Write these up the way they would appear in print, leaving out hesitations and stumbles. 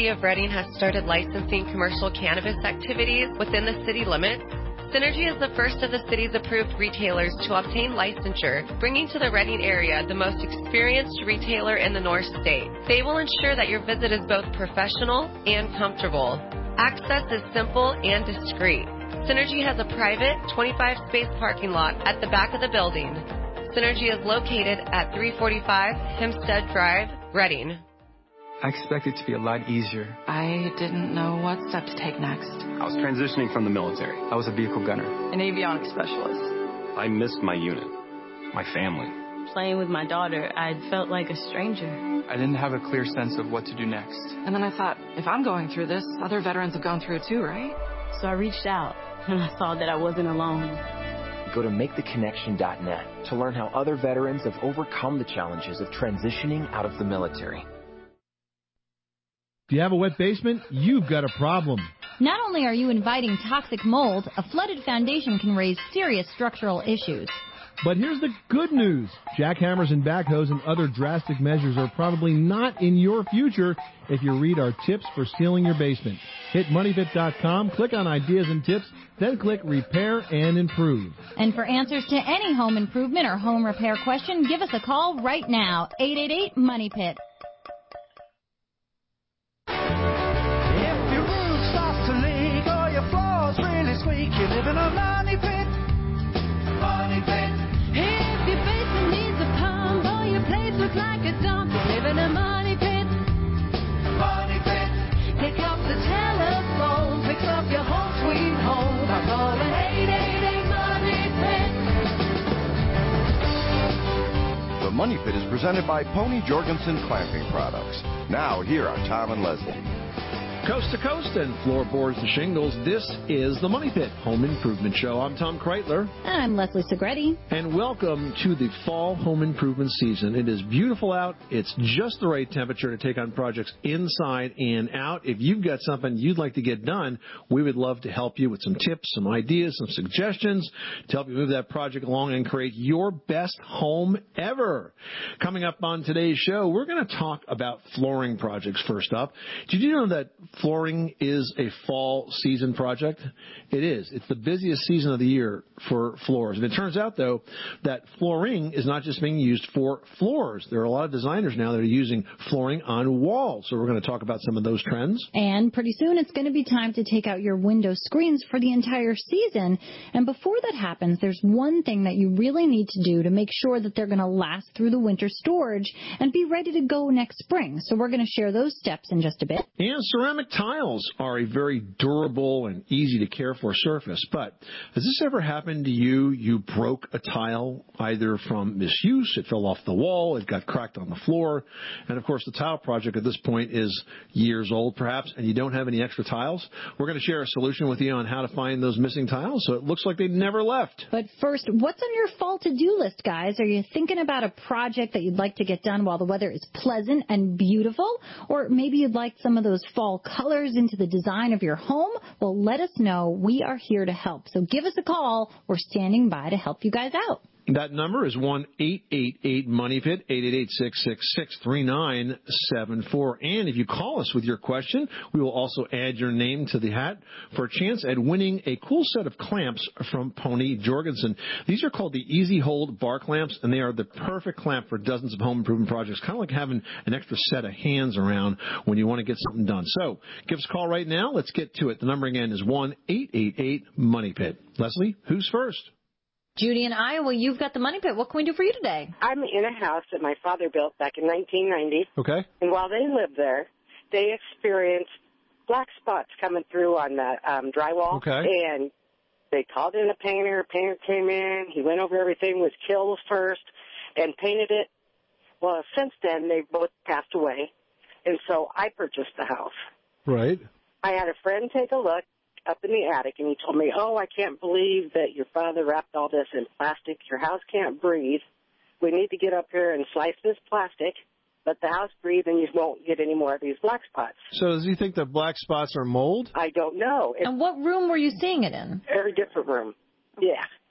City of Reading has started licensing commercial cannabis activities within the city limits. Synergy is the first of the city's approved retailers to obtain licensure, bringing to the Reading area the most experienced retailer in the North State. They will ensure that your visit is both professional and comfortable. Access is simple and discreet. Synergy has a private 25-space parking lot at the back of the building. Synergy is located at 345 Hempstead Drive, Reading. I expect it to be a lot easier. I didn't know what step to take next. I was transitioning from the military. I was a vehicle gunner. An avionics specialist. I missed my unit, my family. Playing with my daughter, I felt like a stranger. I didn't have a clear sense of what to do next. And then I thought, if I'm going through this, other veterans have gone through it too, right? So I reached out, and I saw that I wasn't alone. Go to MakeTheConnection.net to learn how other veterans have overcome the challenges of transitioning out of the military. If you have a wet basement, you've got a problem. Not only are you inviting toxic mold, a flooded foundation can raise serious structural issues. But here's the good news. Jackhammers and backhoes and other drastic measures are probably not in your future if you read our tips for sealing your basement. Hit MoneyPit.com, click on Ideas and Tips, then click Repair and Improve. And for answers to any home improvement or home repair question, give us a call right now, 888-MONEYPIT. You live in a money pit. Money pit. If your basement needs a pump or your place looks like a dump, you live in a money pit. Money pit. Pick up the telephone, fix up your home sweet home by calling 888 Money Pit. The Money Pit is presented by Pony Jorgensen Clamping Products. Now here are Tom and Leslie. Coast to coast and floorboards to shingles, this is the Money Pit Home Improvement Show. I'm Tom Kreitler. And I'm Leslie Segretti. And welcome to the fall home improvement season. It is beautiful out. It's just the right temperature to take on projects inside and out. If you've got something you'd like to get done, we would love to help you with some tips, some ideas, some suggestions to help you move that project along and create your best home ever. Coming up on today's show, we're going to talk about flooring projects first up. Did you know that flooring is a fall season project? It is. It's the busiest season of the year for floors. And it turns out, though, that flooring is not just being used for floors. There are a lot of designers now that are using flooring on walls. So we're going to talk about some of those trends. And pretty soon it's going to be time to take out your window screens for the entire season. And before that happens, there's one thing that you really need to do to make sure that they're going to last through the winter storage and be ready to go next spring. So we're going to share those steps in just a bit. And ceramic tiles are a very durable and easy to care for surface. But has this ever happened to you? You broke a tile either from misuse, it fell off the wall, it got cracked on the floor. And of course, the tile project at this point is years old perhaps, and you don't have any extra tiles. We're going to share a solution with you on how to find those missing tiles so it looks like they never left. But first, what's on your fall to-do list, guys? Are you thinking about a project that you'd like to get done while the weather is pleasant and beautiful? Or maybe you'd like some of those fall colors into the design of your home? Well, let us know. We are here to help. So give us a call. We're standing by to help you guys out. That number is 1-888-MONEYPIT, 888-666-3974. And if you call us with your question, we will also add your name to the hat for a chance at winning a cool set of clamps from Pony Jorgensen. These are called the Easy Hold bar clamps, and they are the perfect clamp for dozens of home improvement projects, kind of like having an extra set of hands around when you want to get something done. So give us a call right now. Let's get to it. The number again is 1-888-MONEYPIT. Leslie, who's first? Judy in Iowa, you've got the Money Pit. What can we do for you today? I'm in a house that my father built back in 1990. Okay. And while they lived there, they experienced black spots coming through on the drywall. Okay. And they called in a painter. Painter came in. He went over everything with kills first and painted it. Well, since then, they've both passed away. And so I purchased the house. Right. I had a friend take a look up in the attic, and he told me, oh, I can't believe that your father wrapped all this in plastic. Your house can't breathe. We need to get up here and slice this plastic, let the house breathe, and you won't get any more of these black spots. So does he think the black spots are mold? I don't know. And what room were you seeing it in? Every different room. Yeah.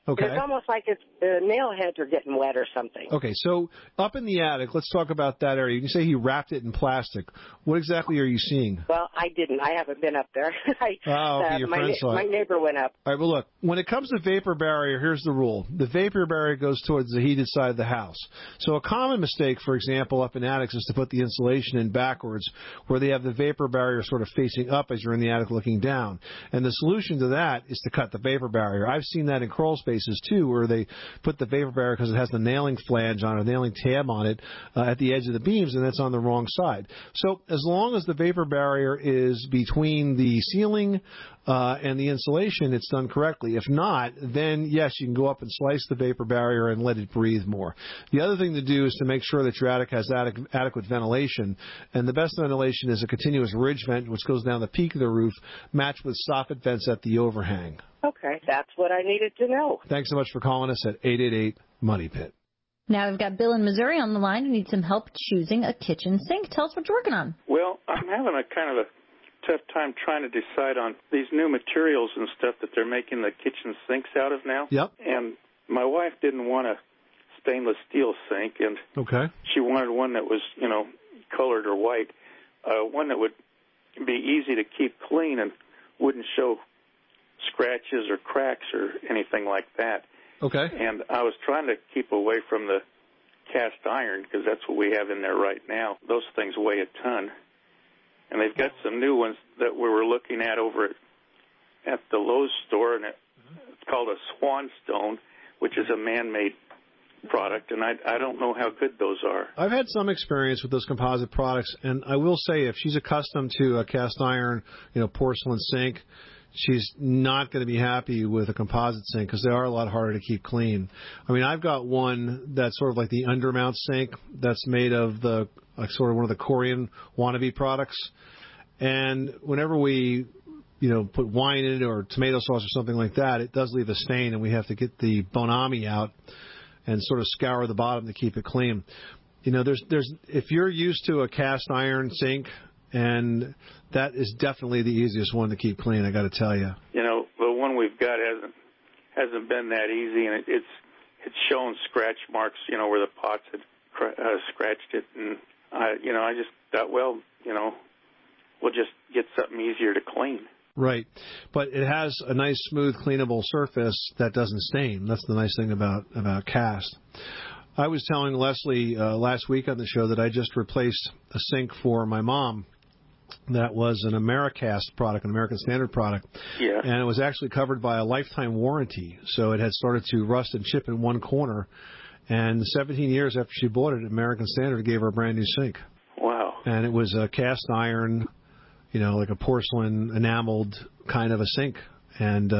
Okay. It's almost like the nail heads are getting wet or something. Okay, so up in the attic, let's talk about that area. You can say he wrapped it in plastic. What exactly are you seeing? Well, I didn't. I haven't been up there. Your friend saw it. My neighbor went up. All right, well, look, when it comes to vapor barrier, here's the rule. The vapor barrier goes towards the heated side of the house. So a common mistake, for example, up in attics is to put the insulation in backwards where they have the vapor barrier sort of facing up as you're in the attic looking down. And the solution to that is to cut the vapor barrier. I've seen that in crawl spaces, too, where they put the vapor barrier because it has the nailing flange on it, nailing tab on it at the edge of the beams, and it's on the wrong side. So as long as the vapor barrier is between the ceiling and the insulation, it's done correctly. If not, then yes, you can go up and slice the vapor barrier and let it breathe more. The other thing to do is to make sure that your attic has adequate ventilation, and the best ventilation is a continuous ridge vent which goes down the peak of the roof, matched with soffit vents at the overhang. Okay, that's what I needed to know. Thanks so much for calling us at 888-MONEY-PIT. Now we've got Bill in Missouri on the line who needs some help choosing a kitchen sink. Tell us what you're working on. Well, I'm having a kind of a tough time trying to decide on these new materials and stuff that they're making the kitchen sinks out of now. Yep. And my wife didn't want a stainless steel sink, and she wanted one that was, colored or white, one that would be easy to keep clean and wouldn't show scratches or cracks or anything like that. Okay. And I was trying to keep away from the cast iron because that's what we have in there right now. Those things weigh a ton. And they've got some new ones that we were looking at over at the Lowe's store, and it's called a Swanstone, which is a man-made product, and I don't know how good those are. I've had some experience with those composite products, and I will say if she's accustomed to a cast iron, porcelain sink, she's not going to be happy with a composite sink because they are a lot harder to keep clean. I mean, I've got one that's sort of like the undermount sink that's made of sort of one of the Korean wannabe products. And whenever we, put wine in it or tomato sauce or something like that, it does leave a stain, and we have to get the bonami out and sort of scour the bottom to keep it clean. There's if you're used to a cast iron sink, and that is definitely the easiest one to keep clean, I got to tell you. The one we've got hasn't been that easy, and it's shown scratch marks, where the pots had scratched it, and I just thought, well, we'll just get something easier to clean. Right, but it has a nice, smooth, cleanable surface that doesn't stain. That's the nice thing about cast. I was telling Leslie last week on the show that I just replaced a sink for my mom that was an Americast product, an American Standard product. Yeah. And it was actually covered by a lifetime warranty. So it had started to rust and chip in one corner. And 17 years after she bought it, American Standard gave her a brand new sink. Wow. And it was a cast iron, like a porcelain enameled kind of a sink. And,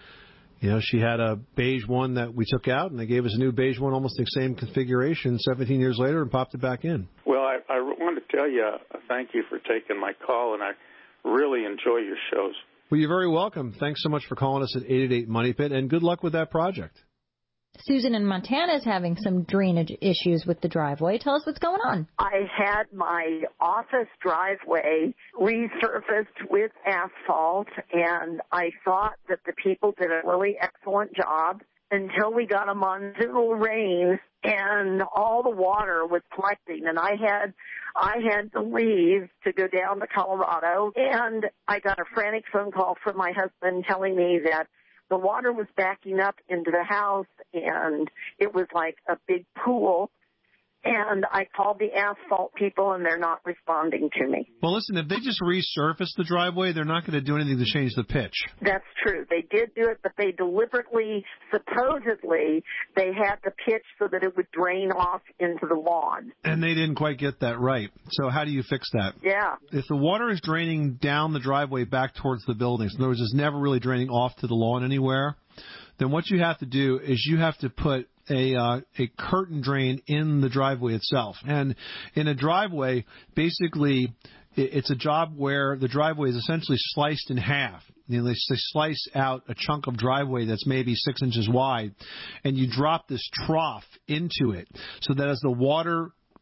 she had a beige one that we took out, and they gave us a new beige one, almost the same configuration, 17 years later, and popped it back in. Well, I want to tell you thank you for taking my call, and I really enjoy your shows. Well, you're very welcome. Thanks so much for calling us at 888-MONEY-PIT, and good luck with that project. Susan in Montana is having some drainage issues with the driveway. Tell us what's going on. I had my office driveway resurfaced with asphalt, and I thought that the people did a really excellent job until we got a monsoonal rain and all the water was collecting, and I had to leave to go down to Colorado, and I got a frantic phone call from my husband telling me that the water was backing up into the house, and it was like a big pool. And I called the asphalt people, and they're not responding to me. Well, listen, if they just resurface the driveway, they're not going to do anything to change the pitch. That's true. They did do it, but they deliberately, supposedly, they had the pitch so that it would drain off into the lawn. And they didn't quite get that right. So how do you fix that? Yeah. If the water is draining down the driveway back towards the buildings, in other words, it's never really draining off to the lawn anywhere, then what you have to do is you have to put a curtain drain in the driveway itself. And in a driveway, basically, it's a job where the driveway is essentially sliced in half. They slice out a chunk of driveway that's maybe 6 inches wide, and you drop this trough into it so that as the water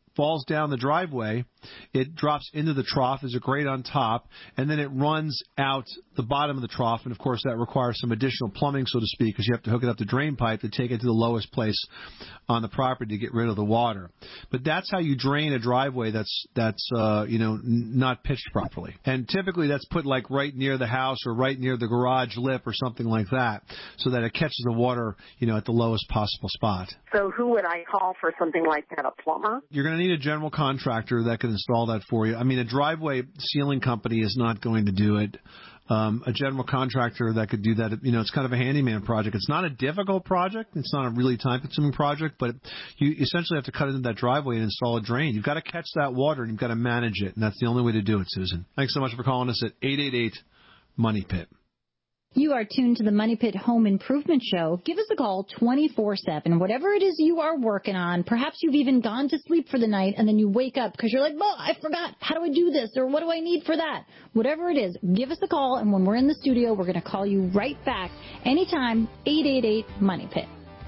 falls down the driveway. It drops into the trough. There's a grate on top, and then it runs out the bottom of the trough. And, of course, that requires some additional plumbing, so to speak, because you have to hook it up to drain pipe to take it to the lowest place on the property to get rid of the water. But that's how you drain a driveway that's not pitched properly. And typically that's put like right near the house or right near the garage lip or something like that, so that it catches the water, at the lowest possible spot. So who would I call for something like that? A plumber? You're going to need a general contractor that can install that for you. I mean, a driveway sealing company is not going to do it. A general contractor that could do that, it's kind of a handyman project. It's not a difficult project. It's not a really time-consuming project, but you essentially have to cut into that driveway and install a drain. You've got to catch that water, and you've got to manage it, and that's the only way to do it, Susan. Thanks so much for calling us at 888-MONEY-PIT. You are tuned to the Money Pit Home Improvement Show. Give us a call 24/7. Whatever it is you are working on, perhaps you've even gone to sleep for the night and then you wake up because you're like, well, I forgot. How do I do this? Or what do I need for that? Whatever it is, give us a call, and when we're in the studio, we're going to call you right back anytime. 888-MONEY-PIT.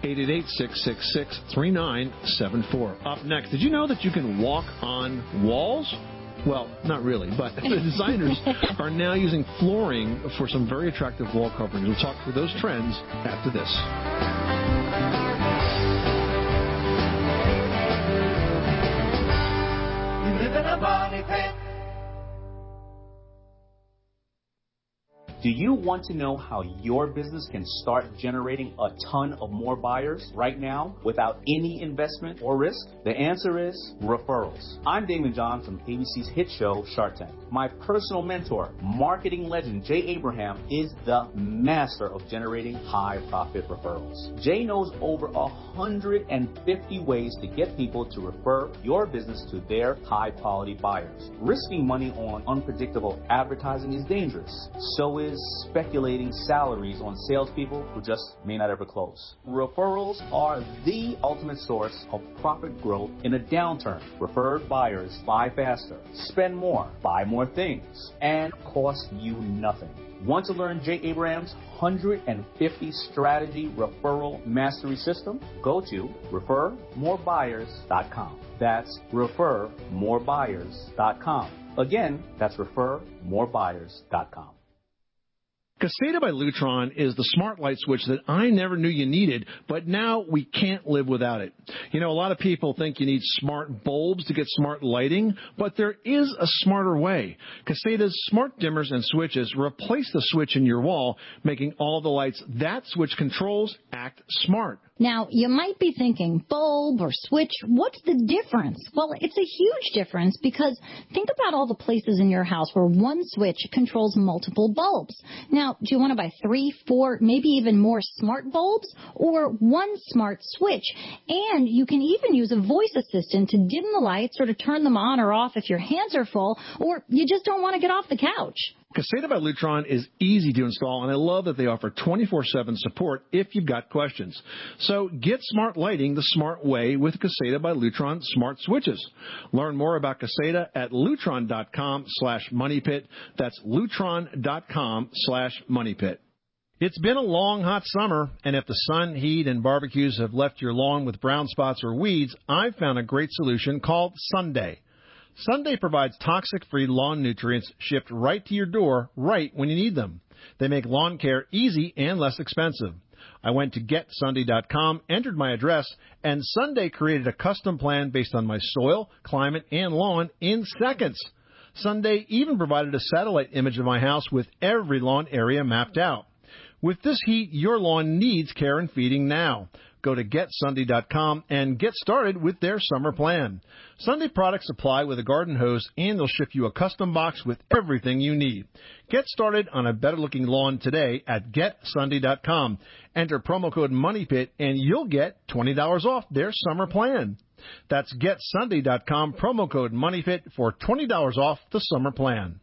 888-666-3974. Up next, did you know that you can walk on walls? Well, not really, but the designers are now using flooring for some very attractive wall coverings. We'll talk through those trends after this. You live in a money pit. Do you want to know how your business can start generating a ton of more buyers right now without any investment or risk? The answer is referrals. I'm Damon John from ABC's hit show, Shark Tank. My personal mentor, marketing legend Jay Abraham, is the master of generating high-profit referrals. Jay knows over 150 ways to get people to refer your business to their high-quality buyers. Risking money on unpredictable advertising is dangerous. So is speculating salaries on salespeople who just may not ever close. Referrals are the ultimate source of profit growth in a downturn. Referred buyers buy faster, spend more, buy more things, and cost you nothing. Want to learn Jay Abraham's 150 strategy referral mastery system? Go to refermorebuyers.com. That's refermorebuyers.com. Again, that's refermorebuyers.com. Caseta by Lutron is the smart light switch that I never knew you needed, but now we can't live without it. A lot of people think you need smart bulbs to get smart lighting, but there is a smarter way. Caseta's smart dimmers and switches replace the switch in your wall, making all the lights that switch controls act smart. Now, you might be thinking, bulb or switch, what's the difference? Well, it's a huge difference because think about all the places in your house where one switch controls multiple bulbs. Now, do you want to buy 3, 4, maybe even more smart bulbs or one smart switch? And you can even use a voice assistant to dim the lights or to turn them on or off if your hands are full or you just don't want to get off the couch. Caseta by Lutron is easy to install, and I love that they offer 24/7 support if you've got questions. So get smart lighting the smart way with Caseta by Lutron smart switches. Learn more about Caseta at lutron.com/moneypit. That's lutron.com/moneypit. It's been a long, hot summer, and if the sun, heat, and barbecues have left your lawn with brown spots or weeds, I've found a great solution called Sunday. Sunday provides toxic-free lawn nutrients shipped right to your door right when you need them. They make lawn care easy and less expensive. I went to GetSunday.com, entered my address, and Sunday created a custom plan based on my soil, climate, and lawn in seconds. Sunday even provided a satellite image of my house with every lawn area mapped out. With this heat, your lawn needs care and feeding now. Go to GetSunday.com and get started with their summer plan. Sunday products apply with a garden hose, and they'll ship you a custom box with everything you need. Get started on a better-looking lawn today at GetSunday.com. Enter promo code MONEYPIT, and you'll get $20 off their summer plan. That's GetSunday.com, promo code MONEYPIT for $20 off the summer plan.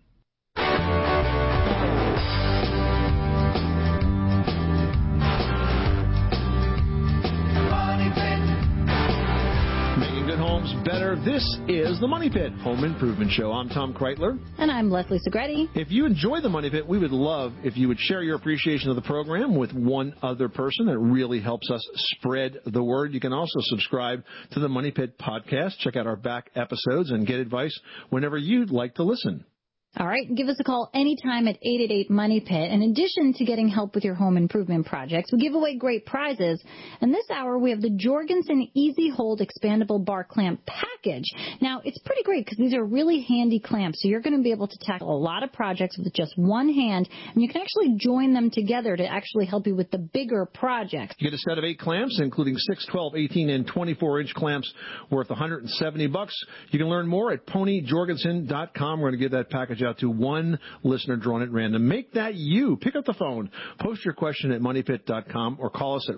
homes better. This is the Money Pit Home Improvement Show. I'm Tom Kreitler. And I'm Leslie Segretti. If you enjoy the Money Pit, we would love if you would share your appreciation of the program with one other person. That really helps us spread the word. You can also subscribe to the Money Pit podcast. Check out our back episodes and get advice whenever you'd like to listen. All right. Give us a call anytime at 888-MONEY-PIT. In addition to getting help with your home improvement projects, we give away great prizes. And this hour, we have the Jorgensen Easy Hold Expandable Bar Clamp Package. Now, it's pretty great because these are really handy clamps. So you're going to be able to tackle a lot of projects with just one hand. And you can actually join them together to actually help you with the bigger projects. You get a set of 8 clamps, including 6, 12, 18, and 24-inch clamps worth $170. You can learn more at ponyjorgensen.com. We're going to give that package out to one listener drawn at random. Make that you. Pick up the phone. Post your question at moneypit.com or call us at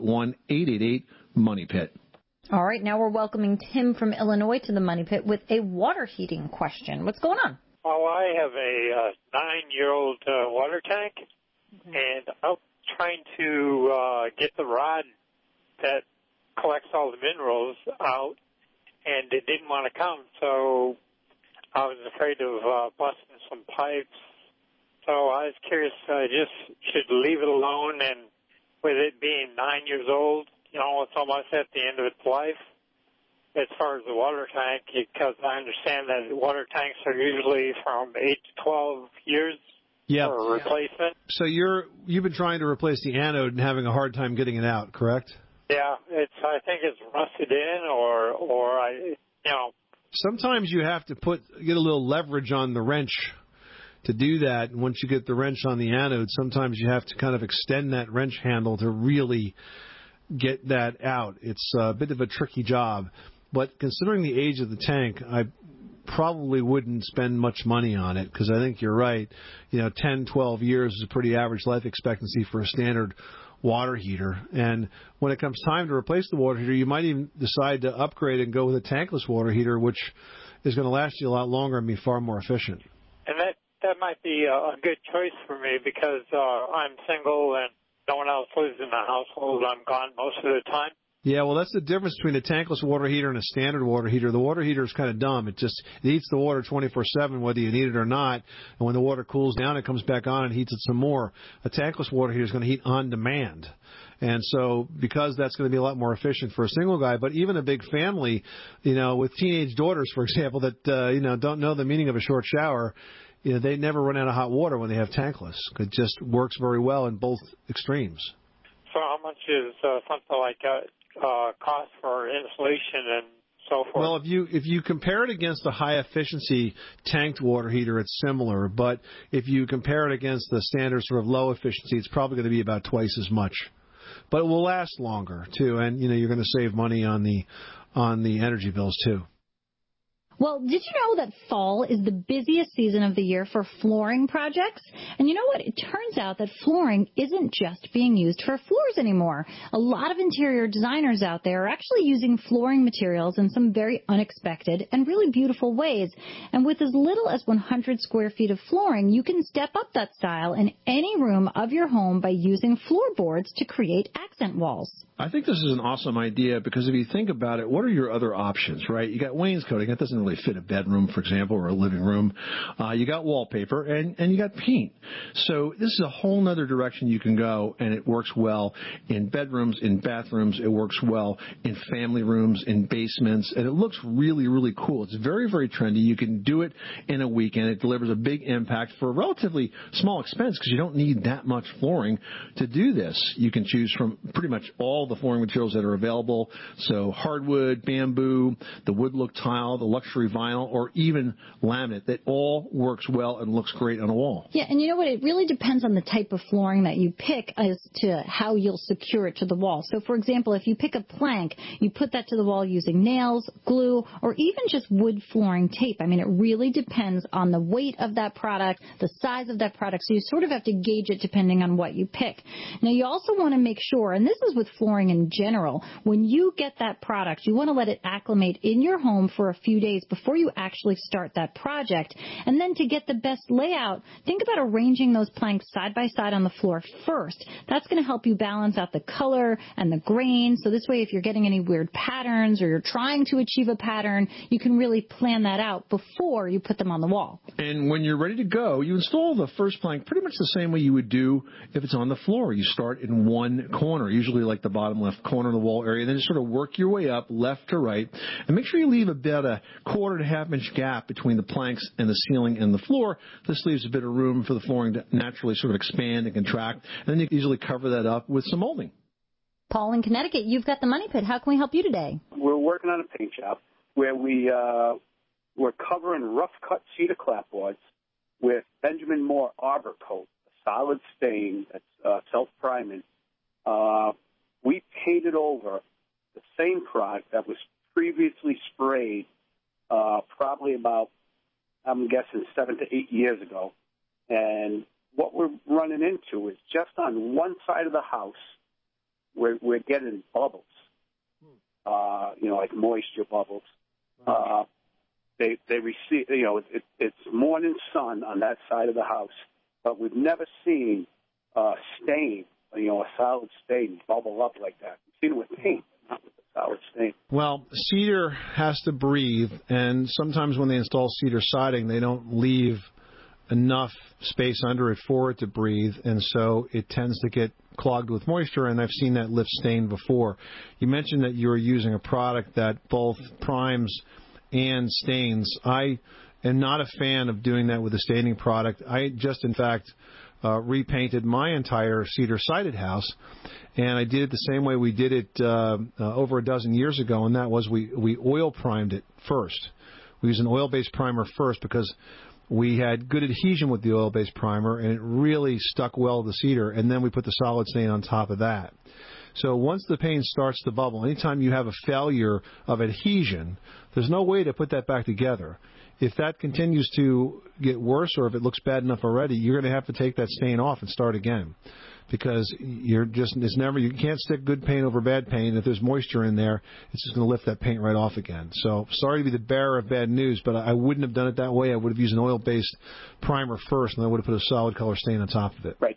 1-888-MONEY-PIT. All right, now we're welcoming Tim from Illinois to the Money Pit with a water heating question. What's going on? Oh, I have a 9-year-old water tank, and I'm trying to get the rod that collects all the minerals out, and it didn't want to come, so I was afraid of busting some pipes. So I was curious, I just should leave it alone, and with it being 9 years old, you know, it's almost at the end of its life as far as the water tank, because I understand that water tanks are usually from 8 to 12 years for replacement. So you've been trying to replace the anode and having a hard time getting it out, correct? Yeah, I think it's rusted in, or I, you know. Sometimes you have to get a little leverage on the wrench to do that. And once you get the wrench on the anode, sometimes you have to kind of extend that wrench handle to really get that out. It's a bit of a tricky job. But considering the age of the tank, I probably wouldn't spend much money on it because I think you're right. 10, 12 years is a pretty average life expectancy for a standard water heater. And when it comes time to replace the water heater, you might even decide to upgrade and go with a tankless water heater, which is going to last you a lot longer and be far more efficient. And that might be a good choice for me because I'm single and no one else lives in the household. I'm gone most of the time. Yeah, well, that's the difference between a tankless water heater and a standard water heater. The water heater is kind of dumb. It heats the water 24/7, whether you need it or not. And when the water cools down, it comes back on and heats it some more. A tankless water heater is going to heat on demand. And so because that's going to be a lot more efficient for a single guy, but even a big family, with teenage daughters, for example, that, don't know the meaning of a short shower, they never run out of hot water when they have tankless. It just works very well in both extremes. So how much is something like that? Cost for installation and so forth? Well, if you compare it against the high efficiency tanked water heater, it's similar. But if you compare it against the standard sort of low efficiency, it's probably going to be about twice as much. But it will last longer too, and you're going to save money on the energy bills too. Well, did you know that fall is the busiest season of the year for flooring projects? And you know what? It turns out that flooring isn't just being used for floors anymore. A lot of interior designers out there are actually using flooring materials in some very unexpected and really beautiful ways. And with as little as 100 square feet of flooring, you can step up that style in any room of your home by using floorboards to create accent walls. I think this is an awesome idea because if you think about it, what are your other options, right? You got wainscoting. That doesn't really fit a bedroom, for example, or a living room. You got wallpaper and you got paint. So this is a whole other direction you can go, and it works well in bedrooms, in bathrooms. It works well in family rooms, in basements, and it looks really, really cool. It's very, very trendy. You can do it in a weekend. It delivers a big impact for a relatively small expense because you don't need that much flooring to do this. You can choose from pretty much all the flooring materials that are available. So hardwood, bamboo, the wood look tile, the luxury vinyl, or even laminate. That all works well and looks great on a wall. Yeah, and you know what? It really depends on the type of flooring that you pick as to how you'll secure it to the wall. So, for example, if you pick a plank, you put that to the wall using nails, glue, or even just wood flooring tape. I mean, it really depends on the weight of that product, the size of that product. So you sort of have to gauge it depending on what you pick. Now, you also want to make sure, and this is with flooring in general, when you get that product, you want to let it acclimate in your home for a few days space before you actually start that project. And then to get the best layout, think about arranging those planks side by side on the floor first. That's going to help you balance out the color and the grain. So this way, if you're getting any weird patterns or you're trying to achieve a pattern, you can really plan that out before you put them on the wall. And when you're ready to go, you install the first plank pretty much the same way you would do if it's on the floor. You start in one corner, usually like the bottom left corner of the wall area, then you sort of work your way up left to right, and make sure you leave about a 1/4 to 1/2 inch gap between the planks and the ceiling and the floor. This leaves a bit of room for the flooring to naturally sort of expand and contract, and then you can easily cover that up with some molding. Paul in Connecticut, you've got the Money Pit. How can we help you today? We're working on a paint job where we're covering rough-cut cedar clapboards with Benjamin Moore Arbor Coat, a solid stain that's self-priming. We painted over the same product that was previously sprayed probably about, I'm guessing, 7 to 8 years ago. And what we're running into is just on one side of the house, we're getting bubbles, like moisture bubbles. They receive, it's morning sun on that side of the house, but we've never seen a stain, a solid stain bubble up like that. We've seen it with paint, not with a solid stain. Well, cedar has to breathe, and sometimes when they install cedar siding, they don't leave enough space under it for it to breathe, and so it tends to get clogged with moisture, and I've seen that lift stain before. You mentioned that you were using a product that both primes and stains. I am not a fan of doing that with a staining product. I just, in fact, repainted my entire cedar-sided house, and I did it the same way we did it over a dozen years ago, and that was we oil primed it first. We used an oil-based primer first because we had good adhesion with the oil-based primer, and it really stuck well to the cedar, and then we put the solid stain on top of that. So once the paint starts to bubble, anytime you have a failure of adhesion, there's no way to put that back together. If that continues to get worse or if it looks bad enough already, you're going to have to take that stain off and start again. Because you can't stick good paint over bad paint. If there's moisture in there, it's just going to lift that paint right off again. So sorry to be the bearer of bad news, but I wouldn't have done it that way. I would have used an oil-based primer first, and I would have put a solid color stain on top of it. Right.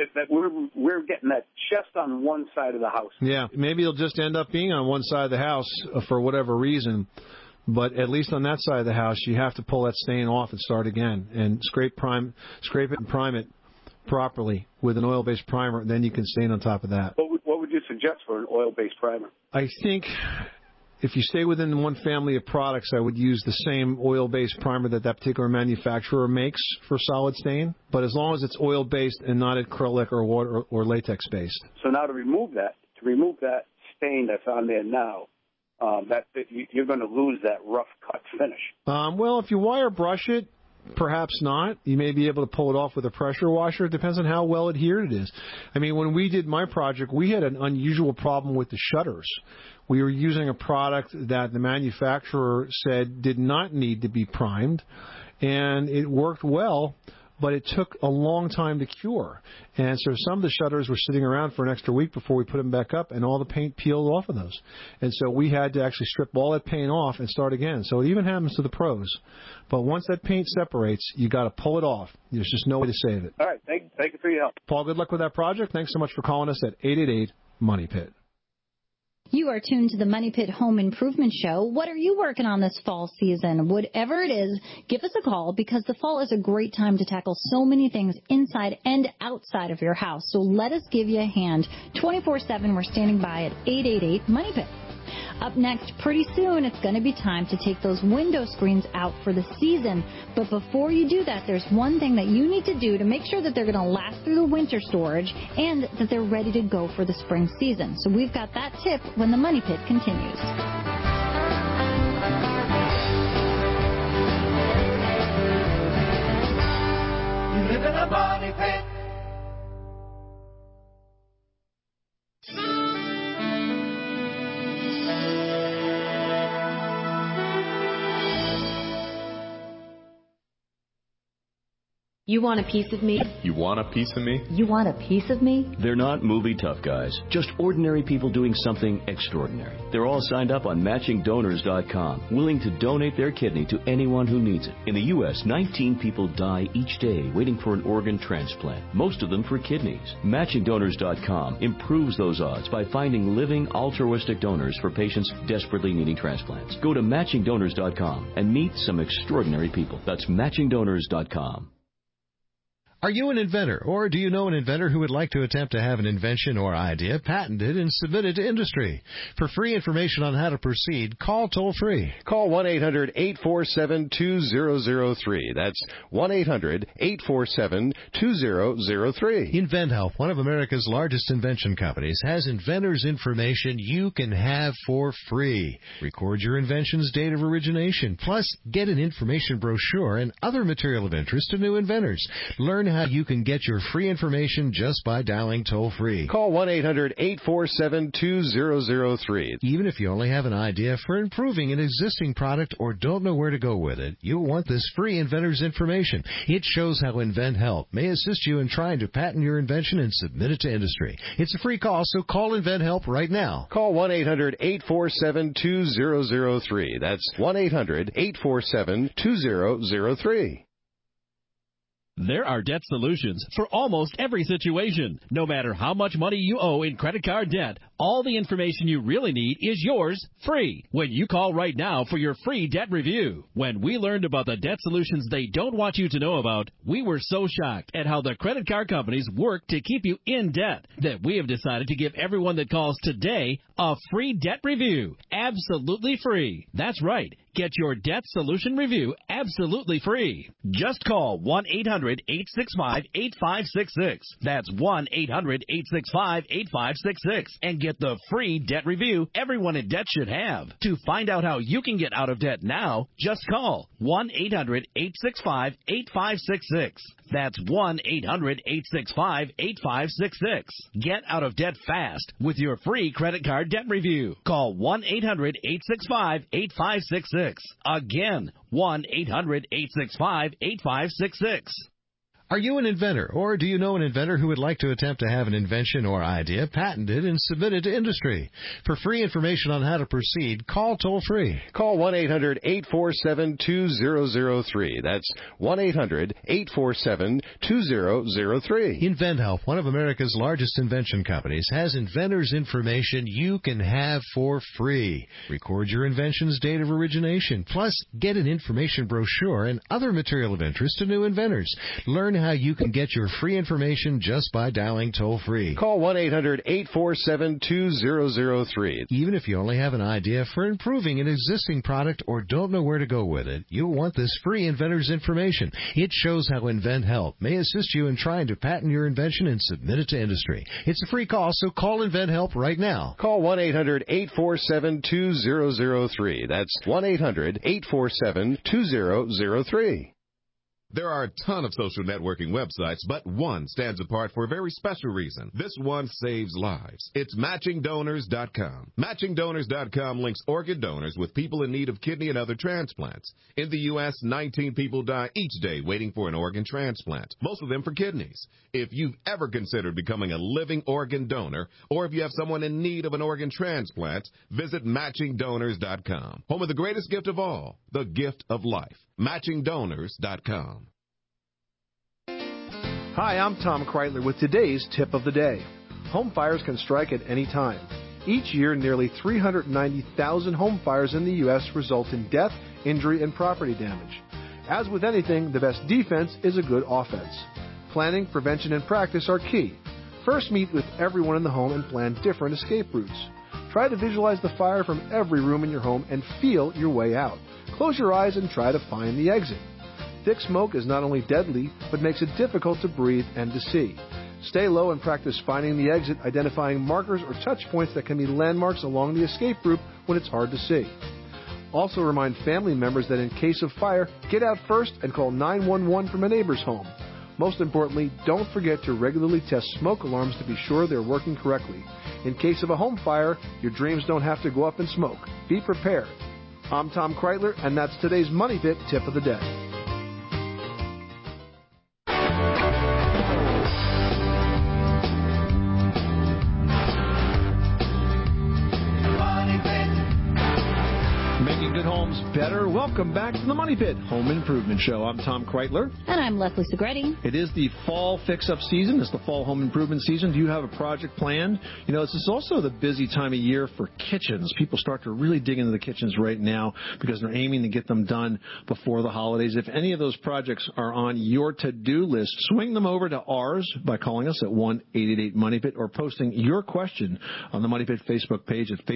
We're getting that just on one side of the house. Yeah. Maybe it'll just end up being on one side of the house for whatever reason. But at least on that side of the house, you have to pull that stain off and start again, and scrape it and prime it properly with an oil-based primer, and then you can stain on top of that. What would you suggest for an oil-based primer? I think if you stay within one family of products, I would use the same oil-based primer that particular manufacturer makes for solid stain, but as long as it's oil-based and not acrylic or water or latex-based. So now to remove that stain that's on there now, you're going to lose that rough cut finish. Well, if you wire brush it, perhaps not. You may be able to pull it off with a pressure washer. It depends on how well adhered it is. I mean, when we did my project, we had an unusual problem with the shutters. We were using a product that the manufacturer said did not need to be primed, and it worked well, but it took a long time to cure. And so some of the shutters were sitting around for an extra week before we put them back up, and all the paint peeled off of those. And so we had to actually strip all that paint off and start again. So it even happens to the pros. But once that paint separates, you got to pull it off. There's just no way to save it. All right. Thank you for your help. Paul, good luck with that project. Thanks so much for calling us at 888-MONEY-PIT. You are tuned to the Money Pit Home Improvement Show. What are you working on this fall season? Whatever it is, give us a call because the fall is a great time to tackle so many things inside and outside of your house. So let us give you a hand. 24/7, we're standing by at 888-MONEY-PIT. Up next, pretty soon, it's going to be time to take those window screens out for the season. But before you do that, there's one thing that you need to do to make sure that they're going to last through the winter storage and that they're ready to go for the spring season. So we've got that tip when the Money Pit continues. You live in a money pit. You want a piece of me? You want a piece of me? You want a piece of me? They're not movie tough guys, just ordinary people doing something extraordinary. They're all signed up on MatchingDonors.com, willing to donate their kidney to anyone who needs it. In the U.S., 19 people die each day waiting for an organ transplant, most of them for kidneys. MatchingDonors.com improves those odds by finding living altruistic donors for patients desperately needing transplants. Go to MatchingDonors.com and meet some extraordinary people. That's MatchingDonors.com. Are you an inventor, or do you know an inventor who would like to attempt to have an invention or idea patented and submitted to industry? For free information on how to proceed, call toll-free. Call 1-800-847-2003. That's 1-800-847-2003. InventHelp, one of America's largest invention companies, has inventors' information you can have for free. Record your invention's date of origination, plus get an information brochure and other material of interest to new inventors. Learn how you can get your free information just by dialing toll-free. Call 1-800-847-2003. Even if you only have an idea for improving an existing product or don't know where to go with it, you'll want this free inventor's information. It shows how InventHelp may assist you in trying to patent your invention and submit it to industry. It's a free call, so call InventHelp right now. Call 1-800-847-2003. That's 1-800-847-2003. There are debt solutions for almost every situation. No matter how much money you owe in credit card debt, all the information you really need is yours free when you call right now for your free debt review. When we learned about the debt solutions they don't want you to know about, we were so shocked at how the credit card companies work to keep you in debt that we have decided to give everyone that calls today a free debt review. Absolutely free. That's right. Get your debt solution review absolutely free. Just call 1-800-865-8566. That's 1-800-865-8566 and get the free debt review everyone in debt should have. To find out how you can get out of debt now, just call 1-800-865-8566. That's 1-800-865-8566. Get out of debt fast with your free credit card debt review. Call 1-800-865-8566. Again, 1-800-865-8566. Are you an inventor, or do you know an inventor who would like to attempt to have an invention or idea patented and submitted to industry? For free information on how to proceed, call toll-free. Call 1-800-847-2003. That's 1-800-847-2003. InventHelp, one of America's largest invention companies, has inventors' information you can have for free. Record your invention's date of origination, plus get an information brochure and other material of interest to new inventors. Learn how you can get your free information just by dialing toll-free. Call 1-800-847-2003. Even if you only have an idea for improving an existing product or don't know where to go with it, you'll want this free inventor's information. It shows how InventHelp may assist you in trying to patent your invention and submit it to industry. It's a free call, so call InventHelp right now. Call 1-800-847-2003. That's 1-800-847-2003. There are a ton of social networking websites, but one stands apart for a very special reason. This one saves lives. It's MatchingDonors.com. MatchingDonors.com links organ donors with people in need of kidney and other transplants. In the U.S., 19 people die each day waiting for an organ transplant, most of them for kidneys. If you've ever considered becoming a living organ donor, or if you have someone in need of an organ transplant, visit MatchingDonors.com. Home of the greatest gift of all, the gift of life. MatchingDonors.com. Hi, I'm Tom Kreitler with today's tip of the day. Home fires can strike at any time. Each year, nearly 390,000 home fires in the U.S. result in death, injury, and property damage. As with anything, the best defense is a good offense. Planning, prevention, and practice are key. First, meet with everyone in the home and plan different escape routes. Try to visualize the fire from every room in your home and feel your way out. Close your eyes and try to find the exit. Thick smoke is not only deadly, but makes it difficult to breathe and to see. Stay low and practice finding the exit, identifying markers or touch points that can be landmarks along the escape route when it's hard to see. Also remind family members that in case of fire, get out first and call 911 from a neighbor's home. Most importantly, don't forget to regularly test smoke alarms to be sure they're working correctly. In case of a home fire, your dreams don't have to go up in smoke. Be prepared. I'm Tom Kreitler, and that's today's Money Pit Tip of the Day. better. Welcome back to the Money Pit Home Improvement Show. I'm Tom Kreitler. And I'm Leslie Segretti. It is the fall fix-up season. It's the fall home improvement season. Do you have a project planned? You know, this is also the busy time of year for kitchens. People start to really dig into the kitchens right now because they're aiming to get them done before the holidays. If any of those projects are on your to-do list, swing them over to ours by calling us at 1-888-MONEYPIT or posting your question on the Money Pit Facebook page at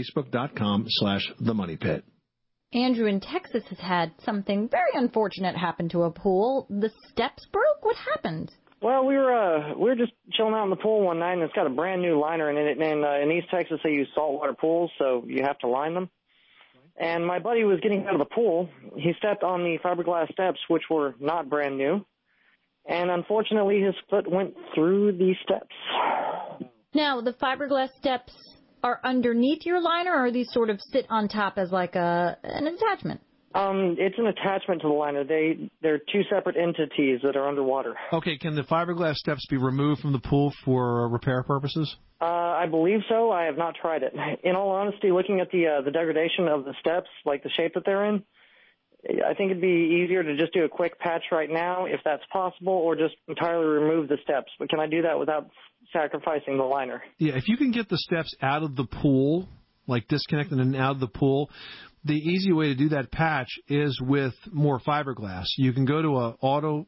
facebook.com/themoneypit. Andrew in Texas has had something very unfortunate happen to a pool. The steps broke. What happened? Well, we were just chilling out in the pool one night, and it's got a brand new liner in it. And in East Texas, they use saltwater pools, so you have to line them. And my buddy was getting out of the pool. He stepped on the fiberglass steps, which were not brand new. And unfortunately, his foot went through the steps. Now, the fiberglass steps are underneath your liner, or these sort of sit on top as like an attachment? It's an attachment to the liner. They're two separate entities that are underwater. Okay, can the fiberglass steps be removed from the pool for repair purposes? I believe so. I have not tried it. In all honesty, looking at the degradation of the steps, like the shape that they're in, I think it'd be easier to just do a quick patch right now, if that's possible, or just entirely remove the steps. But can I do that without sacrificing the liner? Yeah, if you can get the steps out of the pool, like disconnected and out of the pool, the easy way to do that patch is with more fiberglass. You can go to an auto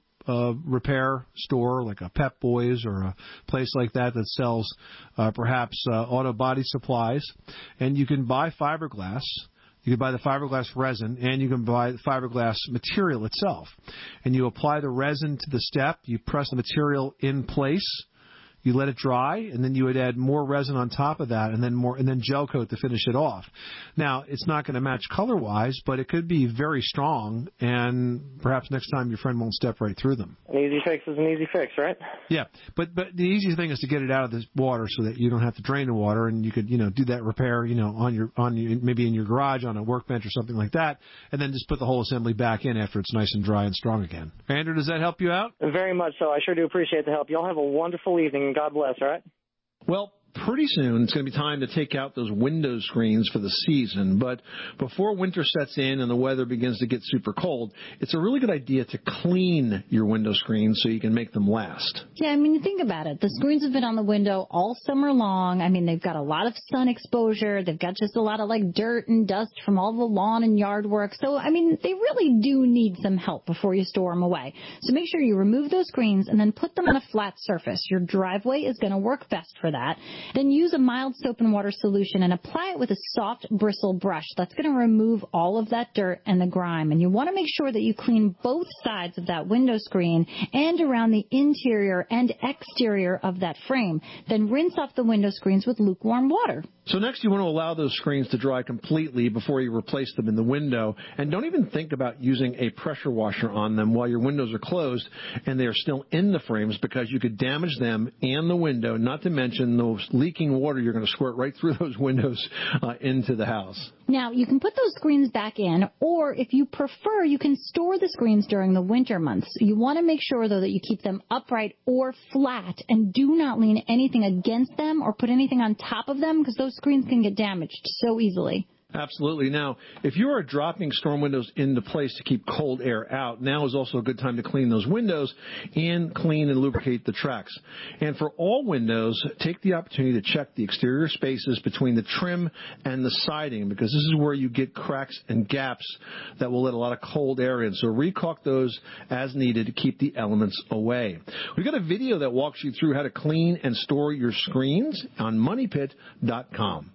repair store like a Pep Boys or a place like that that sells perhaps auto body supplies, and you can buy fiberglass. You can buy the fiberglass resin, and you can buy the fiberglass material itself. And you apply the resin to the step. You press the material in place. You let it dry, and then you would add more resin on top of that, and then gel coat to finish it off. Now, it's not going to match color-wise, but it could be very strong, and perhaps next time your friend won't step right through them. An easy fix is an easy fix, right? Yeah, but the easy thing is to get it out of the water so that you don't have to drain the water, and you could do that repair on your maybe in your garage on a workbench or something like that, and then just put the whole assembly back in after it's nice and dry and strong again. Andrew, does that help you out? Very much so. I sure do appreciate the help. Y'all have a wonderful evening. God bless, all right? Well, pretty soon it's going to be time to take out those window screens for the season. But before winter sets in and the weather begins to get super cold, it's a really good idea to clean your window screens so you can make them last. Yeah, I mean, think about it. The screens have been on the window all summer long. I mean, they've got a lot of sun exposure. They've got just a lot of dirt and dust from all the lawn and yard work. So, I mean, they really do need some help before you store them away. So make sure you remove those screens and then put them on a flat surface. Your driveway is going to work best for that. Then use a mild soap and water solution and apply it with a soft bristle brush. That's going to remove all of that dirt and the grime. And you want to make sure that you clean both sides of that window screen and around the interior and exterior of that frame. Then rinse off the window screens with lukewarm water. So next you want to allow those screens to dry completely before you replace them in the window. And don't even think about using a pressure washer on them while your windows are closed and they are still in the frames, because you could damage them and the window, not to mention those leaking water you're going to squirt right through those windows into the house. Now, you can put those screens back in, or if you prefer, you can store the screens during the winter months. You want to make sure, though, that you keep them upright or flat and do not lean anything against them or put anything on top of them, because those screens can get damaged so easily. Absolutely. Now, if you are dropping storm windows into place to keep cold air out, now is also a good time to clean those windows and clean and lubricate the tracks. And for all windows, take the opportunity to check the exterior spaces between the trim and the siding, because this is where you get cracks and gaps that will let a lot of cold air in. So recaulk those as needed to keep the elements away. We've got a video that walks you through how to clean and store your screens on MoneyPit.com.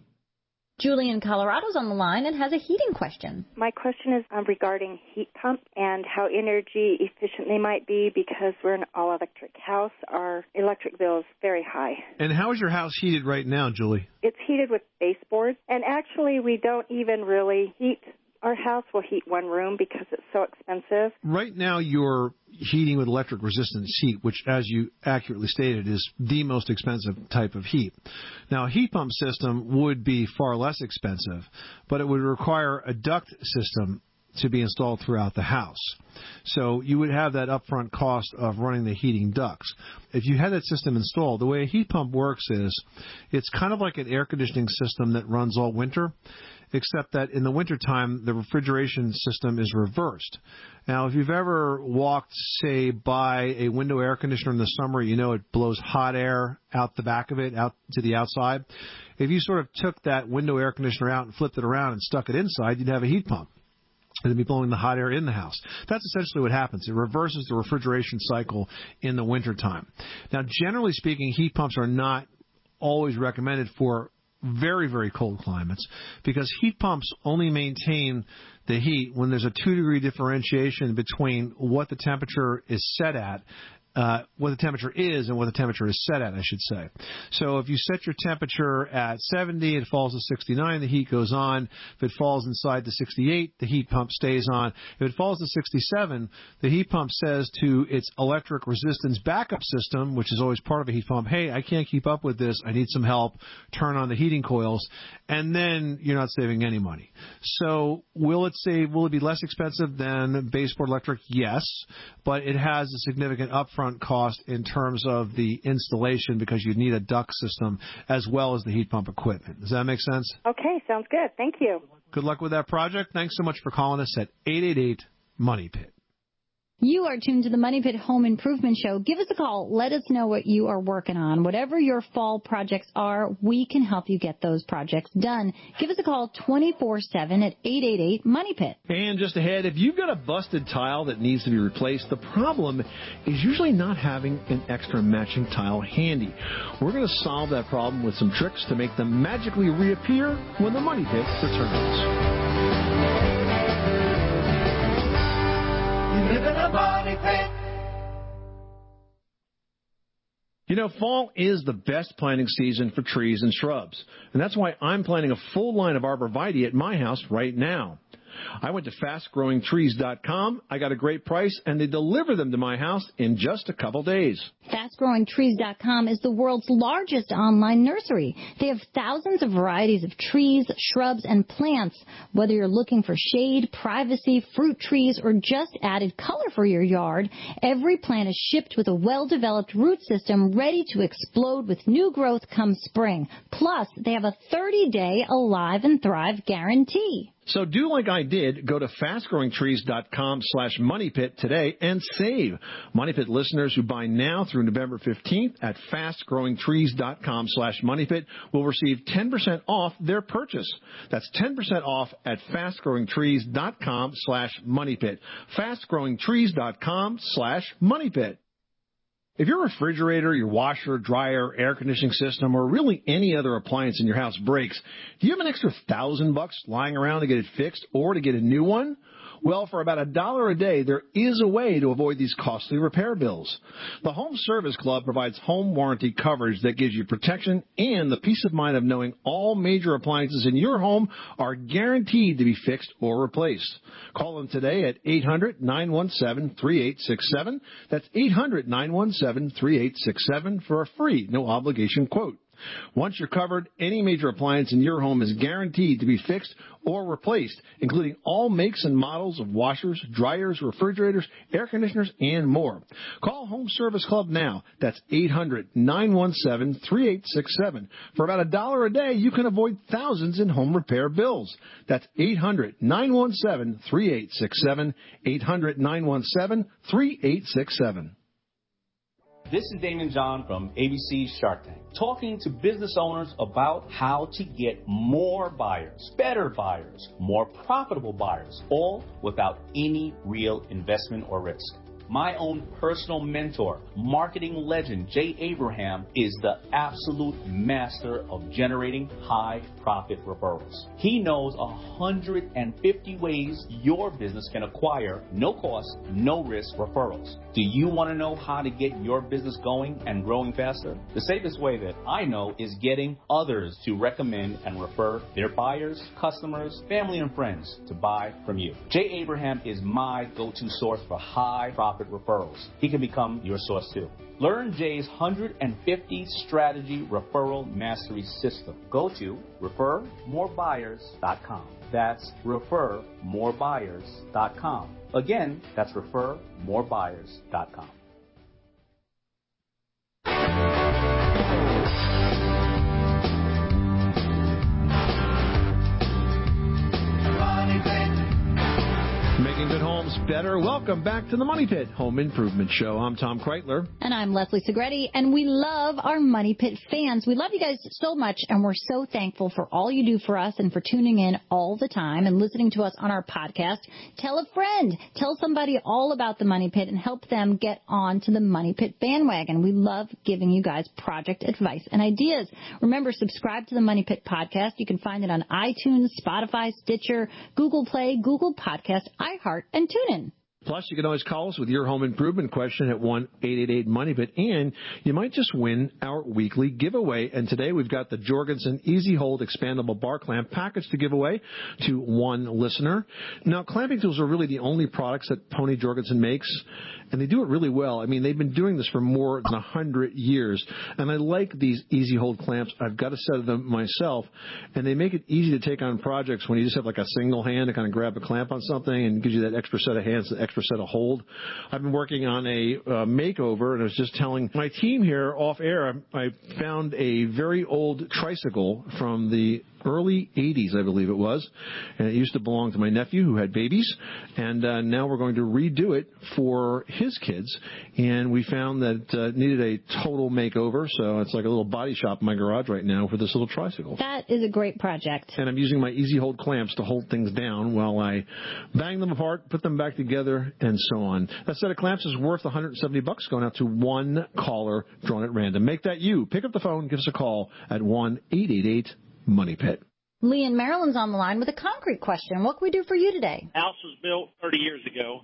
Julie in Colorado's on the line and has a heating question. My question is regarding heat pumps and how energy efficient they might be, because we're an all-electric house. Our electric bill is very high. And how is your house heated right now, Julie? It's heated with baseboards, and actually we don't even really heat. Our house will heat one room because it's so expensive. Right now you're heating with electric resistance heat, which, as you accurately stated, is the most expensive type of heat. Now, a heat pump system would be far less expensive, but it would require a duct system to be installed throughout the house. So you would have that upfront cost of running the heating ducts. If you had that system installed, the way a heat pump works is it's kind of like an air conditioning system that runs all winter, except that in the wintertime, the refrigeration system is reversed. Now, if you've ever walked, say, by a window air conditioner in the summer, you know it blows hot air out the back of it, out to the outside. If you sort of took that window air conditioner out and flipped it around and stuck it inside, you'd have a heat pump. And it'd be blowing the hot air in the house. That's essentially what happens. It reverses the refrigeration cycle in the wintertime. Now, generally speaking, heat pumps are not always recommended for very, very cold climates because heat pumps only maintain the heat when there's a 2-degree differentiation between what the temperature is set at, what the temperature is and what the temperature is set at, I should say. So if you set your temperature at 70, it falls to 69, the heat goes on. If it falls inside to 68, the heat pump stays on. If it falls to 67, the heat pump says to its electric resistance backup system, which is always part of a heat pump, hey, I can't keep up with this, I need some help, turn on the heating coils, and then you're not saving any money. So will it be less expensive than baseboard electric? Yes, but it has a significant upfront cost in terms of the installation because you need a duct system as well as the heat pump equipment. Does that make sense? Okay, sounds good. Thank you. Good luck with that project. Thanks so much for calling us at 888-MONEY-PIT. You are tuned to the Money Pit Home Improvement Show. Give us a call. Let us know what you are working on. Whatever your fall projects are, we can help you get those projects done. Give us a call 24/7 at 888-MONEY-PIT. And just ahead, if you've got a busted tile that needs to be replaced, the problem is usually not having an extra matching tile handy. We're going to solve that problem with some tricks to make them magically reappear when the Money Pit returns. Live in a money pit. You know, fall is the best planting season for trees and shrubs, and that's why I'm planting a full line of arborvitae at my house right now. I went to FastGrowingTrees.com. I got a great price, and they deliver them to my house in just a couple days. FastGrowingTrees.com is the world's largest online nursery. They have thousands of varieties of trees, shrubs, and plants. Whether you're looking for shade, privacy, fruit trees, or just added color for your yard, every plant is shipped with a well-developed root system ready to explode with new growth come spring. Plus, they have a 30-day Alive and Thrive guarantee. So do like I did. Go to FastGrowingTrees.com/MoneyPit today and save. Money Pit listeners who buy now through November 15th at FastGrowingTrees.com/MoneyPit will receive 10% off their purchase. That's 10% off at FastGrowingTrees.com/MoneyPit. FastGrowingTrees.com/MoneyPit. If your refrigerator, your washer, dryer, air conditioning system, or really any other appliance in your house breaks, do you have an extra $1,000 lying around to get it fixed or to get a new one? Well, for about $1 a day, there is a way to avoid these costly repair bills. The Home Service Club provides home warranty coverage that gives you protection and the peace of mind of knowing all major appliances in your home are guaranteed to be fixed or replaced. Call them today at 800-917-3867. That's 800-917-3867 for a free, no-obligation quote. Once you're covered, any major appliance in your home is guaranteed to be fixed or replaced, including all makes and models of washers, dryers, refrigerators, air conditioners, and more. Call Home Service Club now. That's 800-917-3867. For about $1 a day, you can avoid thousands in home repair bills. That's 800-917-3867, 800-917-3867. This is Damon John from ABC's Shark Tank, talking to business owners about how to get more buyers, better buyers, more profitable buyers, all without any real investment or risk. My own personal mentor, marketing legend Jay Abraham, is the absolute master of generating high profit referrals. He knows 150 ways your business can acquire no cost, no risk referrals. Do you want to know how to get your business going and growing faster? The safest way that I know is getting others to recommend and refer their buyers, customers, family, and friends to buy from you. Jay Abraham is my go-to source for high profit profit referrals. He can become your source too. Learn Jay's 150 strategy referral mastery system. Go to refermorebuyers.com. That's refermorebuyers.com. Again, that's refermorebuyers.com. Making good homes better. Welcome back to the Money Pit Home Improvement Show. I'm Tom Kreitler. And I'm Leslie Segretti, and we love our Money Pit fans. We love you guys so much, and we're so thankful for all you do for us and for tuning in all the time and listening to us on our podcast. Tell a friend. Tell somebody all about the Money Pit and help them get on to the Money Pit bandwagon. We love giving you guys project advice and ideas. Remember, subscribe to the Money Pit podcast. You can find it on iTunes, Spotify, Stitcher, Google Play, Google Podcast, iHeart, and TuneIn. Plus, you can always call us with your home improvement question at 1-888-MONEYPIT, and you might just win our weekly giveaway. And today we've got the Jorgensen Easy Hold Expandable Bar Clamp package to give away to one listener. Now, clamping tools are really the only products that Pony Jorgensen makes, and they do it really well. I mean, they've been doing this for more than 100 years, and I like these Easy Hold clamps. I've got a set of them myself, and they make it easy to take on projects when you just have like a single hand to kind of grab a clamp on something and gives you that extra set of hands, the extra set of hold. I've been working on a makeover, and I was just telling my team here off air, I found a very old tricycle from the early 80s, I believe it was, and it used to belong to my nephew who had babies, and now we're going to redo it for his kids, and we found that it needed a total makeover, so it's like a little body shop in my garage right now for this little tricycle. That is a great project. And I'm using my Easy Hold clamps to hold things down while I bang them apart, put them back together, and so on. That set of clamps is worth $170 going out to one caller drawn at random. Make that you. Pick up the phone, give us a call at 1-888-MONEY PIT. Lee in Maryland's on the line with a concrete question. What can we do for you today? House was built 30 years ago,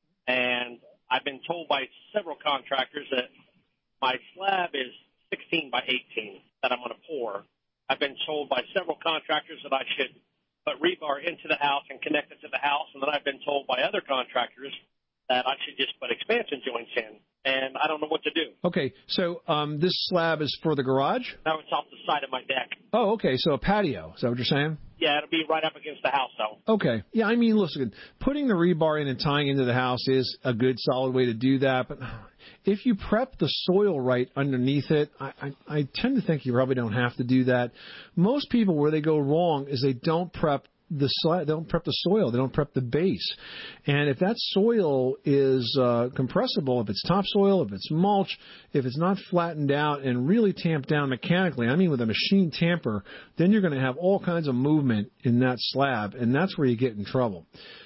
and I've been told by several contractors that my slab is 16 by 18 that I'm going to pour. I've been told by several contractors that I should put rebar into the house and connect it to the house, and then I've been told by other contractors that I should just put expansion joints in, and I don't know what to do. Okay, so this slab is for the garage? Now it's off the side of my deck. Oh, okay, so a patio. Is that what you're saying? Yeah, it'll be right up against the house, though. Okay. Yeah, I mean, listen, putting the rebar in and tying into the house is a good, solid way to do that. But if you prep the soil right underneath it, I tend to think you probably don't have to do that. Most people, where they go wrong is they don't prep the soil, they don't prep the base. And if that soil is compressible, if it's topsoil, if it's mulch, if it's not flattened out and really tamped down mechanically, I mean with a machine tamper, then you're going to have all kinds of movement in that slab, and that's where you get in trouble.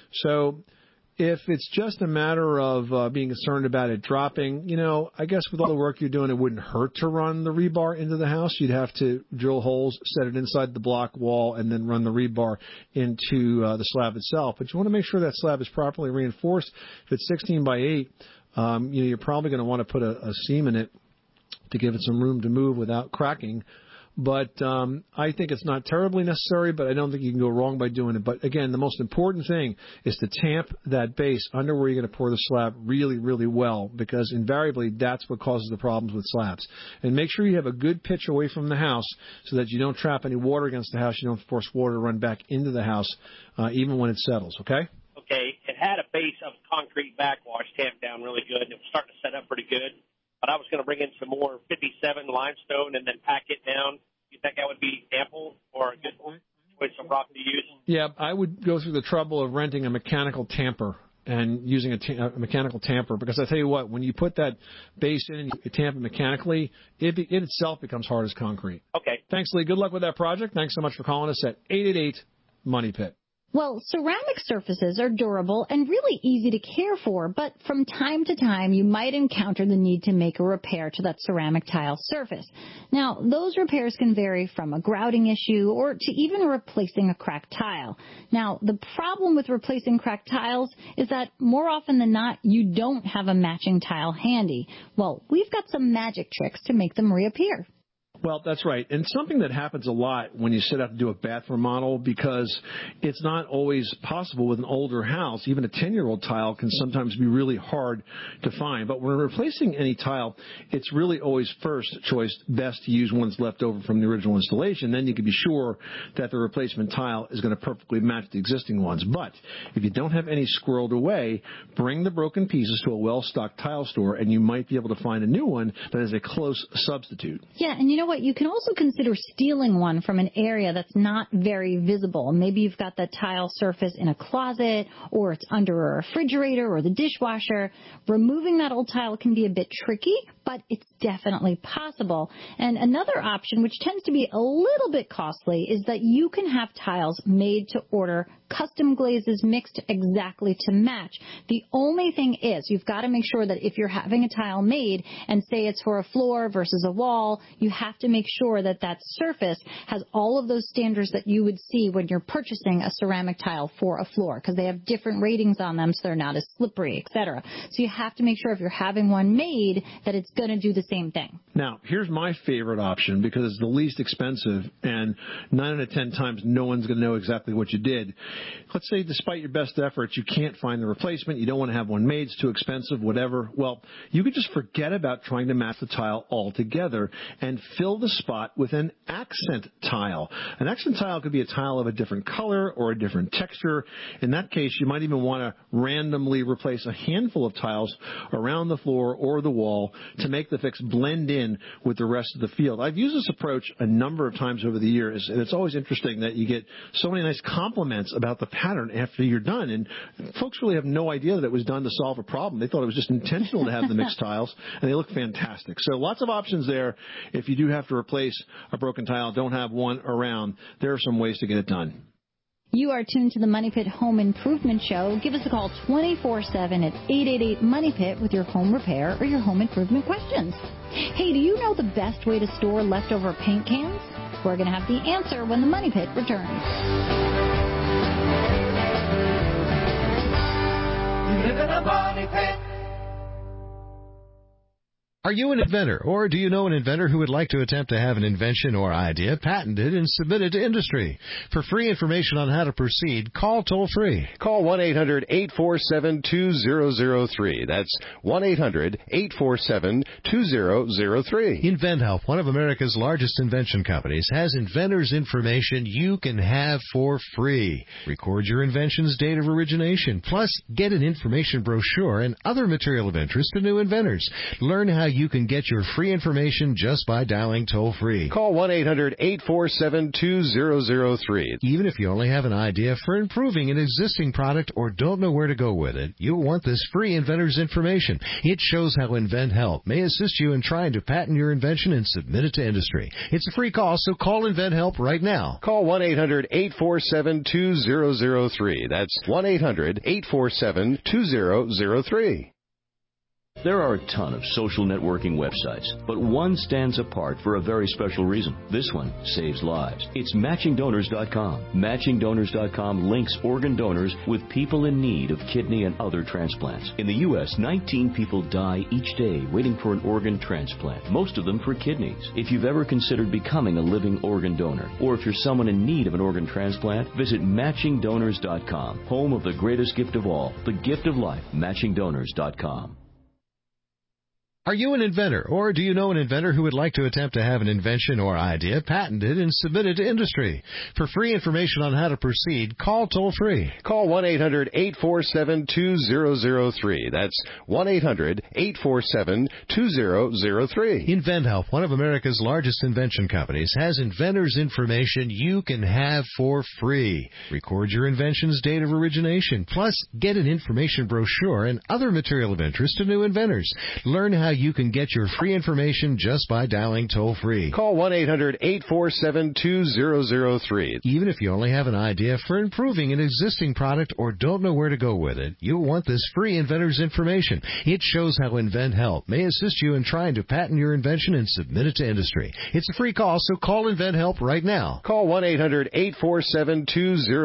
So if it's just a matter of being concerned about it dropping, I guess with all the work you're doing, it wouldn't hurt to run the rebar into the house. You'd have to drill holes, set it inside the block wall, and then run the rebar into the slab itself. But you want to make sure that slab is properly reinforced. If it's 16 by 8, you're probably going to want to put a seam in it to give it some room to move without cracking. But I think it's not terribly necessary, but I don't think you can go wrong by doing it. But, again, the most important thing is to tamp that base under where you're going to pour the slab really, really well, because invariably that's what causes the problems with slabs. And make sure you have a good pitch away from the house so that you don't trap any water against the house. You don't force water to run back into the house even when it settles, okay? Okay. It had a base of concrete backwash tamped down really good, and it was starting to set up pretty good. But I was going to bring in some more 57 limestone and then pack it down. You think that would be ample or a good choice of rock to use? Yeah, I would go through the trouble of renting a mechanical tamper and using a mechanical tamper, because I tell you what, when you put that base in and you tamp it mechanically, it itself becomes hard as concrete. Okay. Thanks, Lee. Good luck with that project. Thanks so much for calling us at 888-MONEY-PIT. Well, ceramic surfaces are durable and really easy to care for, but from time to time you might encounter the need to make a repair to that ceramic tile surface. Now, those repairs can vary from a grouting issue or to even replacing a cracked tile. Now, the problem with replacing cracked tiles is that more often than not, you don't have a matching tile handy. Well, we've got some magic tricks to make them reappear. Well, that's right. And something that happens a lot when you set out to do a bathroom model, because it's not always possible with an older house. Even a 10-year-old tile can sometimes be really hard to find. But when replacing any tile, it's really always first choice best to use one that's left over from the original installation. Then you can be sure that the replacement tile is going to perfectly match the existing ones. But if you don't have any squirreled away, bring the broken pieces to a well-stocked tile store, and you might be able to find a new one that is a close substitute. Yeah, and you know what? You can also consider stealing one from an area that's not very visible. Maybe you've got that tile surface in a closet, or it's under a refrigerator or the dishwasher. Removing that old tile can be a bit tricky, but it's definitely possible. And another option, which tends to be a little bit costly, is that you can have tiles made to order, custom glazes mixed exactly to match. The only thing is you've got to make sure that if you're having a tile made and say it's for a floor versus a wall, you have to make sure that that surface has all of those standards that you would see when you're purchasing a ceramic tile for a floor, because they have different ratings on them so they're not as slippery, etc. So you have to make sure if you're having one made that it's going to do the same thing. Now, here's my favorite option because it's the least expensive, and 9 out of 10 times no one's going to know exactly what you did. Let's say despite your best efforts, you can't find the replacement, you don't want to have one made, it's too expensive, whatever. Well, you could just forget about trying to match the tile altogether and fill the spot with an accent tile. An accent tile could be a tile of a different color or a different texture. In that case, you might even want to randomly replace a handful of tiles around the floor or the wall to make the fix blend in with the rest of the field. I've used this approach a number of times over the years, and it's always interesting that you get so many nice compliments about the pattern after you're done. And folks really have no idea that it was done to solve a problem. They thought it was just intentional to have the mixed tiles, and they look fantastic. So lots of options there. If you do have to replace a broken tile, don't have one around, there are some ways to get it done. You are tuned to the Money Pit Home Improvement Show. Give us a call 24/7 at 888-MONEY-PIT with your home repair or your home improvement questions. Hey, do you know the best way to store leftover paint cans? We're going to have the answer when the Money Pit returns. You live in a money pit. Are you an inventor, or do you know an inventor who would like to attempt to have an invention or idea patented and submitted to industry? For free information on how to proceed, call toll-free. Call 1-800-847-2003. That's 1-800-847-2003. InventHelp, one of America's largest invention companies, has inventors' information you can have for free. Record your invention's date of origination, plus get an information brochure and other material of interest to new inventors. Learn how you can get your free information just by dialing toll-free. Call 1-800-847-2003. Even if you only have an idea for improving an existing product or don't know where to go with it, you'll want this free inventor's information. It shows how InventHelp may assist you in trying to patent your invention and submit it to industry. It's a free call, so call InventHelp right now. Call 1-800-847-2003. That's 1-800-847-2003. There are a ton of social networking websites, but one stands apart for a very special reason. This one saves lives. It's MatchingDonors.com. MatchingDonors.com links organ donors with people in need of kidney and other transplants. In the U.S., 19 people die each day waiting for an organ transplant, most of them for kidneys. If you've ever considered becoming a living organ donor, or if you're someone in need of an organ transplant, visit MatchingDonors.com, home of the greatest gift of all, the gift of life, MatchingDonors.com. Are you an inventor, or do you know an inventor who would like to attempt to have an invention or idea patented and submitted to industry? For free information on how to proceed, call toll-free. Call 1-800-847-2003. That's 1-800-847-2003. InventHelp, one of America's largest invention companies, has inventors' information you can have for free. Record your invention's date of origination, plus get an information brochure and other material of interest to new inventors. Learn how you can get your free information just by dialing toll-free. Call 1-800-847-2003. Even if you only have an idea for improving an existing product or don't know where to go with it, you'll want this free inventor's information. It shows how InventHelp may assist you in trying to patent your invention and submit it to industry. It's a free call, so call InventHelp right now. Call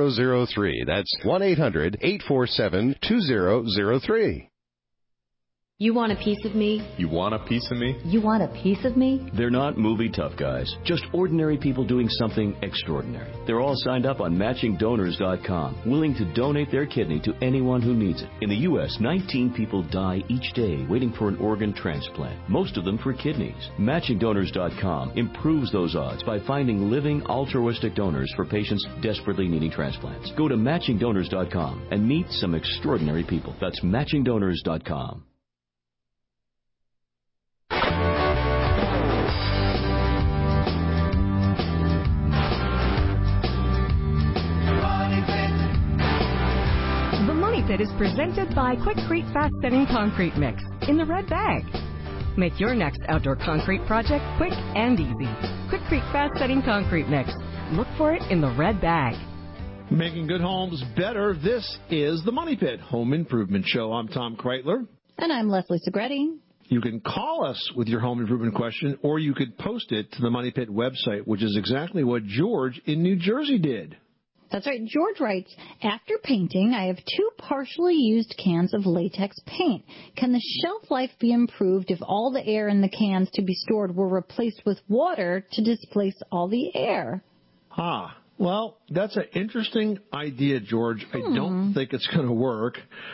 1-800-847-2003. That's 1-800-847-2003. You want a piece of me? You want a piece of me? You want a piece of me? They're not movie tough guys, just ordinary people doing something extraordinary. They're all signed up on MatchingDonors.com, willing to donate their kidney to anyone who needs it. In the U.S., 19 people die each day waiting for an organ transplant, most of them for kidneys. MatchingDonors.com improves those odds by finding living altruistic donors for patients desperately needing transplants. Go to MatchingDonors.com and meet some extraordinary people. That's MatchingDonors.com. Pit is presented by Quikrete Fast Setting Concrete Mix in the red bag. Make your next outdoor concrete project quick and easy. Quikrete Fast Setting Concrete Mix. Look for it in the red bag. Making good homes better. This is the Money Pit Home Improvement Show. I'm Tom Kreitler. And I'm Leslie Segretti. You can call us with your home improvement question, or you could post it to the Money Pit website, which is exactly what George in New Jersey did. That's right. George writes, after painting, I have 2 partially used cans of latex paint. Can the shelf life be improved if all the air in the cans to be stored were replaced with water to displace all the air? Well, that's an interesting idea, George. I don't think it's going to work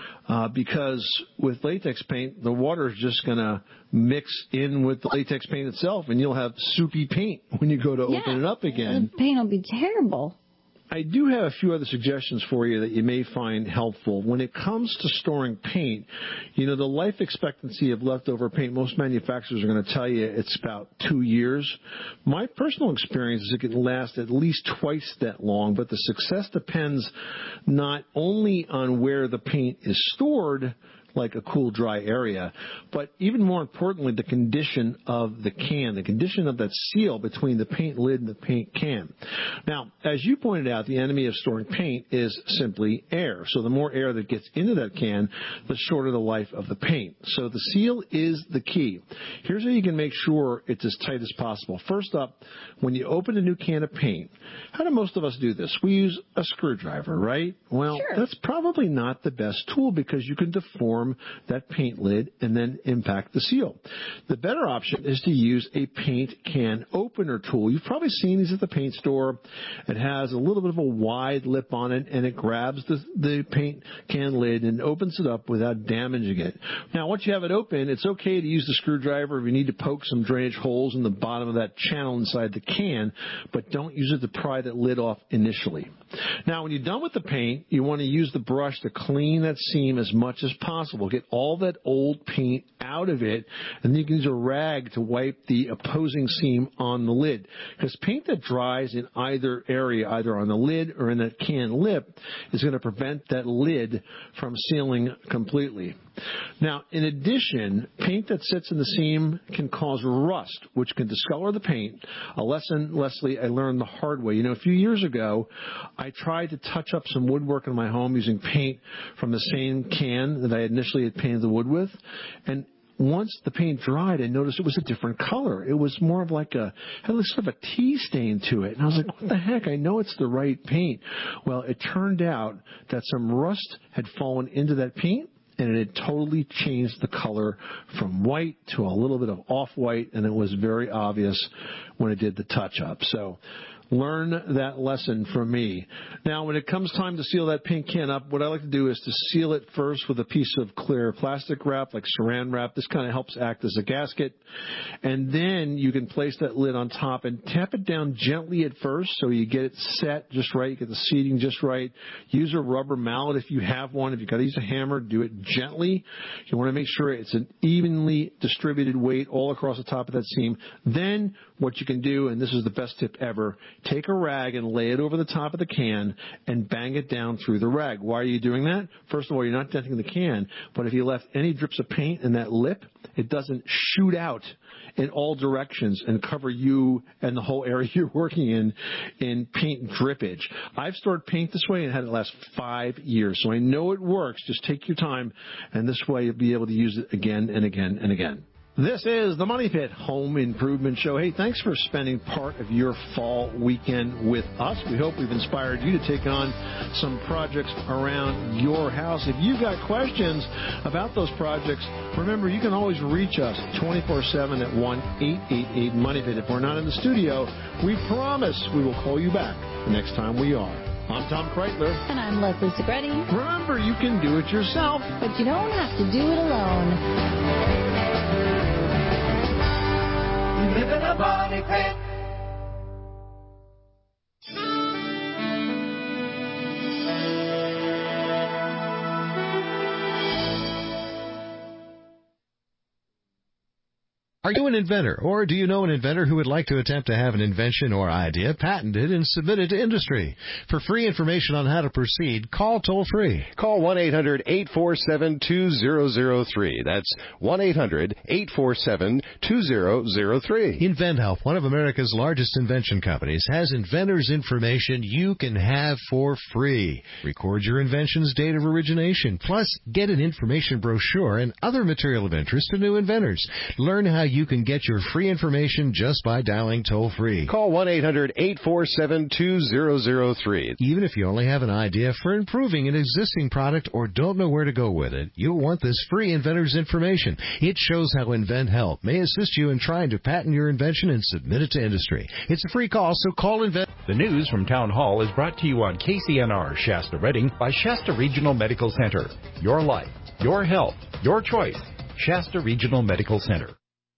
because with latex paint, the water is just going to mix in with the latex paint itself, and you'll have soupy paint when you go to open it up again. The paint will be terrible. I do have a few other suggestions for you that you may find helpful. When it comes to storing paint, the life expectancy of leftover paint, most manufacturers are going to tell you it's about 2 years. My personal experience is it can last at least twice that long, but the success depends not only on where the paint is stored, like a cool, dry area, but even more importantly, the condition of the can, the condition of that seal between the paint lid and the paint can. Now, as you pointed out, the enemy of storing paint is simply air. So the more air that gets into that can, the shorter the life of the paint. So the seal is the key. Here's how you can make sure it's as tight as possible. First up, when you open a new can of paint, how do most of us do this? We use a screwdriver, right? Well, that's probably not the best tool because you can deform that paint lid and then impact the seal. The better option is to use a paint can opener tool. You've probably seen these at the paint store. It has a little bit of a wide lip on it, and it grabs the paint can lid and opens it up without damaging it. Now, once you have it open, it's okay to use the screwdriver if you need to poke some drainage holes in the bottom of that channel inside the can, but don't use it to pry that lid off initially. Now, when you're done with the paint, you want to use the brush to clean that seam as much as possible. Get all that old paint out of it, and then you can use a rag to wipe the opposing seam on the lid. Because paint that dries in either area, either on the lid or in that can lip, is going to prevent that lid from sealing completely. Now, in addition, paint that sits in the seam can cause rust, which can discolor the paint. A lesson, Leslie, I learned the hard way. A few years ago, I tried to touch up some woodwork in my home using paint from the same can that I initially had painted the wood with, and once the paint dried, I noticed it was a different color. It was more of like had sort of a tea stain to it. And I was like, what the heck? I know it's the right paint. Well, it turned out that some rust had fallen into that paint, and it had totally changed the color from white to a little bit of off-white, and it was very obvious when it did the touch-up. So learn that lesson from me. Now, when it comes time to seal that paint can up, what I like to do is to seal it first with a piece of clear plastic wrap, like saran wrap. This kind of helps act as a gasket. And then you can place that lid on top and tap it down gently at first so you get it set just right, you get the seating just right. Use a rubber mallet if you have one. If you've got to use a hammer, do it gently. You want to make sure it's an evenly distributed weight all across the top of that seam. Then what you can do, and this is the best tip ever, take a rag and lay it over the top of the can and bang it down through the rag. Why are you doing that? First of all, you're not denting the can, but if you left any drips of paint in that lip, it doesn't shoot out in all directions and cover you and the whole area you're working in paint drippage. I've stored paint this way and had it last 5 years, so I know it works. Just take your time, and this way you'll be able to use it again and again and again. This is the Money Pit Home Improvement Show. Hey, thanks for spending part of your fall weekend with us. We hope we've inspired you to take on some projects around your house. If you've got questions about those projects, remember, you can always reach us 24/7 at 1-888-MONEYPIT. If we're not in the studio, we promise we will call you back the next time we are. I'm Tom Kreitler. And I'm Leslie Segretti. Remember, you can do it yourself, but you don't have to do it alone. Live in a money pit. Are you an inventor, or do you know an inventor who would like to attempt to have an invention or idea patented and submitted to industry? For free information on how to proceed, call toll-free. Call 1-800-847-2003. That's 1-800-847-2003. InventHelp, one of America's largest invention companies, has inventors' information you can have for free. Record your invention's date of origination, plus get an information brochure and other material of interest to new inventors. Learn how you can get your free information just by dialing toll-free. Call 1-800-847-2003. Even if you only have an idea for improving an existing product or don't know where to go with it, you'll want this free inventor's information. It shows how InventHelp may assist you in trying to patent your invention and submit it to industry. It's a free call, so call Invent. The news from Town Hall is brought to you on KCNR Shasta Redding by Shasta Regional Medical Center. Your life, your health, your choice. Shasta Regional Medical Center.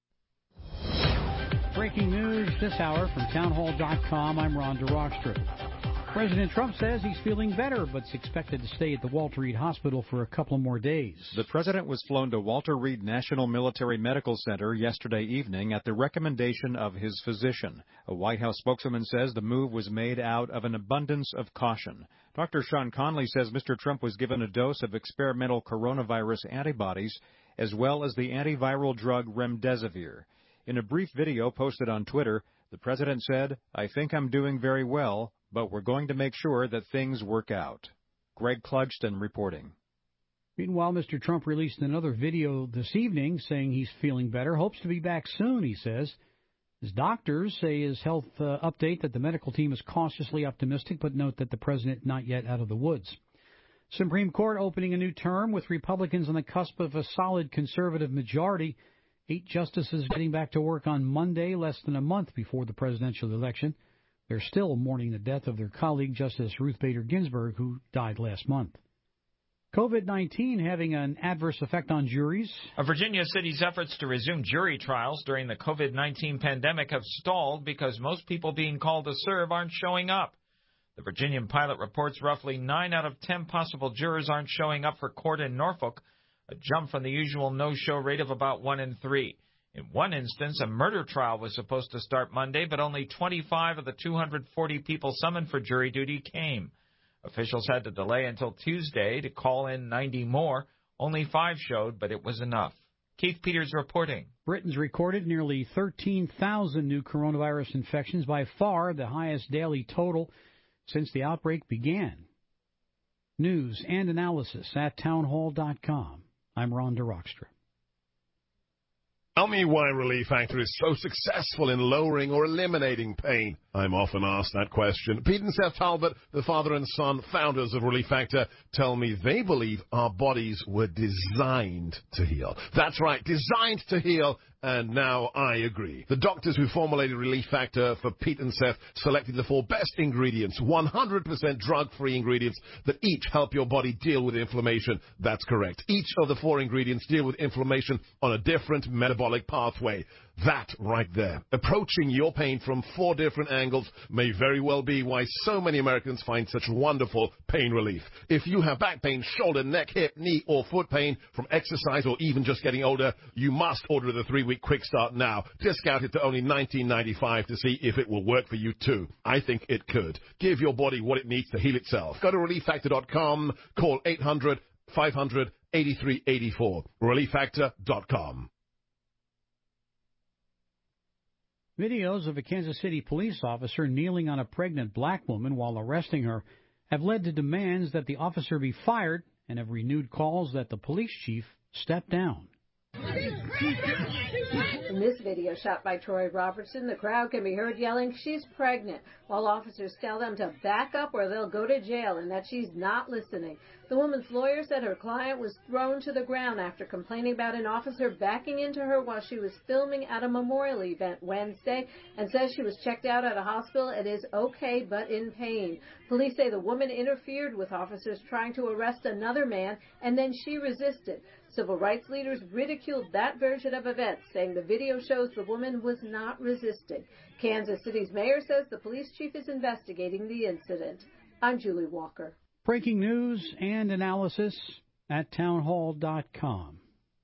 Breaking news this hour from townhall.com. I'm Ron DeRockstra. President Trump says he's feeling better, but's expected to stay at the Walter Reed Hospital for a couple more days. The president was flown to Walter Reed National Military Medical Center yesterday evening at the recommendation of his physician. A White House spokeswoman says the move was made out of an abundance of caution. Dr. Sean Conley says Mr. Trump was given a dose of experimental coronavirus antibodies as well as the antiviral drug remdesivir. In a brief video posted on Twitter, the president said, "I think I'm doing very well, but we're going to make sure that things work out." Greg Clugston reporting. Meanwhile, Mr. Trump released another video this evening saying he's feeling better, hopes to be back soon, he says. His doctors say his health update that the medical team is cautiously optimistic, but note that the president not yet out of the woods. Supreme Court opening a new term with Republicans on the cusp of a solid conservative majority. 8 justices getting back to work on Monday, less than a month before the presidential election. They're still mourning the death of their colleague, Justice Ruth Bader Ginsburg, who died last month. COVID-19 having an adverse effect on juries. A Virginia city's efforts to resume jury trials during the COVID-19 pandemic have stalled because most people being called to serve aren't showing up. The Virginian Pilot reports roughly 9 out of 10 possible jurors aren't showing up for court in Norfolk, a jump from the usual no-show rate of about 1 in 3. In one instance, a murder trial was supposed to start Monday, but only 25 of the 240 people summoned for jury duty came. Officials had to delay until Tuesday to call in 90 more. Only 5 showed, but it was enough. Keith Peters reporting. Britain's recorded nearly 13,000 new coronavirus infections, by far the highest daily total since the outbreak began. News and analysis at townhall.com. I'm Ron DeRockstra. Tell me why Relief Factor is so successful in lowering or eliminating pain. I'm often asked that question. Pete and Seth Talbot, the father and son founders of Relief Factor, tell me they believe our bodies were designed to heal. That's right, designed to heal. And now I agree. The doctors who formulated Relief Factor for Pete and Seth selected the 4 best ingredients, 100% drug-free ingredients that each help your body deal with inflammation. That's correct. Each of the 4 ingredients deal with inflammation on a different metabolic pathway. That right there, approaching your pain from 4 different angles, may very well be why so many Americans find such wonderful pain relief. If you have back pain, shoulder, neck, hip, knee, or foot pain from exercise or even just getting older, you must order the 3-week Quick Start now. Discounted to only $19.95 to see if it will work for you too. I think it could. Give your body what it needs to heal itself. Go to ReliefFactor.com, call 800-500-8384. ReliefFactor.com. Videos of a Kansas City police officer kneeling on a pregnant black woman while arresting her have led to demands that the officer be fired and have renewed calls that the police chief step down. In this video shot by Troy Robertson, the crowd can be heard yelling she's pregnant, while officers tell them to back up or they'll go to jail and that she's not listening. The woman's lawyer said her client was thrown to the ground after complaining about an officer backing into her while she was filming at a memorial event Wednesday, and says she was checked out at a hospital and is okay but in pain. Police say the woman interfered with officers trying to arrest another man, and then she resisted. Civil rights leaders ridiculed that version of events, saying the video shows the woman was not resisting. Kansas City's mayor says the police chief is investigating the incident. I'm Julie Walker. Breaking news and analysis at townhall.com.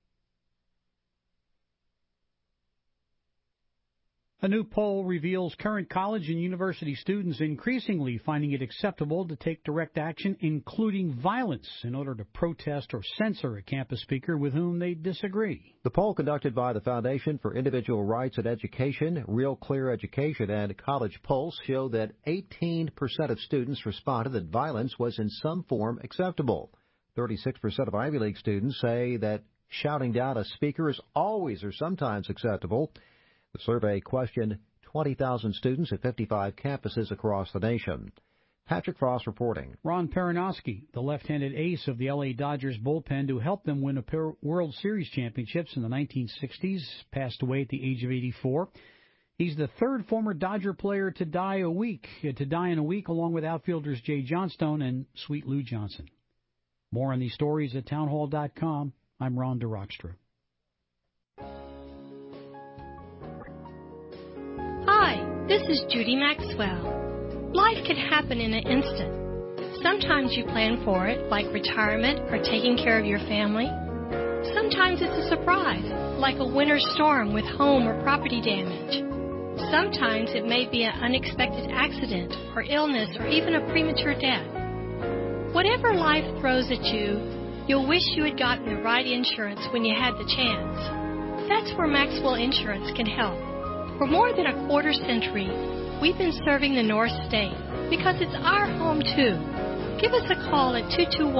A new poll reveals current college and university students increasingly finding it acceptable to take direct action, including violence, in order to protest or censor a campus speaker with whom they disagree. The poll conducted by the Foundation for Individual Rights and Education, Real Clear Education, and College Pulse show that 18% of students responded that violence was in some form acceptable. 36% of Ivy League students say that shouting down a speaker is always or sometimes acceptable. The survey questioned 20,000 students at 55 campuses across the nation. Patrick Frost reporting. Ron Peronoski, the left-handed ace of the L.A. Dodgers bullpen who helped them win a World Series championships in the 1960s, passed away at the age of 84. He's the third former Dodger player to die in a week along with outfielders Jay Johnstone and Sweet Lou Johnson. More on these stories at townhall.com. I'm Ron DeRockstra. Hi, this is Judy Maxwell. Life can happen in an instant. Sometimes you plan for it, like retirement or taking care of your family. Sometimes it's a surprise, like a winter storm with home or property damage. Sometimes it may be an unexpected accident or illness or even a premature death. Whatever life throws at you, you'll wish you had gotten the right insurance when you had the chance. That's where Maxwell Insurance can help. For more than a quarter century, we've been serving the North State because it's our home, too. Give us a call at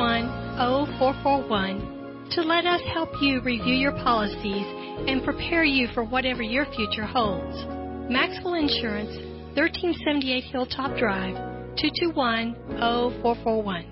221-0441 to let us help you review your policies and prepare you for whatever your future holds. Maxwell Insurance, 1378 Hilltop Drive, 221-0441.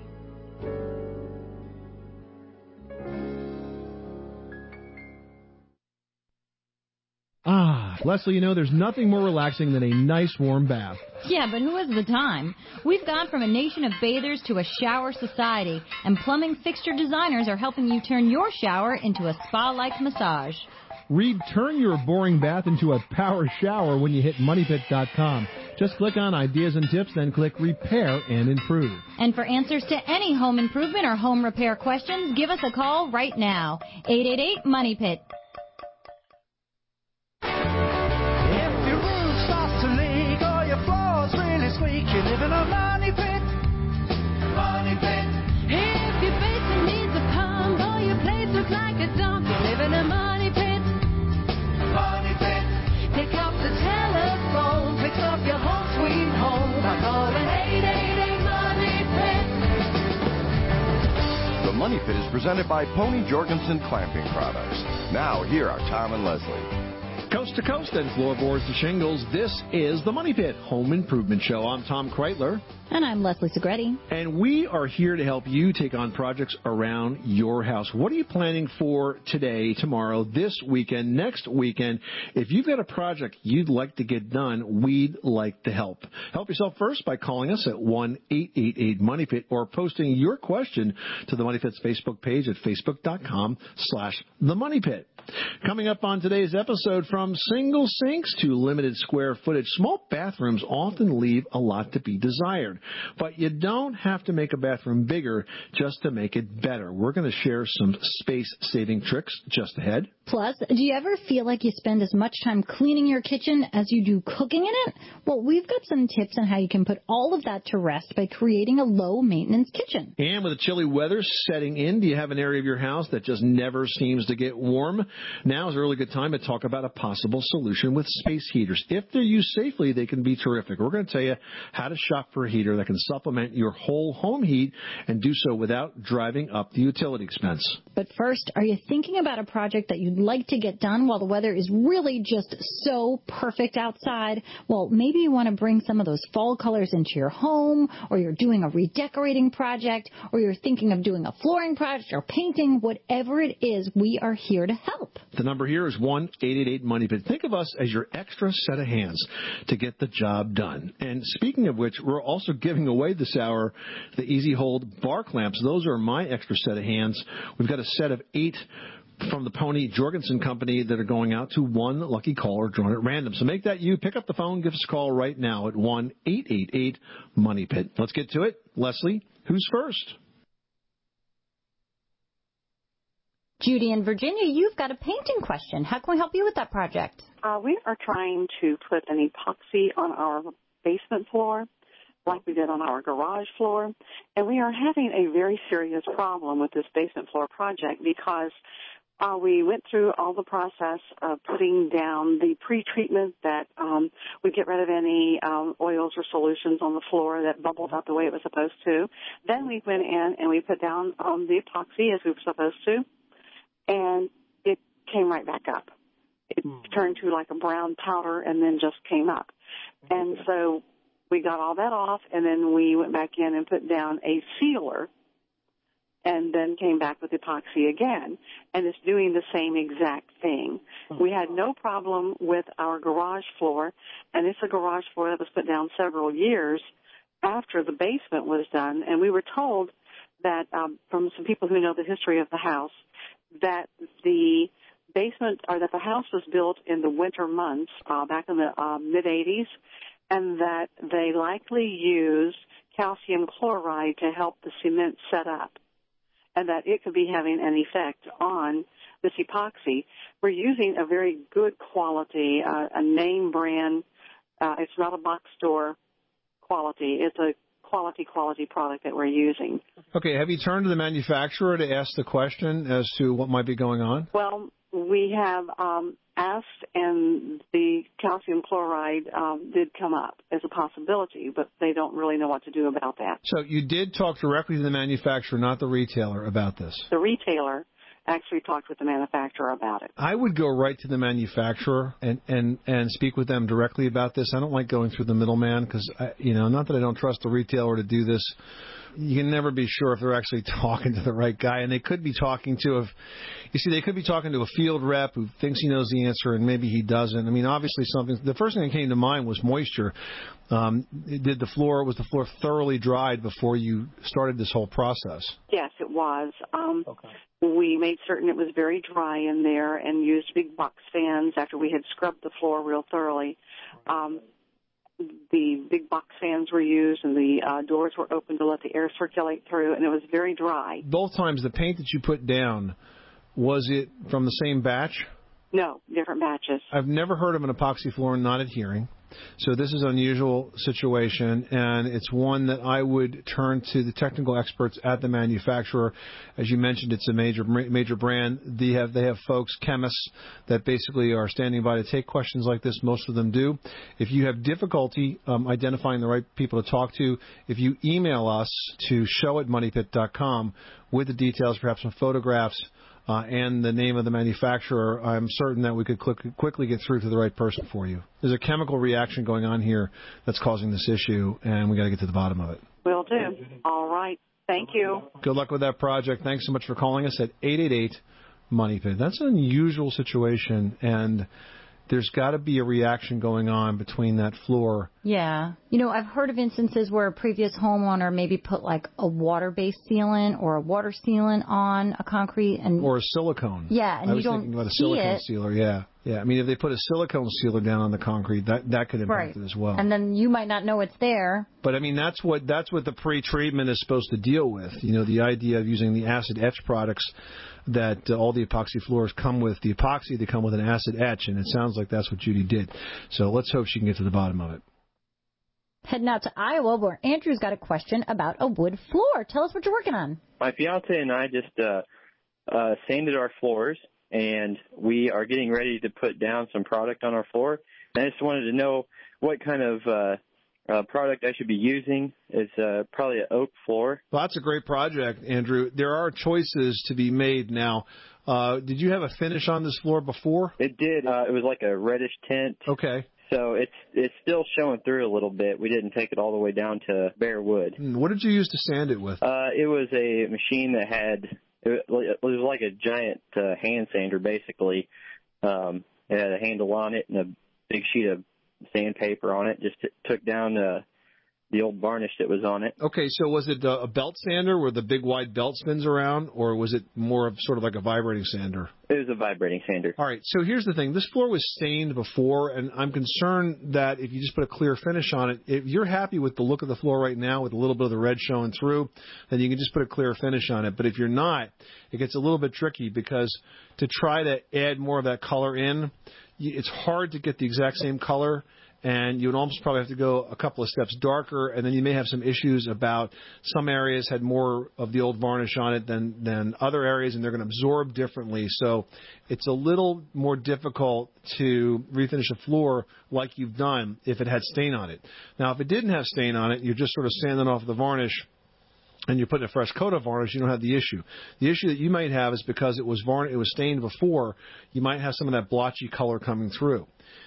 Leslie, you know, there's nothing more relaxing than a nice warm bath. Yeah, but who has the time? We've gone from a nation of bathers to a shower society, and plumbing fixture designers are helping you turn your shower into a spa-like massage. Read Turn Your Boring Bath into a Power Shower when you hit MoneyPit.com. Just click on Ideas and Tips, then click Repair and Improve. And for answers to any home improvement or home repair questions, give us a call right now. 888-MONEYPIT. You live in a money pit. Money pit. If your basement needs a pump or your place looks like a dump, you live in a money pit. Money pit. Pick up the telephone, fix up your home sweet home by calling 888-MONEY-PIT. The Money Pit is presented by Pony Jorgensen Clamping Products. Now, here are Tom and Leslie. Coast to coast and floorboards to shingles, this is the Money Pit Home Improvement Show. I'm Tom Kreitler. And I'm Leslie Segretti. And we are here to help you take on projects around your house. What are you planning for today, tomorrow, this weekend, next weekend? If you've got a project you'd like to get done, we'd like to help. Help yourself first by calling us at 1-888-MONEYPIT or posting your question to the Money Pit's Facebook page at facebook.com/themoneypit. Coming up on today's episode, from single sinks to limited square footage, small bathrooms often leave a lot to be desired. But you don't have to make a bathroom bigger just to make it better. We're going to share some space-saving tricks just ahead. Plus, do you ever feel like you spend as much time cleaning your kitchen as you do cooking in it? Well, we've got some tips on how you can put all of that to rest by creating a low-maintenance kitchen. And with the chilly weather setting in, do you have an area of your house that just never seems to get warm? Now is a really good time to talk about a possible solution with space heaters. If they're used safely, they can be terrific. We're going to tell you how to shop for a heater that can supplement your whole home heat and do so without driving up the utility expense. But first, are you thinking about a project that you'd like to get done while the weather is really just so perfect outside? Well, maybe you want to bring some of those fall colors into your home, or you're doing a redecorating project, or you're thinking of doing a flooring project or painting. Whatever it is, we are here to help. The number here is 1-888-MONEYPIT. Think of us as your extra set of hands to get the job done. And speaking of which, we're also giving away this hour the Easy Hold bar clamps. Those are my extra set of hands. We've got a set of 8 from the Pony Jorgensen Company that are going out to one lucky caller drawn at random. So make that you. Pick up the phone. Give us a call right now at 1-888-MONEYPIT. Let's get to it. Leslie, who's first? Judy in Virginia, you've got a painting question. How can we help you with that project? We are trying to put an epoxy on our basement floor, like we did on our garage floor, and we are having a very serious problem with this basement floor project because we went through all the process of putting down the pre-treatment that would get rid of any oils or solutions on the floor that bubbled up the way it was supposed to. Then we went in and we put down the epoxy as we were supposed to, and it came right back up. It turned to like a brown powder and then just came up. And so we got all that off, and then we went back in and put down a sealer and then came back with epoxy again. And it's doing the same exact thing. We had no problem with our garage floor, and it's a garage floor that was put down several years after the basement was done. And we were told that from some people who know the history of the house, that the basement, or that the house was built in the winter months back in the mid-'80s, and that they likely used calcium chloride to help the cement set up, and that it could be having an effect on this epoxy. We're using a very good quality, a name brand. It's not a box store quality. It's a quality product that we're using. Okay, have you turned to the manufacturer to ask the question as to what might be going on? Well, we have asked, and the calcium chloride did come up as a possibility, but they don't really know what to do about that. So you did talk directly to the manufacturer, not the retailer, about this? The retailer actually talked with the manufacturer about it. I would go right to the manufacturer and speak with them directly about this. I don't like going through the middleman because, not that I don't trust the retailer to do this. You can never be sure if they're actually talking to the right guy, and they could be talking to they could be talking to a field rep who thinks he knows the answer and maybe he doesn't. I mean, obviously the first thing that came to mind was moisture. Was the floor thoroughly dried before you started this whole process? Yes, it was. We made certain it was very dry in there and used big box fans after we had scrubbed the floor real thoroughly. The big box fans were used, and the doors were open to let the air circulate through, and it was very dry. Both times, the paint that you put down, was it from the same batch? No, different batches. I've never heard of an epoxy floor not adhering. So this is an unusual situation, and it's one that I would turn to the technical experts at the manufacturer. As you mentioned, it's a major brand. They have folks, chemists, that basically are standing by to take questions like this. Most of them do. If you have difficulty identifying the right people to talk to, if you email us to show@moneypit.com with the details, perhaps some photographs, and the name of the manufacturer, I'm certain that we could quickly get through to the right person for you. There's a chemical reaction going on here that's causing this issue, and we got to get to the bottom of it. Will do. All right. Thank you. Good luck with that project. Thanks so much for calling us at 888-MONEYPIT. That's an unusual situation, and there's got to be a reaction going on between that floor. Yeah. I've heard of instances where a previous homeowner maybe put like a water-based sealant or a water sealant on a concrete. Or a silicone. Yeah, and I was thinking about a silicone sealer, yeah. Yeah, I mean, if they put a silicone sealer down on the concrete, that could impact it as well. And then you might not know it's there. But, I mean, that's what the pre-treatment is supposed to deal with. The idea of using the acid etch products that all the epoxy floors come with. The epoxy, they come with an acid etch, and it sounds like that's what Judy did. So let's hope she can get to the bottom of it. Heading out to Iowa, where Andrew's got a question about a wood floor. Tell us what you're working on. My fiance and I just sanded our floors, and we are getting ready to put down some product on our floor. And I just wanted to know what kind of product I should be using. It's probably an oak floor. Well, that's a great project, Andrew. There are choices to be made now. Did you have a finish on this floor before? It did. It was like a reddish tint. Okay. So it's still showing through a little bit. We didn't take it all the way down to bare wood. What did you use to sand it with? It was a machine that had, it was like a giant hand sander, basically. It had a handle on it and a big sheet of sandpaper on it. Just took down the old varnish that was on it. Okay, so was it a belt sander where the big wide belt spins around, or was it more of sort of like a vibrating sander? It was a vibrating sander. All right, so here's the thing. This floor was stained before, and I'm concerned that if you just put a clear finish on it, if you're happy with the look of the floor right now with a little bit of the red showing through, then you can just put a clear finish on it. But if you're not, it gets a little bit tricky because to try to add more of that color in, it's hard to get the exact same color, and you would almost probably have to go a couple of steps darker, and then you may have some issues about some areas had more of the old varnish on it than other areas, and they're going to absorb differently. So it's a little more difficult to refinish a floor like you've done if it had stain on it. Now, if it didn't have stain on it, you're just sort of sanding off the varnish, and you're putting a fresh coat of varnish, you don't have the issue. The issue that you might have is because it was stained before, you might have some of that blotchy color coming through.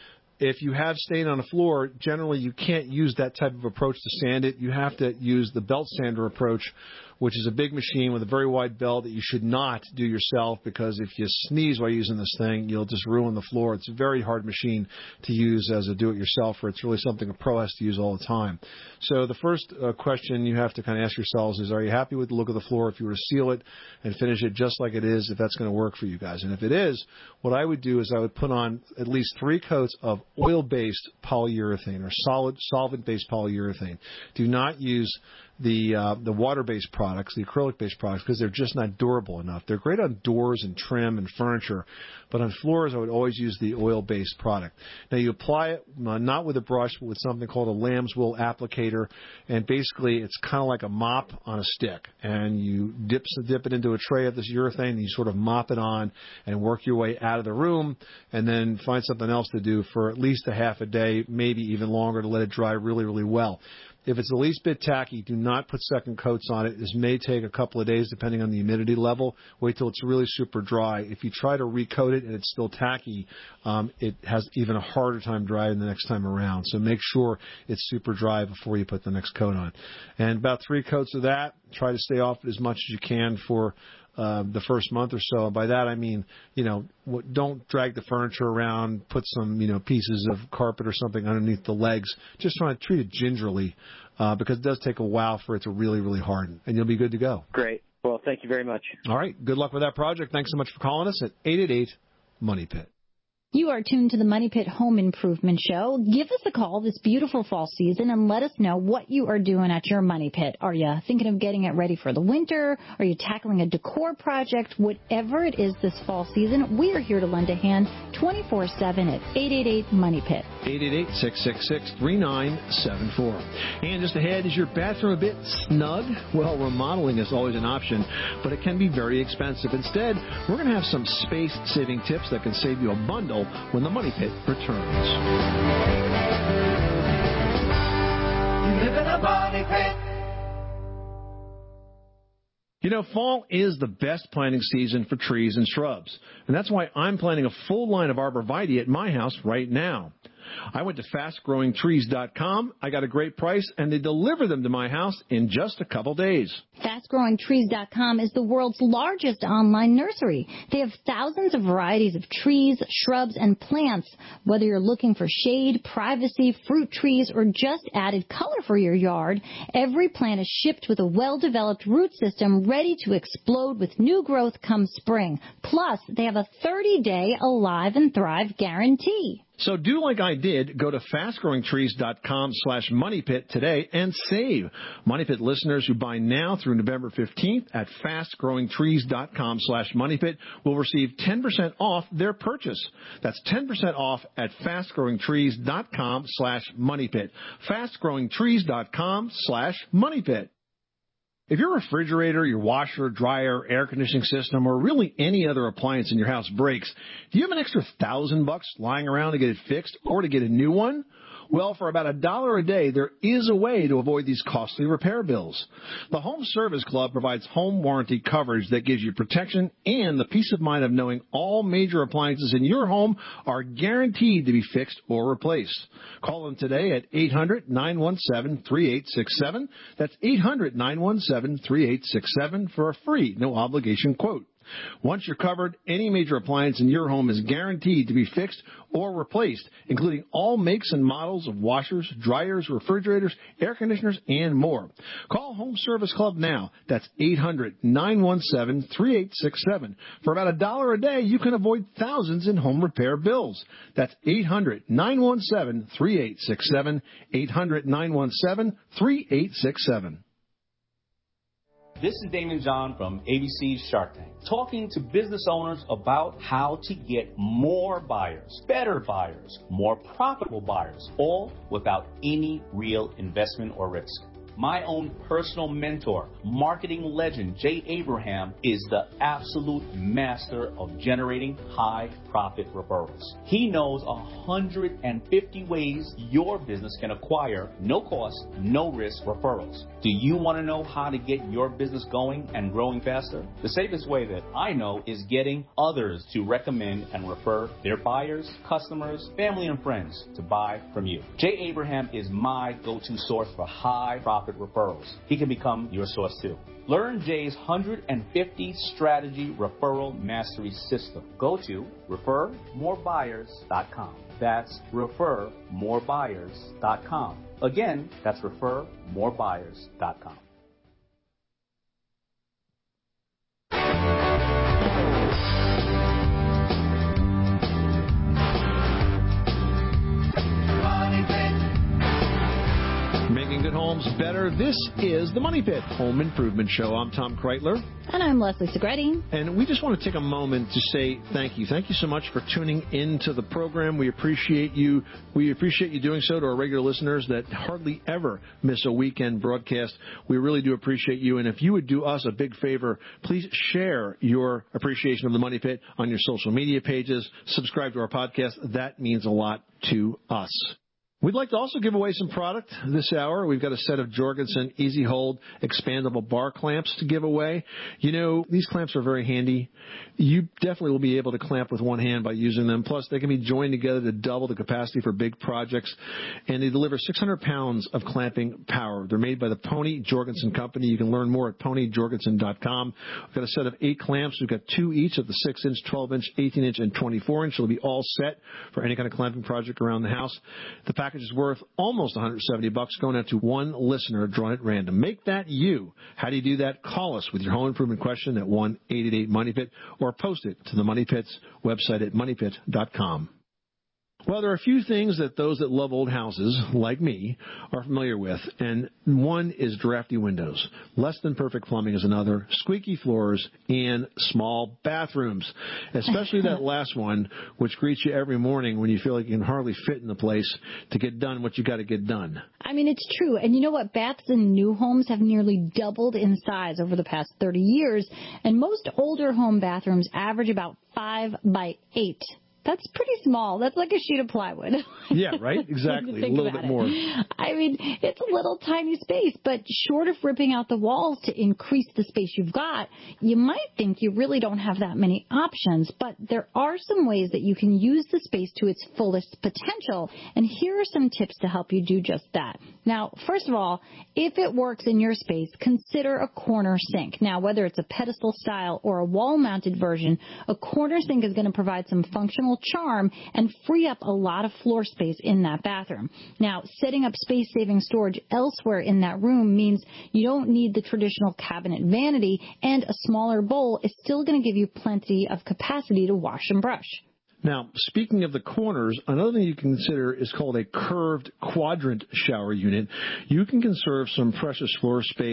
If you have stain on the floor, generally you can't use that type of approach to sand it. You have to use the belt sander approach, which is a big machine with a very wide belt that you should not do yourself, because if you sneeze while using this thing, you'll just ruin the floor. It's a very hard machine to use as a do-it-yourselfer. It's really something a pro has to use all the time. So the first question you have to kind of ask yourselves is, are you happy with the look of the floor? If you were to seal it and finish it just like it is, if that's going to work for you guys. And if it is, what I would do is I would put on at least 3 coats of oil-based polyurethane or solvent-based polyurethane. Do not use the water-based products, the acrylic-based products, because they're just not durable enough. They're great on doors and trim and furniture, but on floors I would always use the oil-based product. Now you apply it not with a brush, but with something called a lamb's wool applicator, and basically it's kind of like a mop on a stick, and you dip it into a tray of this urethane, and you sort of mop it on and work your way out of the room, and then find something else to do for at least a half a day, maybe even longer, to let it dry really, really well. If it's the least bit tacky, do not put second coats on it. This may take a couple of days depending on the humidity level. Wait till it's really super dry. If you try to recoat it and it's still tacky, it has even a harder time drying the next time around. So make sure it's super dry before you put the next coat on. And about 3 coats of that. Try to stay off it as much as you can for the first month or so. By that I mean, don't drag the furniture around, put some, pieces of carpet or something underneath the legs. Just try to treat it gingerly because it does take a while for it to really, really harden, and you'll be good to go. Great. Well, thank you very much. All right. Good luck with that project. Thanks so much for calling us at 888-MONEY-PIT. You are tuned to the Money Pit Home Improvement Show. Give us a call this beautiful fall season and let us know what you are doing at your Money Pit. Are you thinking of getting it ready for the winter? Are you tackling a decor project? Whatever it is this fall season, we are here to lend a hand 24/7 at 888-MONEY-PIT. 888-666-3974. And just ahead, is your bathroom a bit snug? Well, remodeling is always an option, but it can be very expensive. Instead, we're going to have some space-saving tips that can save you a bundle when the Money Pit returns. You live in a money pit. Fall is the best planting season for trees and shrubs, and that's why I'm planting a full line of arborvitae at my house right now. I went to FastGrowingTrees.com. I got a great price, and they deliver them to my house in just a couple days. FastGrowingTrees.com is the world's largest online nursery. They have thousands of varieties of trees, shrubs, and plants. Whether you're looking for shade, privacy, fruit trees, or just added color for your yard, every plant is shipped with a well-developed root system ready to explode with new growth come spring. Plus, they have a 30-day Alive and Thrive guarantee. So do like I did. Go to FastGrowingTrees.com/MoneyPit today and save. Money Pit listeners who buy now through November 15th at FastGrowingTrees.com/MoneyPit will receive 10% off their purchase. That's 10% off at FastGrowingTrees.com/MoneyPit. FastGrowingTrees.com/MoneyPit. If your refrigerator, your washer, dryer, air conditioning system, or really any other appliance in your house breaks, do you have an extra $1,000 lying around to get it fixed or to get a new one? Well, for about $1 a day, there is a way to avoid these costly repair bills. The Home Service Club provides home warranty coverage that gives you protection and the peace of mind of knowing all major appliances in your home are guaranteed to be fixed or replaced. Call them today at 800-917-3867. That's 800-917-3867 for a free, no-obligation quote. Once you're covered, any major appliance in your home is guaranteed to be fixed or replaced, including all makes and models of washers, dryers, refrigerators, air conditioners, and more. Call Home Service Club now. That's 800-917-3867. For about $1 a day, you can avoid thousands in home repair bills. That's 800-917-3867, 800-917-3867. This is Damon John from ABC's Shark Tank, talking to business owners about how to get more buyers, better buyers, more profitable buyers, all without any real investment or risk. My own personal mentor, marketing legend Jay Abraham, is the absolute master of generating high profit referrals. He knows 150 ways your business can acquire no cost, no risk referrals. Do you want to know how to get your business going and growing faster? The safest way that I know is getting others to recommend and refer their buyers, customers, family, and friends to buy from you. Jay Abraham is my go-to source for high profit referrals. He can become your source too. Learn Jay's 150 strategy referral mastery system. Go to refermorebuyers.com. That's refermorebuyers.com. Again, that's refermorebuyers.com. Making good homes better. This is the Money Pit Home Improvement Show. I'm Tom Kreitler. And I'm Leslie Segretti. And we just want to take a moment to say thank you. Thank you so much for tuning into the program. We appreciate you. We appreciate you doing so to our regular listeners that hardly ever miss a weekend broadcast. We really do appreciate you. And if you would do us a big favor, please share your appreciation of the Money Pit on your social media pages. Subscribe to our podcast. That means a lot to us. We'd like to also give away some product this hour. We've got a set of Jorgensen Easy Hold expandable bar clamps to give away. You know, these clamps are very handy. You definitely will be able to clamp with one hand by using them. Plus, they can be joined together to double the capacity for big projects. And they deliver 600 pounds of clamping power. They're made by the Pony Jorgensen Company. You can learn more at ponyjorgensen.com. We've got a set of 8 clamps. We've got 2 each of the 6-inch, 12-inch, 18-inch, and 24-inch. They'll be all set for any kind of clamping project around the house. The package is worth almost $170, going out to one listener drawn at random. Make that you. How do you do that? Call us with your home improvement question at 1-888-MONEYPIT or post it to the Money Pit's website at moneypit.com. Well, there are a few things that those that love old houses, like me, are familiar with, and one is drafty windows. Less than perfect plumbing is another, squeaky floors, and small bathrooms, especially that last one, which greets you every morning when you feel like you can hardly fit in the place to get done what you got to get done. I mean, it's true. And you know what? Baths in new homes have nearly doubled in size over the past 30 years, and most older home bathrooms average about 5 by 8. That's pretty small. That's like a sheet of plywood. Yeah, right? Exactly. A little bit more. I mean, it's a little tiny space, but short of ripping out the walls to increase the space you've got, you might think you really don't have that many options, but there are some ways that you can use the space to its fullest potential, and here are some tips to help you do just that. Now, first of all, if it works in your space, consider a corner sink. Now, whether it's a pedestal style or a wall-mounted version, a corner sink is going to provide some functional charm and free up a lot of floor space in that bathroom. Now, setting up space-saving storage elsewhere in that room means you don't need the traditional cabinet vanity, and a smaller bowl is still going to give you plenty of capacity to wash and brush. Now, speaking of the corners, another thing you can consider is called a curved quadrant shower unit. You can conserve some precious floor space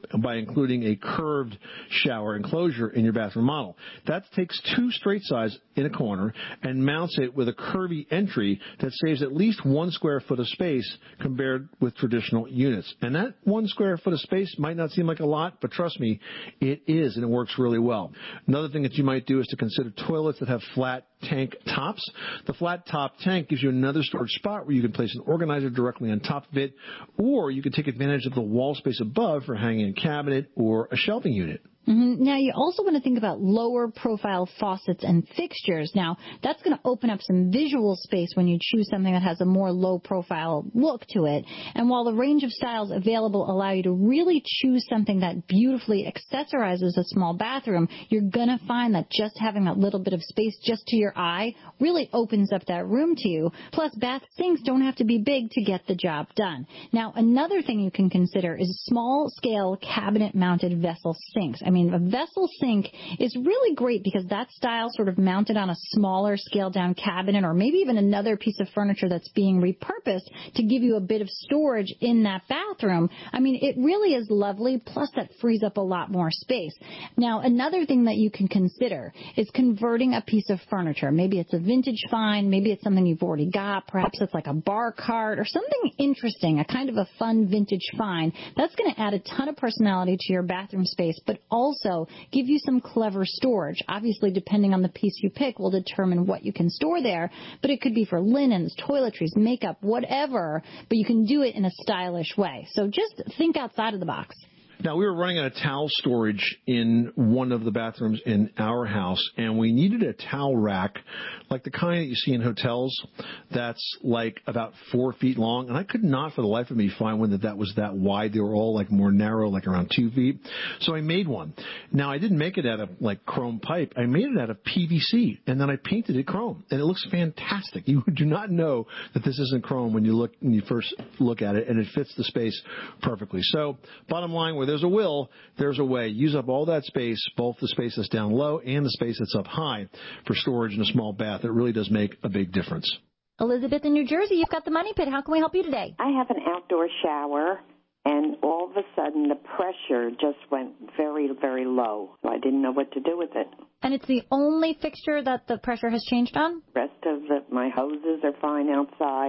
by including a curved shower enclosure in your bathroom model. That takes 2 straight sides in a corner and mounts it with a curvy entry that saves at least 1 square foot of space compared with traditional units. And that 1 square foot of space might not seem like a lot, but trust me, it is, and it works really well. Another thing that you might do is to consider toilets that have flat tank tops. The flat top tank gives you another storage spot where you can place an organizer directly on top of it, or you can take advantage of the wall space above for hanging a cabinet or a shelving unit. Mm-hmm. Now, you also want to think about lower profile faucets and fixtures. Now, that's going to open up some visual space when you choose something that has a more low profile look to it. And while the range of styles available allow you to really choose something that beautifully accessorizes a small bathroom, you're going to find that just having that little bit of space just to your eye really opens up that room to you. Plus, bath sinks don't have to be big to get the job done. Now, another thing you can consider is small-scale cabinet-mounted vessel sinks. I mean, a vessel sink is really great because that style sort of mounted on a smaller scaled-down cabinet or maybe even another piece of furniture that's being repurposed to give you a bit of storage in that bathroom. I mean, it really is lovely, plus that frees up a lot more space. Now, another thing that you can consider is converting a piece of furniture. Maybe it's a vintage find, maybe it's something you've already got, perhaps it's like a bar cart or something interesting, a kind of a fun vintage find. That's going to add a ton of personality to your bathroom space, but also give you some clever storage. Obviously, depending on the piece you pick will determine what you can store there, but it could be for linens, toiletries, makeup, whatever, but you can do it in a stylish way. So just think outside of the box. Now, we were running out of towel storage in one of the bathrooms in our house, and we needed a towel rack like the kind that you see in hotels that's like about 4 feet long. And I could not for the life of me find one that was that wide. They were all like more narrow, like around 2 feet. So I made one. Now, I didn't make it out of like chrome pipe. I made it out of PVC, and then I painted it chrome. And it looks fantastic. You do not know that this isn't chrome when you first look at it, and it fits the space perfectly. So bottom line, where there's a will, there's a way. Use up all that space, both the space that's down low and the space that's up high for storage in a small bath. It really does make a big difference. Elizabeth in New Jersey, you've got the Money Pit. How can we help you today? I have an outdoor shower, and all of a sudden the pressure just went very, very low. So I didn't know what to do with it. And it's the only fixture that the pressure has changed on? The rest of my hoses are fine outside.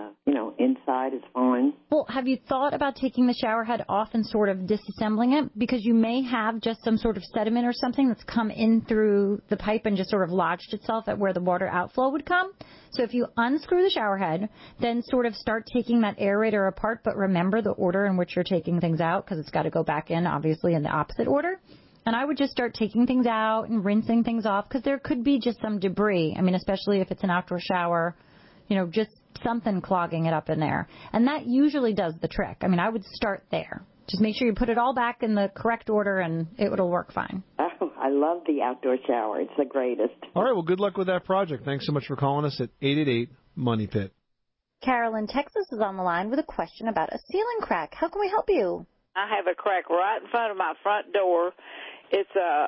Inside is fine. Well, have you thought about taking the shower head off and sort of disassembling it? Because you may have just some sort of sediment or something that's come in through the pipe and just sort of lodged itself at where the water outflow would come. So if you unscrew the shower head, then sort of start taking that aerator apart, but remember the order in which you're taking things out, because it's got to go back in, obviously, in the opposite order. And I would just start taking things out and rinsing things off, because there could be just some debris. I mean, especially if it's an outdoor shower, just something clogging it up in there. And that usually does the trick. I mean, I would start there. Just make sure you put it all back in the correct order, and it'll work fine. Oh, I love the outdoor shower. It's the greatest. All right, well, good luck with that project. Thanks so much for calling us at 888-MONEY-PIT. Carol in Texas is on the line with a question about a ceiling crack. How can we help you? I have a crack right in front of my front door. It's a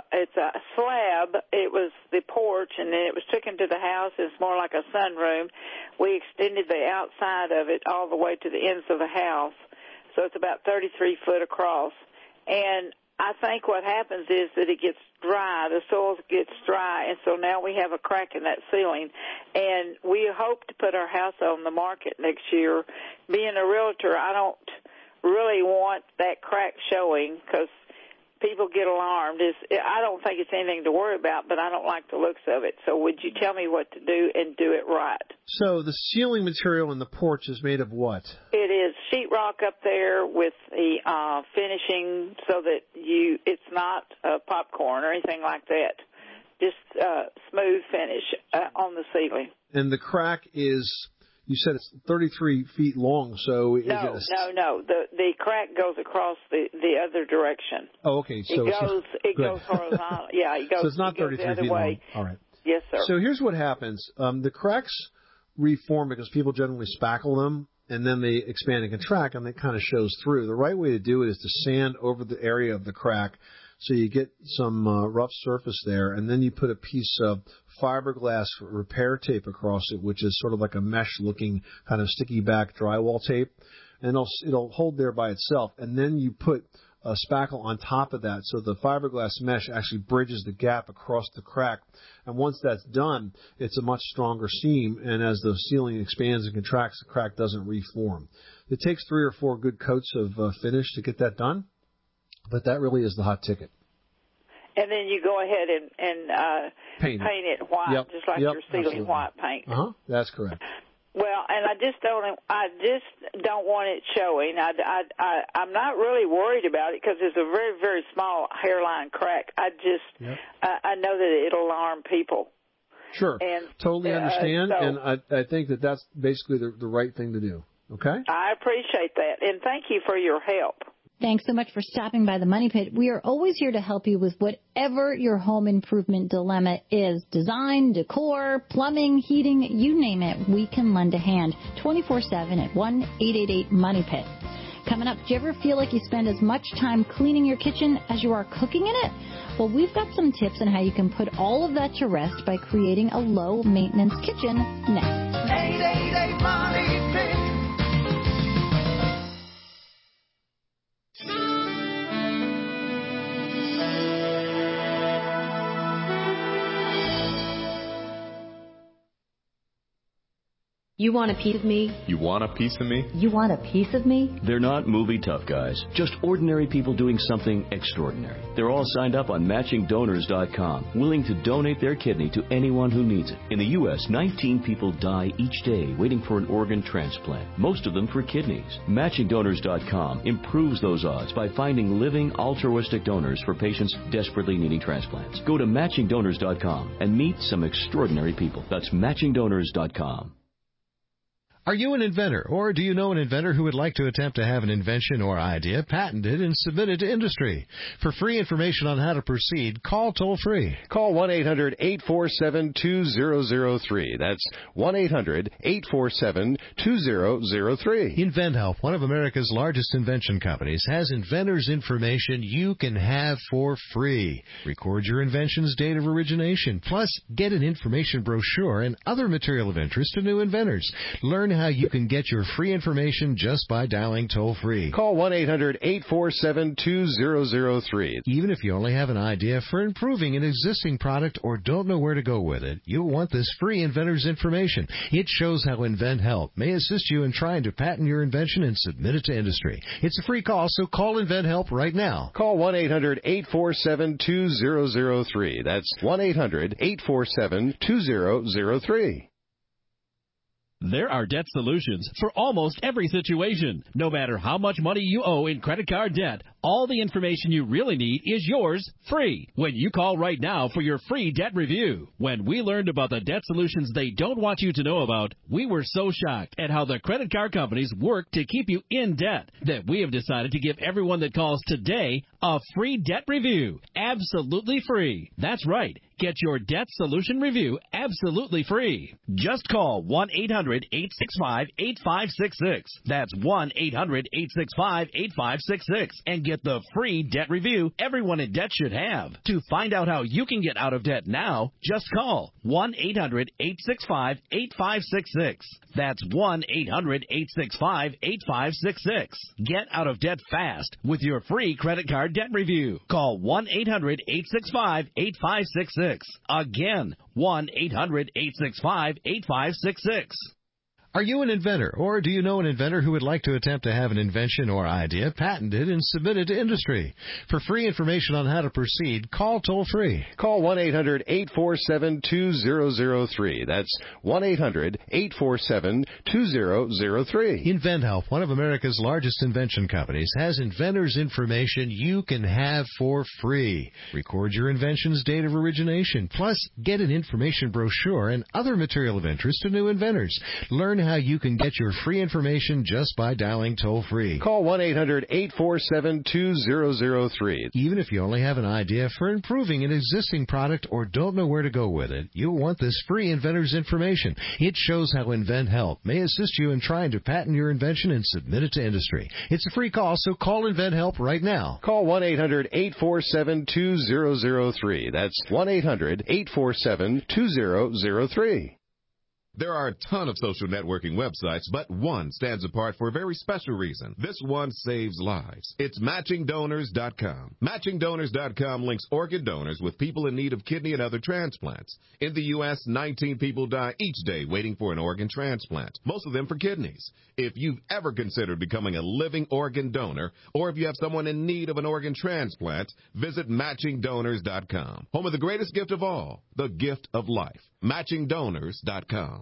slab. It was the porch, and then it was taken to the house. It's more like a sunroom. We extended the outside of it all the way to the ends of the house, so it's about 33 foot across. And I think what happens is that it gets dry, the soil gets dry, and so now we have a crack in that ceiling. And we hope to put our house on the market next year. Being a realtor, I don't really want that crack showing, because people get alarmed. I don't think it's anything to worry about, but I don't like the looks of it. So would you tell me what to do and do it right? So the ceiling material in the porch is made of what? It is sheetrock up there with the finishing so that it's not popcorn or anything like that. Just smooth finish on the ceiling. And the crack is... You said it's 33 feet long, so... No. The crack goes across the other direction. Oh, okay. So it goes horizontal. Yeah, it goes. So it's not 33 feet long. All right. Yes, sir. So here's what happens. The cracks reform because people generally spackle them, and then they expand and contract, and it kind of shows through. The right way to do it is to sand over the area of the crack so you get some rough surface there, and then you put a piece of fiberglass repair tape across it, which is sort of like a mesh-looking kind of sticky back drywall tape, and it'll hold there by itself. And then you put spackle on top of that, so the fiberglass mesh actually bridges the gap across the crack. And once that's done, it's a much stronger seam, and as the ceiling expands and contracts, the crack doesn't reform. It takes 3 or 4 good coats of finish to get that done, but that really is the hot ticket. And then you go ahead and paint it white, just like your ceiling white paint. That's correct. Well, and I just don't want it showing. I'm not really worried about it because it's a very, very small hairline crack. I know that it'll alarm people. Sure. And, totally understand, and I think that that's basically the right thing to do. Okay? I appreciate that, and thank you for your help. Thanks so much for stopping by the Money Pit. We are always here to help you with whatever your home improvement dilemma is. Design, decor, plumbing, heating, you name it, we can lend a hand. 24/7 at 1-888-MONEY-PIT. Coming up, do you ever feel like you spend as much time cleaning your kitchen as you are cooking in it? Well, we've got some tips on how you can put all of that to rest by creating a low-maintenance kitchen next. 888-MONEY-PIT. You want a piece of me? You want a piece of me? You want a piece of me? They're not movie tough guys, just ordinary people doing something extraordinary. They're all signed up on MatchingDonors.com, willing to donate their kidney to anyone who needs it. In the U.S., 19 people die each day waiting for an organ transplant, most of them for kidneys. MatchingDonors.com improves those odds by finding living altruistic donors for patients desperately needing transplants. Go to MatchingDonors.com and meet some extraordinary people. That's MatchingDonors.com. Are you an inventor, or do you know an inventor who would like to attempt to have an invention or idea patented and submitted to industry? For free information on how to proceed, call toll-free. Call 1-800-847-2003. That's 1-800-847-2003. InventHelp, one of America's largest invention companies, has inventors' information you can have for free. Record your invention's date of origination, plus get an information brochure and other material of interest to new inventors. Learn how you can get your free information just by dialing toll-free. Call 1-800-847-2003. Even if you only have an idea for improving an existing product or don't know where to go with it, you'll want this free inventor's information. It shows how InventHelp may assist you in trying to patent your invention and submit it to industry. It's a free call, so call InventHelp right now. Call 1-800-847-2003. That's 1-800-847-2003. There are debt solutions for almost every situation. No matter how much money you owe in credit card debt, all the information you really need is yours free when you call right now for your free debt review. When we learned about the debt solutions they don't want you to know about, we were so shocked at how the credit card companies work to keep you in debt that we have decided to give everyone that calls today a free debt review. Absolutely free. That's right. Get your debt solution review absolutely free. Just call 1-800-865-8566. That's 1-800-865-8566 and get the free debt review everyone in debt should have. To find out how you can get out of debt now, just call 1-800-865-8566. That's 1-800-865-8566. Get out of debt fast with your free credit card debt review. Call 1-800-865-8566. Again, 1-800-865-8566. Are you an inventor, or do you know an inventor who would like to attempt to have an invention or idea patented and submitted to industry? For free information on how to proceed, call toll-free. Call 1-800-847-2003. That's 1-800-847-2003. InventHelp, one of America's largest invention companies, has inventors' information you can have for free. Record your invention's date of origination, plus get an information brochure and other material of interest to new inventors. Learn how you can get your free information just by dialing toll-free. Call 1-800-847-2003. Even if you only have an idea for improving an existing product or don't know where to go with it, you'll want this free inventor's information. It shows how InventHelp may assist you in trying to patent your invention and submit it to industry. It's a free call, so call InventHelp right now. Call 1-800-847-2003. That's 1-800-847-2003. There are a ton of social networking websites, but one stands apart for a very special reason. This one saves lives. It's MatchingDonors.com. MatchingDonors.com links organ donors with people in need of kidney and other transplants. In the U.S., 19 people die each day waiting for an organ transplant, most of them for kidneys. If you've ever considered becoming a living organ donor, or if you have someone in need of an organ transplant, visit MatchingDonors.com. Home of the greatest gift of all, the gift of life. MatchingDonors.com.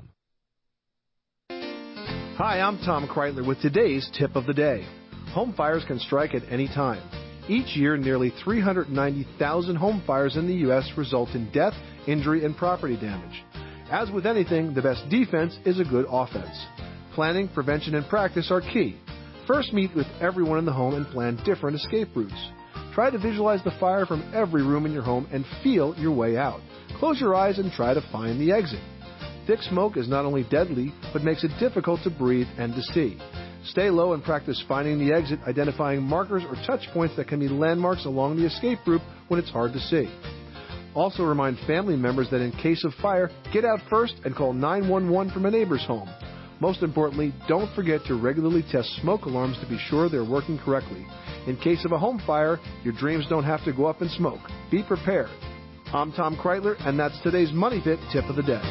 Hi, I'm Tom Kreitler with today's tip of the day. Home fires can strike at any time. Each year, nearly 390,000 home fires in the U.S. result in death, injury, and property damage. As with anything, the best defense is a good offense. Planning, prevention, and practice are key. First, meet with everyone in the home and plan different escape routes. Try to visualize the fire from every room in your home and feel your way out. Close your eyes and try to find the exit. Thick smoke is not only deadly, but makes it difficult to breathe and to see. Stay low and practice finding the exit, identifying markers or touch points that can be landmarks along the escape route when it's hard to see. Also remind family members that in case of fire, get out first and call 911 from a neighbor's home. Most importantly, don't forget to regularly test smoke alarms to be sure they're working correctly. In case of a home fire, your dreams don't have to go up in smoke. Be prepared. I'm Tom Kreitler, and that's today's Money Pit Tip of the Day.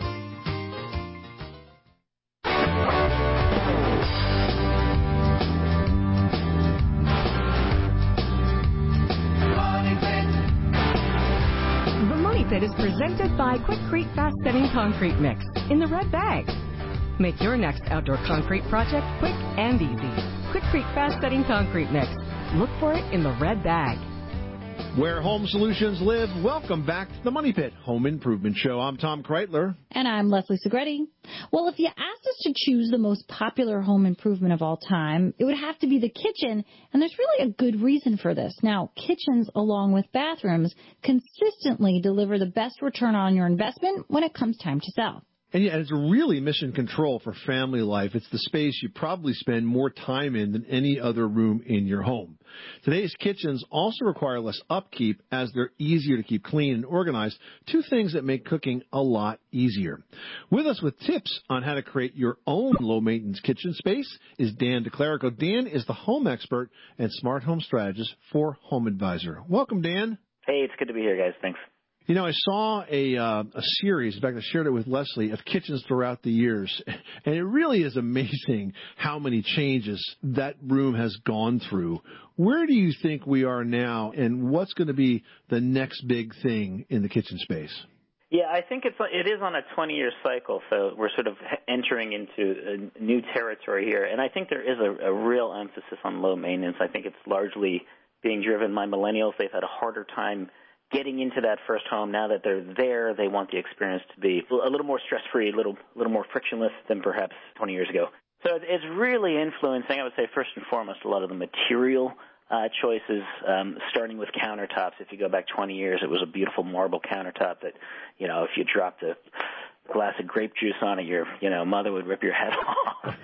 The Money Pit is presented by Quikrete Fast Setting Concrete Mix in the red bag. Make your next outdoor concrete project quick and easy. Quikrete Fast Setting Concrete Mix. Look for it in the red bag. Where home solutions live, welcome back to the Money Pit Home Improvement Show. I'm Tom Kreitler. And I'm Leslie Segretti. Well, if you asked us to choose the most popular home improvement of all time, it would have to be the kitchen, and there's really a good reason for this. Now, kitchens, along with bathrooms, consistently deliver the best return on your investment when it comes time to sell. And yeah, it's really mission control for family life. It's the space you probably spend more time in than any other room in your home. Today's kitchens also require less upkeep as they're easier to keep clean and organized, two things that make cooking a lot easier. With us with tips on how to create your own low-maintenance kitchen space is Dan DeClerico. Dan is the home expert and smart home strategist for Home Advisor. Welcome, Dan. Hey, it's good to be here, guys. Thanks. You know, I saw a series, in fact, I shared it with Leslie, of kitchens throughout the years, and it really is amazing how many changes that room has gone through. Where do you think we are now, and what's going to be the next big thing in the kitchen space? Yeah, I think it is on a 20-year cycle, so we're sort of entering into a new territory here, and I think there is a real emphasis on low maintenance. I think it's largely being driven by millennials. They've had a harder time getting into that first home. Now that they're there, they want the experience to be a little more stress-free, a little more frictionless than perhaps 20 years ago. So it's really influencing, I would say, first and foremost, a lot of the material choices, starting with countertops. If you go back 20 years, it was a beautiful marble countertop that, you know, if you dropped a glass of grape juice on it, your mother would rip your head off.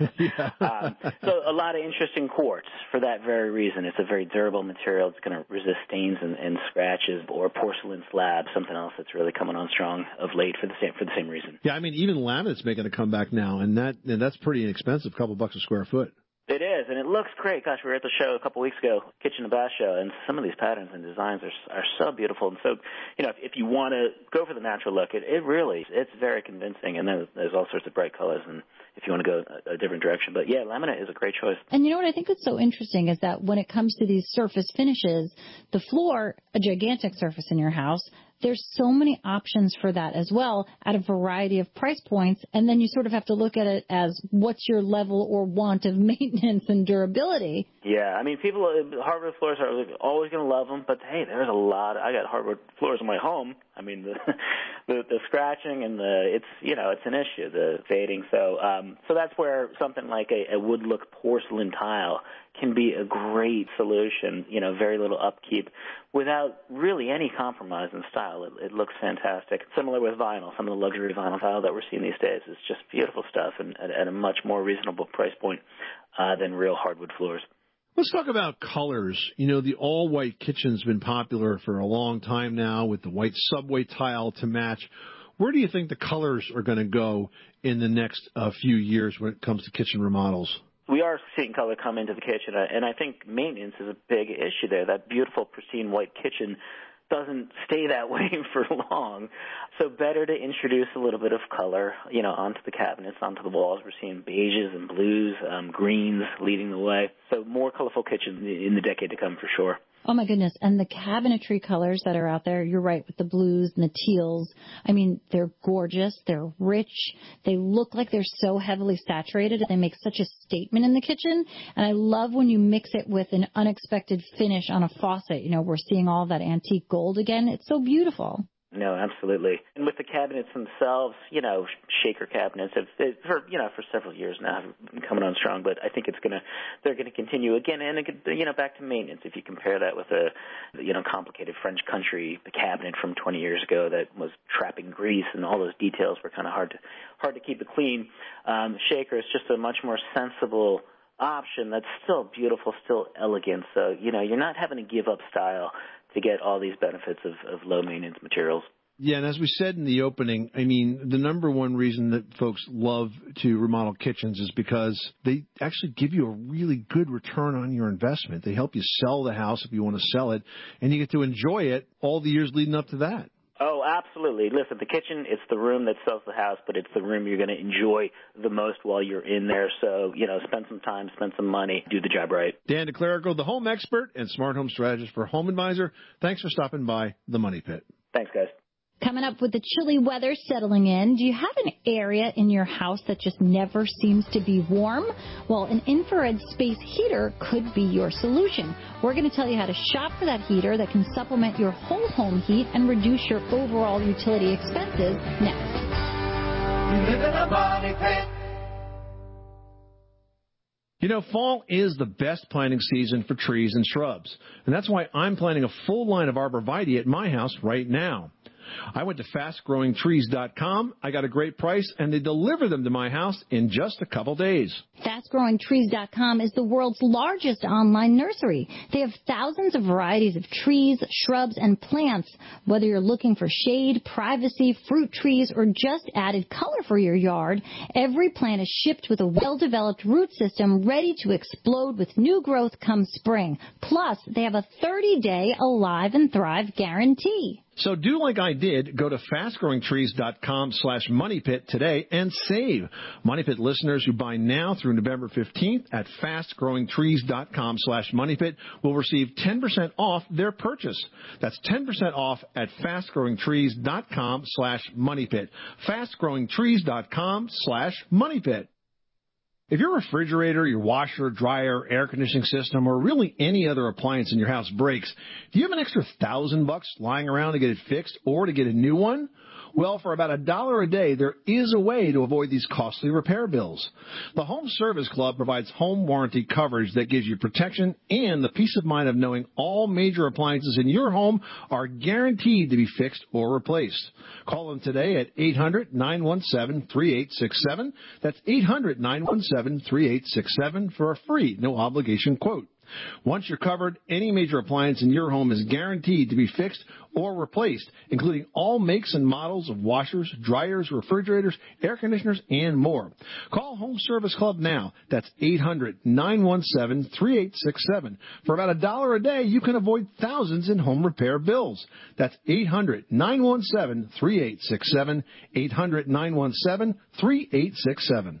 So a lot of interesting quartz for that very reason. It's a very durable material. It's going to resist stains and scratches. Or porcelain slab, something else that's really coming on strong of late for the same reason. Yeah, I mean, even laminate's making a comeback now, and that's pretty inexpensive, a couple bucks a square foot. It is, and it looks great. Gosh, we were at the show a couple weeks ago, Kitchen and Bath Show, and some of these patterns and designs are so beautiful. And so, you know, if you want to go for the natural look, it's very convincing, and there's all sorts of bright colors, and if you want to go a different direction. But, yeah, laminate is a great choice. And you know what I think is so interesting is that when it comes to these surface finishes, the floor, a gigantic surface in your house, there's so many options for that as well at a variety of price points, and then you sort of have to look at it as what's your level or want of maintenance and durability. Yeah, I mean, hardwood floors are always going to love them, but hey, there's a lot. I got hardwood floors in my home. I mean, the scratching and it's an issue, the fading. So that's where something like a wood look porcelain tile can be a great solution. You know, very little upkeep without really any compromise in style. It looks fantastic. Similar with vinyl. Some of the luxury vinyl tile that we're seeing these days is just beautiful stuff and at a much more reasonable price point than real hardwood floors. Let's talk about colors. You know, the all-white kitchen's been popular for a long time now with the white subway tile to match. Where do you think the colors are going to go in the next few years when it comes to kitchen remodels? We are seeing color come into the kitchen, and I think maintenance is a big issue there. That beautiful, pristine white kitchen doesn't stay that way for long. So better to introduce a little bit of color, onto the cabinets, onto the walls. We're seeing beiges and blues, greens leading the way. So more colorful kitchens in the decade to come for sure. Oh, my goodness. And the cabinetry colors that are out there, you're right, with the blues and the teals. I mean, they're gorgeous. They're rich. They look like they're so heavily saturated. They make such a statement in the kitchen. And I love when you mix it with an unexpected finish on a faucet. We're seeing all that antique gold again. It's so beautiful. No, absolutely. And with the cabinets themselves, shaker cabinets for several years now have been coming on strong, but I think they're going to continue again. And back to maintenance. If you compare that with a complicated French country cabinet from 20 years ago that was trapping grease and all those details were kind of hard to keep it clean. Shaker is just a much more sensible option that's still beautiful, still elegant. So, you're not having to give up style to get all these benefits of low-maintenance materials. Yeah, and as we said in the opening, I mean, the number one reason that folks love to remodel kitchens is because they actually give you a really good return on your investment. They help you sell the house if you want to sell it, and you get to enjoy it all the years leading up to that. Oh, absolutely. Listen, the kitchen, it's the room that sells the house, but it's the room you're going to enjoy the most while you're in there. So, spend some time, spend some money, do the job right. Dan DeClerico, the home expert and smart home strategist for Home Advisor. Thanks for stopping by the Money Pit. Thanks, guys. Coming up with the chilly weather settling in, do you have an area in your house that just never seems to be warm? Well, an infrared space heater could be your solution. We're going to tell you how to shop for that heater that can supplement your whole home heat and reduce your overall utility expenses next. You live in a money pit. Fall is the best planting season for trees and shrubs, and that's why I'm planting a full line of arborvitae at my house right now. I went to FastGrowingTrees.com. I got a great price, and they deliver them to my house in just a couple days. FastGrowingTrees.com is the world's largest online nursery. They have thousands of varieties of trees, shrubs, and plants. Whether you're looking for shade, privacy, fruit trees, or just added color for your yard, every plant is shipped with a well-developed root system ready to explode with new growth come spring. Plus, they have a 30-day Alive and Thrive guarantee. So do like I did. Go to fastgrowingtrees.com/moneypit today and save. Money Pit listeners who buy now through November 15th at fastgrowingtrees.com/moneypit will receive 10% off their purchase. That's 10% off at fastgrowingtrees.com/moneypit. fastgrowingtrees.com/moneypit. If your refrigerator, your washer, dryer, air conditioning system, or really any other appliance in your house breaks, do you have an extra $1,000 lying around to get it fixed or to get a new one? Well, for about $1 a day, there is a way to avoid these costly repair bills. The Home Service Club provides home warranty coverage that gives you protection and the peace of mind of knowing all major appliances in your home are guaranteed to be fixed or replaced. Call them today at 800-917-3867. That's 800-917-3867 for a free, no-obligation quote. Once you're covered, any major appliance in your home is guaranteed to be fixed or replaced, including all makes and models of washers, dryers, refrigerators, air conditioners, and more. Call Home Service Club now. That's 800-917-3867. For about $1 a day, you can avoid thousands in home repair bills. That's 800-917-3867, 800-917-3867.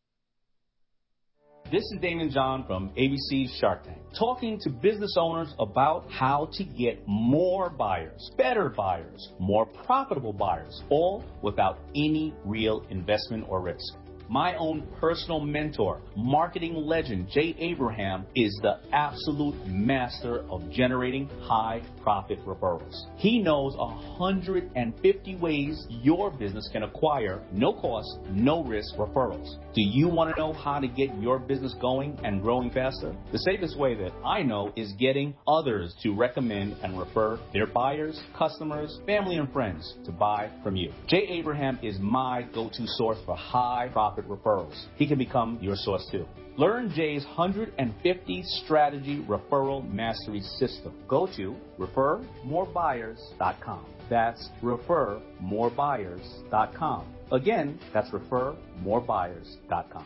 This is Damon John from ABC's Shark Tank, talking to business owners about how to get more buyers, better buyers, more profitable buyers, all without any real investment or risk. My own personal mentor, marketing legend Jay Abraham, is the absolute master of generating high-profit referrals. He knows 150 ways your business can acquire no-cost, no-risk referrals. Do you want to know how to get your business going and growing faster? The safest way that I know is getting others to recommend and refer their buyers, customers, family, and friends to buy from you. Jay Abraham is my go-to source for high-profit profit referrals. He can become your source too. Learn Jay's 150 strategy referral mastery system. Go to refermorebuyers.com. That's refermorebuyers.com. Again, that's refermorebuyers.com.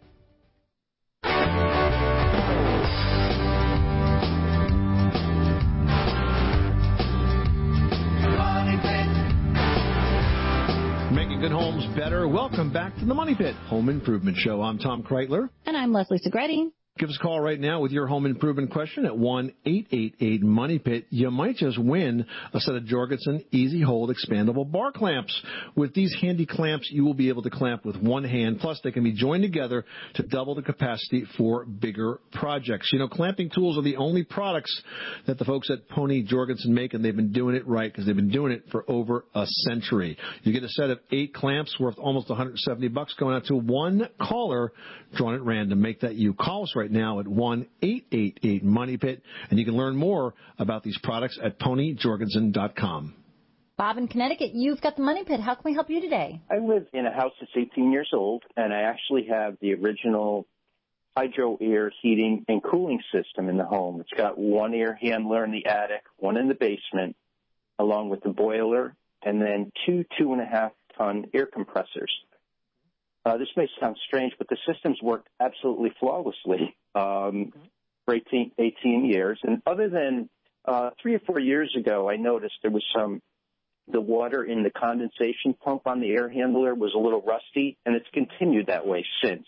Making good homes better. Welcome back to the Money Pit Home Improvement Show. I'm Tom Kreitler. And I'm Leslie Segretti. Give us a call right now with your home improvement question at 1-888-MONEY-PIT. You might just win a set of Jorgensen Easy Hold expandable bar clamps. With these handy clamps, you will be able to clamp with one hand. Plus, they can be joined together to double the capacity for bigger projects. You know, clamping tools are the only products that the folks at Pony Jorgensen make, and they've been doing it right because they've been doing it for over a century. You get a set of 8 clamps worth almost $170 going out to one caller drawn at random. Make that you. Call us right now at 1-888-MONEY-PIT, and you can learn more about these products at ponyjorgensen.com. Bob in Connecticut, you've got the Money Pit. How can we help you today? I live in a house that's 18 years old, and I actually have the original hydro air heating and cooling system in the home. It's got one air handler in the attic, one in the basement, along with the boiler, and then 2 2.5-ton air compressors. This may sound strange, but the system's worked absolutely flawlessly for 18 years. And other than 3 or 4 years ago, I noticed there was the water in the condensation pump on the air handler was a little rusty, and it's continued that way since.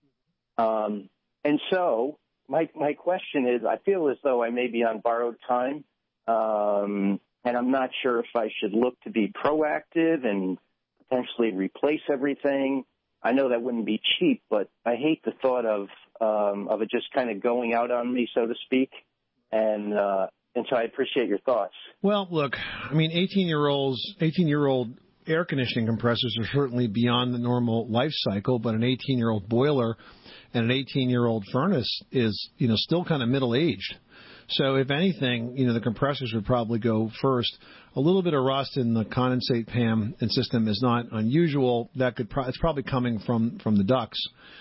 And so my question is, I feel as though I may be on borrowed time, and I'm not sure if I should look to be proactive and potentially replace everything. I know that wouldn't be cheap, but I hate the thought of it just kind of going out on me, so to speak. And so I appreciate your thoughts. Well, look, I mean, 18-year-old air conditioning compressors are certainly beyond the normal life cycle, but an 18-year-old boiler and an 18-year-old furnace is, still kind of middle-aged. So if anything, the compressors would probably go first. A little bit of rust in the condensate pan and system is not unusual. It's probably coming from the ducts.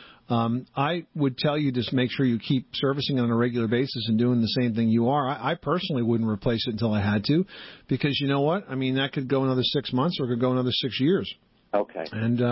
I would tell you just make sure you keep servicing it on a regular basis and doing the same thing you are. I personally wouldn't replace it until I had to, because you know what? I mean, that could go another 6 months or it could go another 6 years. Okay. And,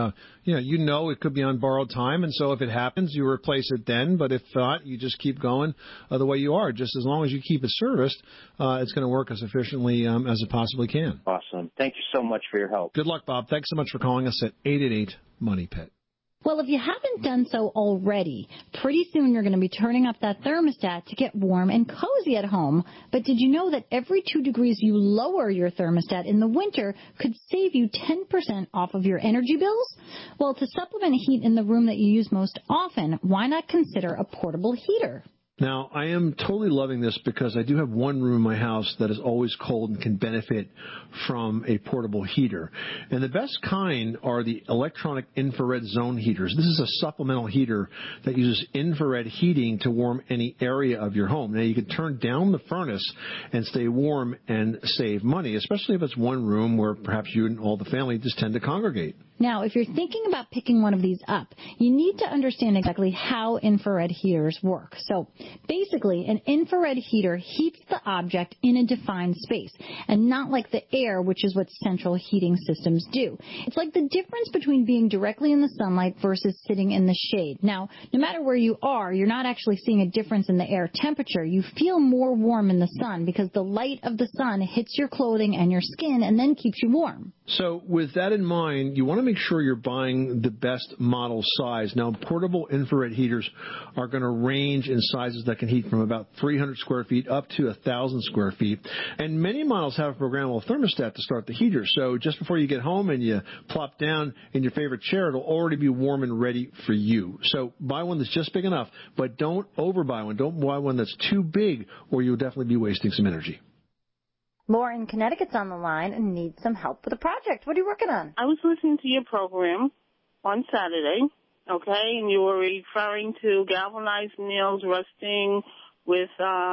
it could be on borrowed time. And so if it happens, you replace it then. But if not, you just keep going the way you are. Just as long as you keep it serviced, it's going to work as efficiently as it possibly can. Awesome. Thank you so much for your help. Good luck, Bob. Thanks so much for calling us at 888-MONEY-PIT. Well, if you haven't done so already, pretty soon you're going to be turning up that thermostat to get warm and cozy at home. But did you know that every 2 degrees you lower your thermostat in the winter could save you 10% off of your energy bills? Well, to supplement heat in the room that you use most often, why not consider a portable heater? Now, I am totally loving this because I do have one room in my house that is always cold and can benefit from a portable heater. And the best kind are the electronic infrared zone heaters. This is a supplemental heater that uses infrared heating to warm any area of your home. Now, you can turn down the furnace and stay warm and save money, especially if it's one room where perhaps you and all the family just tend to congregate. Now, if you're thinking about picking one of these up, you need to understand exactly how infrared heaters work. So basically, an infrared heater heats the object in a defined space, and not like the air, which is what central heating systems do. It's like the difference between being directly in the sunlight versus sitting in the shade. Now, no matter where you are, you're not actually seeing a difference in the air temperature. You feel more warm in the sun because the light of the sun hits your clothing and your skin and then keeps you warm. So with that in mind, you want to make sure you're buying the best model size. Now, portable infrared heaters are going to range in sizes that can heat from about 300 square feet up to 1,000 square feet. And many models have a programmable thermostat to start the heater. So just before you get home and you plop down in your favorite chair, it'll already be warm and ready for you. So buy one that's just big enough, but don't overbuy one. Don't buy one that's too big, or you'll definitely be wasting some energy. Laura in Connecticut's on the line and needs some help with a project. What are you working on? I was listening to your program on Saturday, okay, and you were referring to galvanized nails rusting with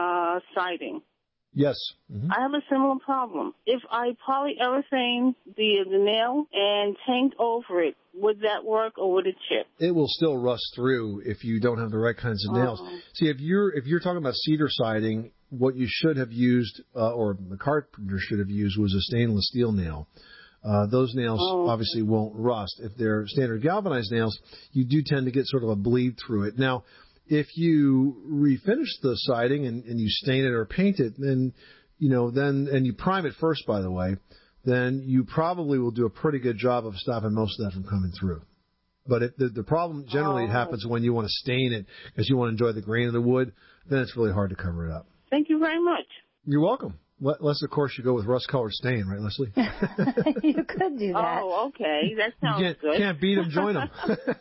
siding. Yes. Mm-hmm. I have a similar problem. If I polyurethane the nail and paint over it, would that work, or would it chip? It will still rust through if you don't have the right kinds of nails. See, if you're talking about cedar siding, what you should have used, or the carpenter should have used, was a stainless steel nail. Those nails obviously won't rust. If they're standard galvanized nails, you do tend to get sort of a bleed through it. Now, if you refinish the siding and you stain it or paint it, then and you prime it first, by the way, then you probably will do a pretty good job of stopping most of that from coming through. But if the problem generally happens when you want to stain it because you want to enjoy the grain of the wood, then it's really hard to cover it up. Thank you very much. You're welcome. Unless, of course, you go with rust-colored stain, right, Leslie? You could do that. Oh, okay. That sounds good. Can't beat them, join them.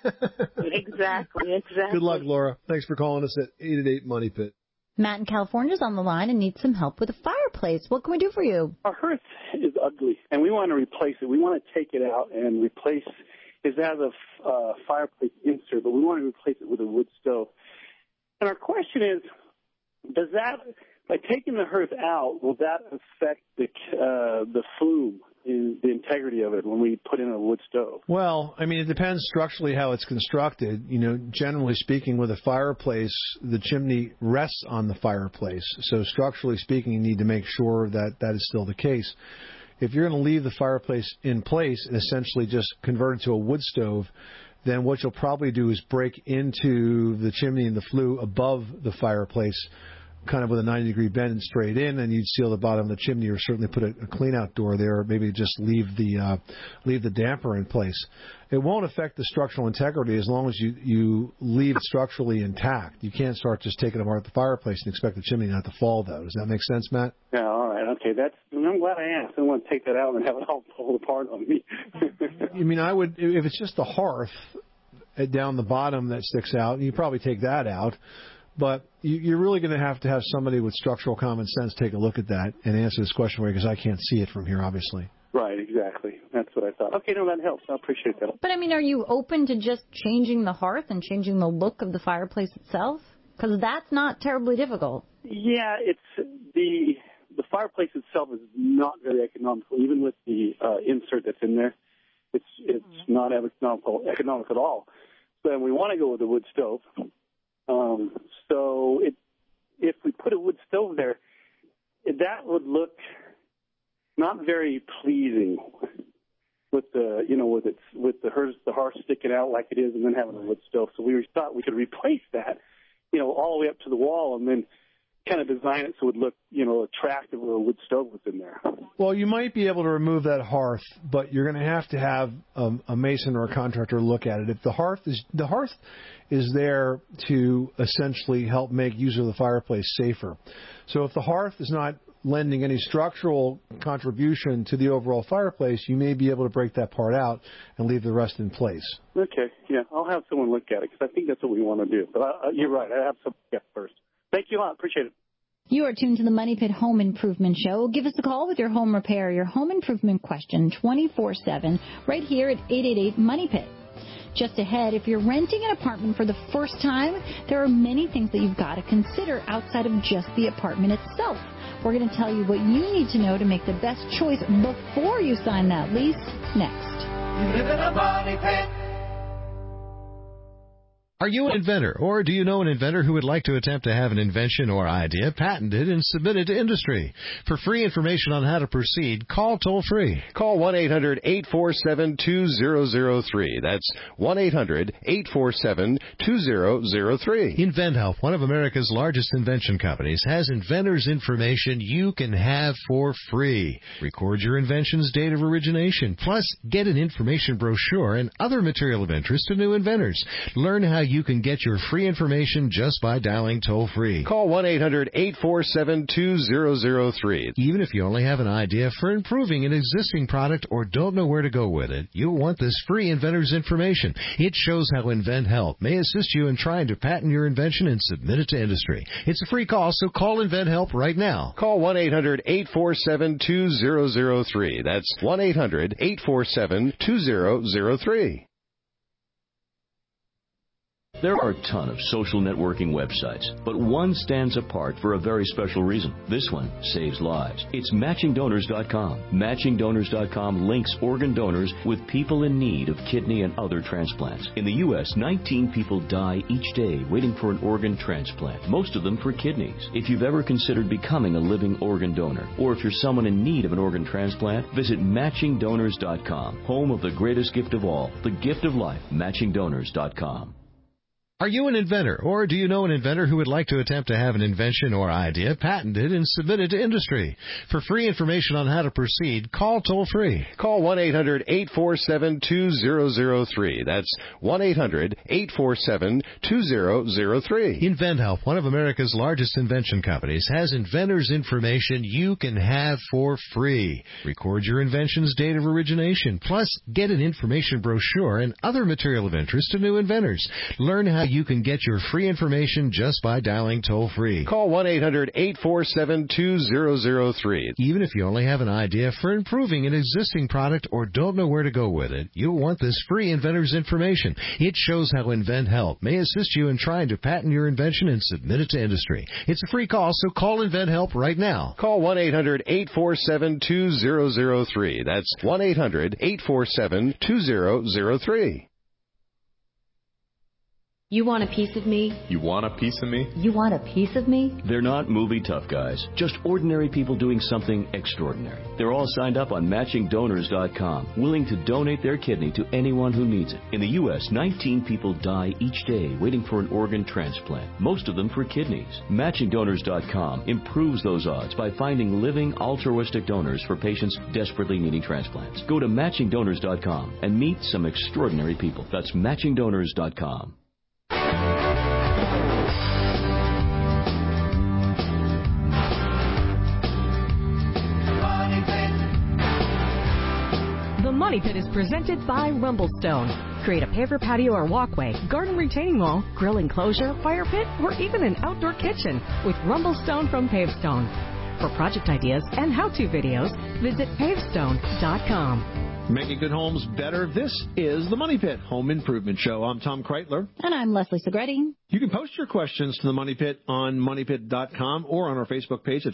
Exactly. Good luck, Laura. Thanks for calling us at 888-MONEY-PIT. Matt in California is on the line and needs some help with a fireplace. What can we do for you? Our hearth is ugly, and we want to replace it. We want to take it out and replace it. It has a fireplace insert, but we want to replace it with a wood stove. And our question is, does that, by taking the hearth out, will that affect the flume, the integrity of it when we put in a wood stove? Well, I mean, it depends structurally how it's constructed. Generally speaking, with a fireplace, the chimney rests on the fireplace. So structurally speaking, you need to make sure that that is still the case. If you're going to leave the fireplace in place and essentially just convert it to a wood stove, then what you'll probably do is break into the chimney and the flue above the fireplace, kind of with a 90-degree bend and straight in, and you'd seal the bottom of the chimney, or certainly put a clean-out door there, or maybe just leave the damper in place. It won't affect the structural integrity as long as you leave it structurally intact. You can't start just taking apart the fireplace and expect the chimney not to fall, though. Does that make sense, Matt? Yeah, all right, okay. I'm glad I asked. I don't want to take that out and have it all fall apart on me. I mean, I would, if it's just the hearth down the bottom that sticks out, you probably take that out. But you're really going to have somebody with structural common sense take a look at that and answer this question for you, because I can't see it from here, obviously. Right, exactly. That's what I thought. Okay, no, that helps. I appreciate that. But, I mean, are you open to just changing the hearth and changing the look of the fireplace itself? Because that's not terribly difficult. Yeah, it's the fireplace itself is not very economical, even with the insert that's in there. It's not economical at all. So we want to go with a wood stove. So if we put a wood stove there, that would look not very pleasing with the hearth sticking out like it is, and then having a wood stove. So we thought we could replace that, all the way up to the wall, and then kind of design it so it would look, attractive with a wood stove was in there. Well, you might be able to remove that hearth, but you're going to have a mason or a contractor look at it. If the hearth is there to essentially help make use of the fireplace safer. So if the hearth is not lending any structural contribution to the overall fireplace, you may be able to break that part out and leave the rest in place. Okay, yeah, I'll have someone look at it, because I think that's what we want to do. But you're right, I have someone look at it first. Thank you a lot. Appreciate it. You are tuned to the Money Pit Home Improvement Show. Give us a call with your home repair, your home improvement question 24/7 right here at 888-MONEY-PIT. Just ahead, if you're renting an apartment for the first time, there are many things that you've got to consider outside of just the apartment itself. We're going to tell you what you need to know to make the best choice before you sign that lease next. You live in a money pit. Are you an inventor, or do you know an inventor who would like to attempt to have an invention or idea patented and submitted to industry? For free information on how to proceed, call toll-free. Call 1-800-847-2003. That's 1-800-847-2003. InventHelp, one of America's largest invention companies, has inventors' information you can have for free. Record your invention's date of origination, plus get an information brochure and other material of interest to new inventors. Learn how you can get your free information just by dialing toll-free. Call 1-800-847-2003. Even if you only have an idea for improving an existing product or don't know where to go with it, you'll want this free inventor's information. It shows how InventHelp may assist you in trying to patent your invention and submit it to industry. It's a free call, so call InventHelp right now. Call 1-800-847-2003. That's 1-800-847-2003. There are a ton of social networking websites, but one stands apart for a very special reason. This one saves lives. It's MatchingDonors.com. MatchingDonors.com links organ donors with people in need of kidney and other transplants. In the U.S., 19 people die each day waiting for an organ transplant, most of them for kidneys. If you've ever considered becoming a living organ donor, or if you're someone in need of an organ transplant, visit MatchingDonors.com, home of the greatest gift of all, the gift of life, MatchingDonors.com. Are you an inventor, or do you know an inventor who would like to attempt to have an invention or idea patented and submitted to industry? For free information on how to proceed, call toll-free. Call 1-800-847-2003. That's 1-800-847-2003. InventHelp, one of America's largest invention companies, has inventors' information you can have for free. Record your invention's date of origination, plus get an information brochure and other material of interest to new inventors. Learn how you can get your free information just by dialing toll-free. Call 1-800-847-2003. Even if you only have an idea for improving an existing product or don't know where to go with it, you'll want this free inventor's information. It shows how InventHelp may assist you in trying to patent your invention and submit it to industry. It's a free call, so call InventHelp right now. Call 1-800-847-2003. That's 1-800-847-2003. You want a piece of me? You want a piece of me? You want a piece of me? They're not movie tough guys, just ordinary people doing something extraordinary. They're all signed up on MatchingDonors.com, willing to donate their kidney to anyone who needs it. In the U.S., 19 people die each day waiting for an organ transplant, most of them for kidneys. MatchingDonors.com improves those odds by finding living altruistic donors for patients desperately needing transplants. Go to MatchingDonors.com and meet some extraordinary people. That's MatchingDonors.com. The Money Pit is presented by Rumblestone. Create a paver patio or walkway, garden retaining wall, grill enclosure, fire pit, or even an outdoor kitchen with Rumblestone from Pavestone. For project ideas and how-to videos, visit pavestone.com. Making good homes better. This is the Money Pit Home Improvement Show. I'm Tom Kreitler. And I'm Leslie Segretti. You can post your questions to the Money Pit on moneypit.com or on our Facebook page at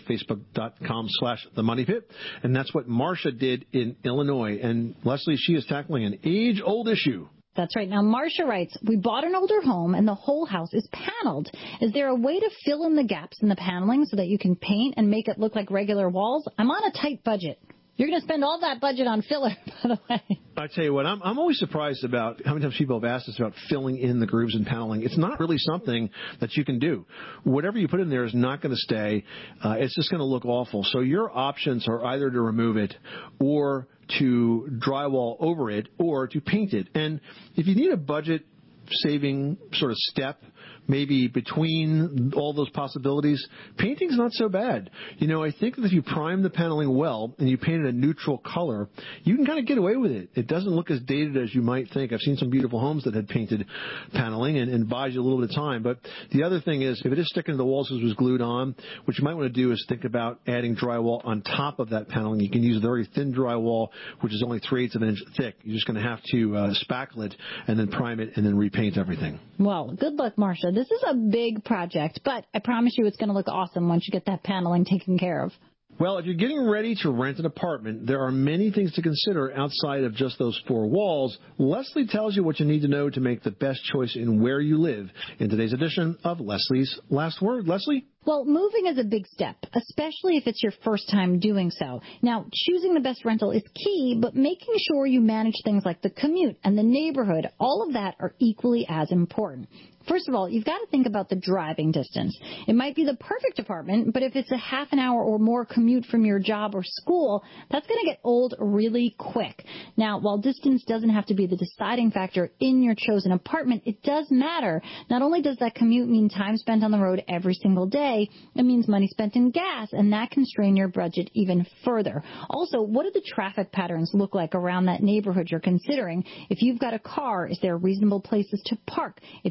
facebook.com/themoneypit. And that's what Marcia did in Illinois. And Leslie, she is tackling an age-old issue. That's right. Now, Marcia writes, we bought an older home and the whole house is paneled. Is there a way to fill in the gaps in the paneling so that you can paint and make it look like regular walls? I'm on a tight budget. You're going to spend all that budget on filler, by the way. I tell you what, I'm always surprised about how many times people have asked us about filling in the grooves and paneling. It's not really something that you can do. Whatever you put in there is not going to stay. It's just going to look awful. So your options are either to remove it or to drywall over it or to paint it. And if you need a budget-saving sort of step, maybe between all those possibilities, painting's not so bad. You know, I think that if you prime the paneling well and you paint it a neutral color, you can kind of get away with it. It doesn't look as dated as you might think. I've seen some beautiful homes that had painted paneling and buys you a little bit of time. But the other thing is, if it is sticking to the walls as it was glued on, what you might want to do is think about adding drywall on top of that paneling. You can use very thin drywall, which is only 3/8 of an inch thick. You're just going to have to spackle it and then prime it and then repaint everything. Well, good luck, Marcia. This is a big project, but I promise you it's going to look awesome once you get that paneling taken care of. Well, if you're getting ready to rent an apartment, there are many things to consider outside of just those four walls. Leslie tells you what you need to know to make the best choice in where you live in today's edition of Leslie's Last Word. Leslie? Well, moving is a big step, especially if it's your first time doing so. Now, choosing the best rental is key, but making sure you manage things like the commute and the neighborhood, all of that are equally as important. First of all, you've got to think about the driving distance. It might be the perfect apartment, but if it's a half an hour or more commute from your job or school, that's going to get old really quick. Now, while distance doesn't have to be the deciding factor in your chosen apartment, it does matter. Not only does that commute mean time spent on the road every single day, it means money spent in gas, and that can strain your budget even further. Also, what do the traffic patterns look like around that neighborhood you're considering? If you've got a car, is there reasonable places to park? If you don't have a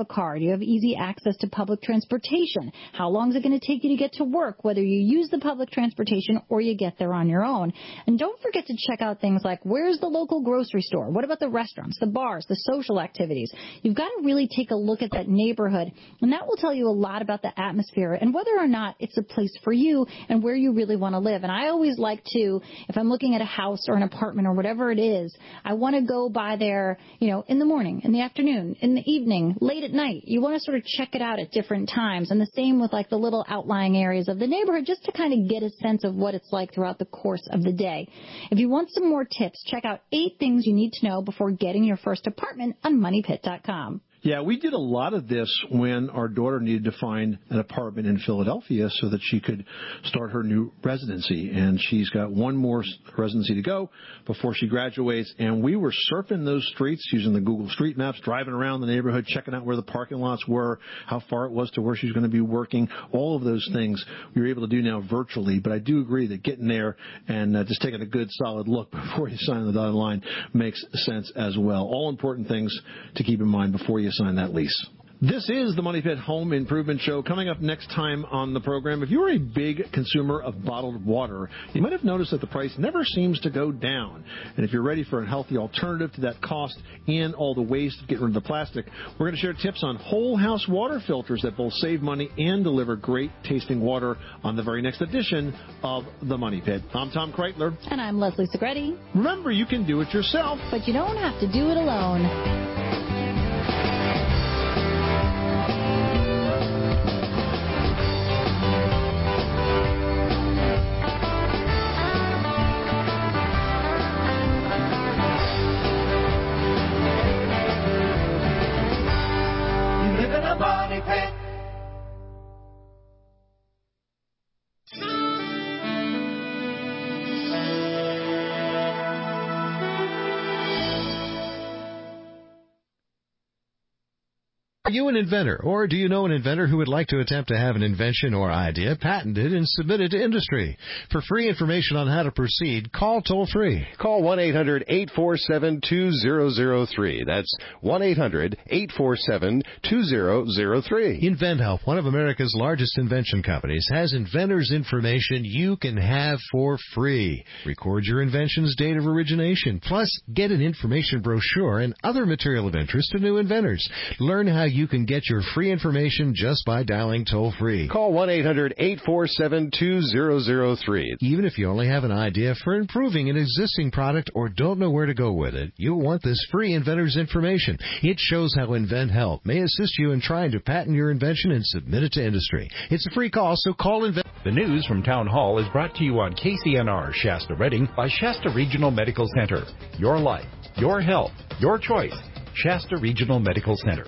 a car? Do you have easy access to public transportation? How long is it going to take you to get to work, whether you use the public transportation or you get there on your own? And don't forget to check out things like, where's the local grocery store? What about the restaurants, the bars, the social activities? You've got to really take a look at that neighborhood, and that will tell you a lot about the atmosphere and whether or not it's a place for you and where you really want to live. And I always like to, if I'm looking at a house or an apartment or whatever it is, I want to go by there, in the morning, in the afternoon, in the evening, late at night. You want to sort of check it out at different times. And the same with like the little outlying areas of the neighborhood, just to kind of get a sense of what it's like throughout the course of the day. If you want some more tips, check out 8 things you need to know before getting your first apartment on MoneyPit.com. Yeah, we did a lot of this when our daughter needed to find an apartment in Philadelphia so that she could start her new residency. And she's got one more residency to go before she graduates. And we were surfing those streets using the Google Street Maps, driving around the neighborhood, checking out where the parking lots were, how far it was to where she's going to be working. All of those things we were able to do now virtually. But I do agree that getting there and just taking a good solid look before you sign the dotted line makes sense as well. All important things to keep in mind before you sign that lease. This is the Money Pit Home Improvement Show. Coming up next time on the program, if you're a big consumer of bottled water, you might have noticed that the price never seems to go down. And if you're ready for a healthy alternative to that cost and all the waste of getting rid of the plastic, we're going to share tips on whole house water filters that both save money and deliver great tasting water on the very next edition of the Money Pit. I'm Tom Kreitler. And I'm Leslie Segretti. Remember, you can do it yourself, but you don't have to do it alone. Are you an inventor, or do you know an inventor who would like to attempt to have an invention or idea patented and submitted to industry? For free information on how to proceed, call toll-free. Call 1-800-847-2003. That's 1-800-847-2003. InventHelp, one of America's largest invention companies, has inventors' information you can have for free. Record your invention's date of origination, plus get an information brochure and other material of interest to new inventors. Learn how you can get your free information just by dialing toll-free. Call 1-800-847-2003. Even if you only have an idea for improving an existing product or don't know where to go with it, you'll want this free inventor's information. It shows how InventHelp may assist you in trying to patent your invention and submit it to industry. It's a free call, so call Invent. The news from Town Hall is brought to you on KCNR Shasta Redding by Shasta Regional Medical Center. Your life, your health, your choice. Shasta Regional Medical Center.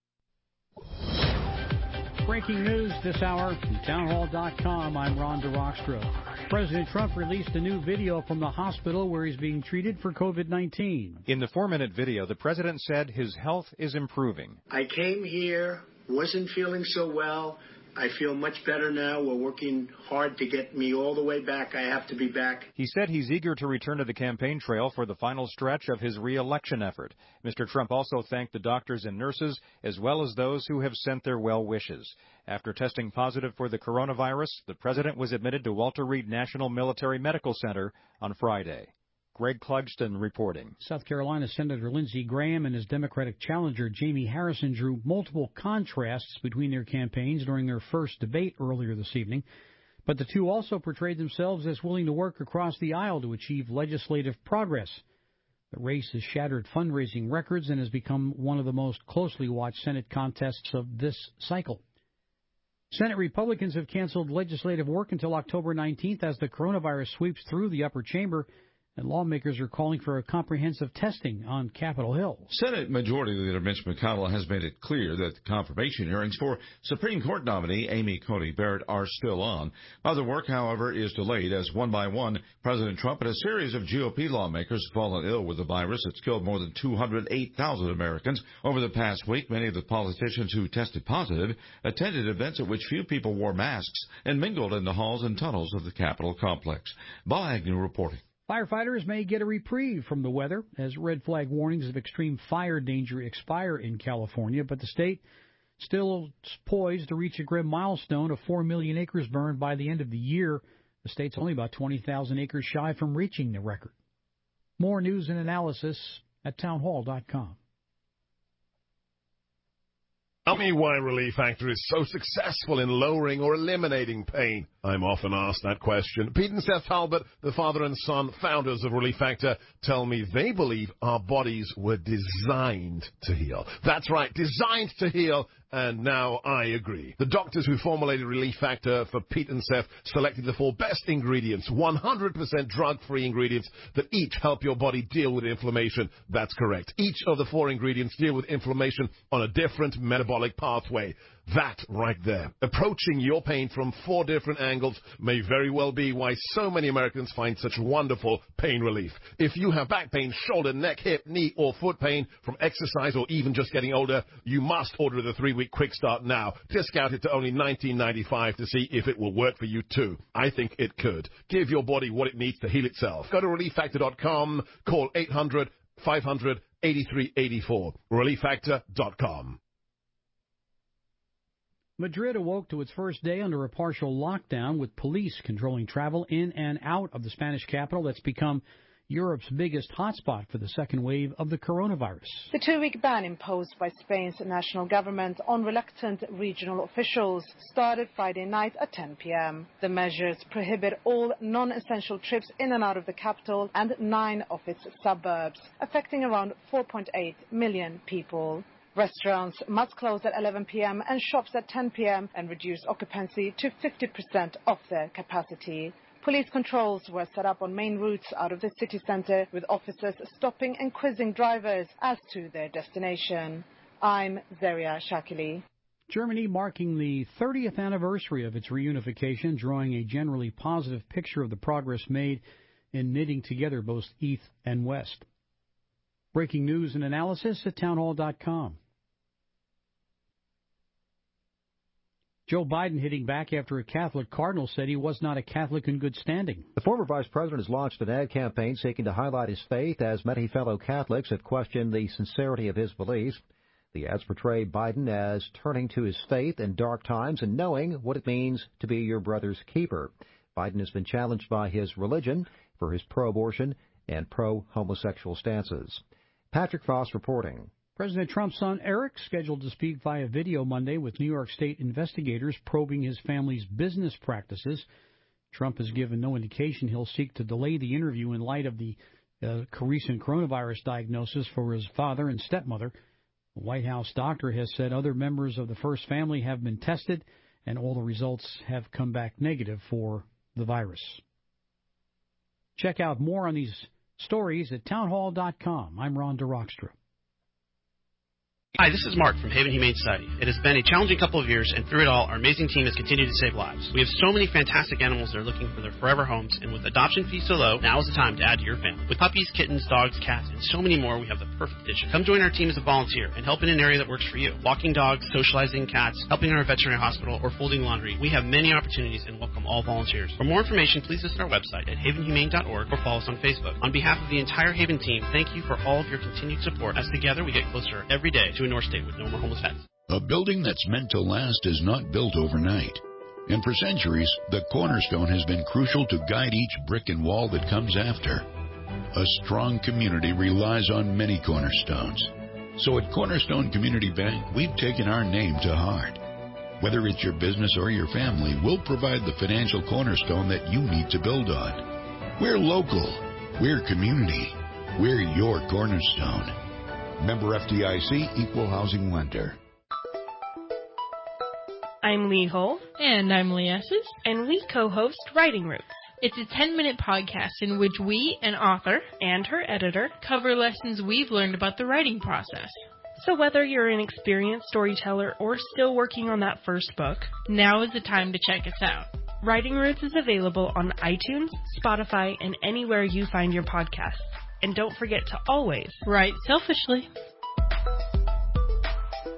Breaking news this hour from townhall.com. I'm Ron DeRockstra. President Trump released a new video from the hospital where he's being treated for COVID-19. In the 4-minute video, the president said his health is improving. I came here, wasn't feeling so well. I feel much better now. We're working hard to get me all the way back. I have to be back. He said he's eager to return to the campaign trail for the final stretch of his re-election effort. Mr. Trump also thanked the doctors and nurses, as well as those who have sent their well wishes. After testing positive for the coronavirus, the president was admitted to Walter Reed National Military Medical Center on Friday. Greg Clugston reporting. South Carolina Senator Lindsey Graham and his Democratic challenger Jamie Harrison drew multiple contrasts between their campaigns during their first debate earlier this evening. But the two also portrayed themselves as willing to work across the aisle to achieve legislative progress. The race has shattered fundraising records and has become one of the most closely watched Senate contests of this cycle. Senate Republicans have canceled legislative work until October 19th as the coronavirus sweeps through the upper chamber, and lawmakers are calling for a comprehensive testing on Capitol Hill. Senate Majority Leader Mitch McConnell has made it clear that the confirmation hearings for Supreme Court nominee Amy Coney Barrett are still on. Other work, however, is delayed as one by one, President Trump and a series of GOP lawmakers have fallen ill with the virus that's killed more than 208,000 Americans. Over the past week, many of the politicians who tested positive attended events at which few people wore masks and mingled in the halls and tunnels of the Capitol complex. Bob Agnew reporting. Firefighters may get a reprieve from the weather as red flag warnings of extreme fire danger expire in California, but the state still poised to reach a grim milestone of 4 million acres burned by the end of the year. The state's only about 20,000 acres shy from reaching the record. More news and analysis at townhall.com. Tell me why Relief Factor is so successful in lowering or eliminating pain. I'm often asked that question. Pete and Seth Talbot, the father and son founders of Relief Factor, tell me they believe our bodies were designed to heal. That's right, designed to heal, and now I agree. The doctors who formulated Relief Factor for Pete and Seth selected the 4 best ingredients, 100% drug-free ingredients that each help your body deal with inflammation. That's correct. Each of the 4 ingredients deal with inflammation on a different metabolic pathway. That right there, approaching your pain from 4 different angles, may very well be why so many Americans find such wonderful pain relief. If you have back pain, shoulder, neck, hip, knee, or foot pain from exercise or even just getting older, you must order the 3-week quick start now. Discounted to only $19.95 to see if it will work for you too. I think it could. Give your body what it needs to heal itself. Go to ReliefFactor.com, call 800-500-8384. ReliefFactor.com. Madrid awoke to its first day under a partial lockdown, with police controlling travel in and out of the Spanish capital that's become Europe's biggest hotspot for the second wave of the coronavirus. The 2-week ban imposed by Spain's national government on reluctant regional officials started Friday night at 10 p.m. The measures prohibit all non-essential trips in and out of the capital and 9 of its suburbs, affecting around 4.8 million people. Restaurants must close at 11 p.m. and shops at 10 p.m. and reduce occupancy to 50% of their capacity. Police controls were set up on main routes out of the city center, with officers stopping and quizzing drivers as to their destination. I'm Zaria Shakili. Germany marking the 30th anniversary of its reunification, drawing a generally positive picture of the progress made in knitting together both East and West. Breaking news and analysis at townhall.com. Joe Biden hitting back after a Catholic cardinal said he was not a Catholic in good standing. The former vice president has launched an ad campaign seeking to highlight his faith, as many fellow Catholics have questioned the sincerity of his beliefs. The ads portray Biden as turning to his faith in dark times and knowing what it means to be your brother's keeper. Biden has been challenged by his religion for his pro-abortion and pro-homosexual stances. Patrick Voss reporting. President Trump's son Eric scheduled to speak via video Monday with New York State investigators probing his family's business practices. Trump has given no indication he'll seek to delay the interview in light of the recent coronavirus diagnosis for his father and stepmother. The White House doctor has said other members of the first family have been tested and all the results have come back negative for the virus. Check out more on these stories at townhall.com. I'm Ron DeRockstra. Hi, this is Mark from Haven Humane Society. It has been a challenging couple of years, and through it all, our amazing team has continued to save lives. We have so many fantastic animals that are looking for their forever homes, and with adoption fees so low, now is the time to add to your family. With puppies, kittens, dogs, cats, and so many more, we have the perfect addition. Come join our team as a volunteer and help in an area that works for you. Walking dogs, socializing cats, helping in our veterinary hospital, or folding laundry. We have many opportunities and welcome all volunteers. For more information, please visit our website at havenhumane.org or follow us on Facebook. On behalf of the entire Haven team, thank you for all of your continued support, as together we get closer every day to a North State with no more homeless pets. A building that's meant to last is not built overnight. And for centuries, the cornerstone has been crucial to guide each brick and wall that comes after. A strong community relies on many cornerstones. So at Cornerstone Community Bank, we've taken our name to heart. Whether it's your business or your family, we'll provide the financial cornerstone that you need to build on. We're local. We're community. We're your cornerstone. Member FDIC, Equal Housing Lender. I'm Lee Hull. And I'm Lee Esses. And we co-host Writing Roots. It's a 10-minute podcast in which we, an author, and her editor, cover lessons we've learned about the writing process. So whether you're an experienced storyteller or still working on that first book, now is the time to check us out. Writing Roots is available on iTunes, Spotify, and anywhere you find your podcasts. And don't forget to always write selfishly.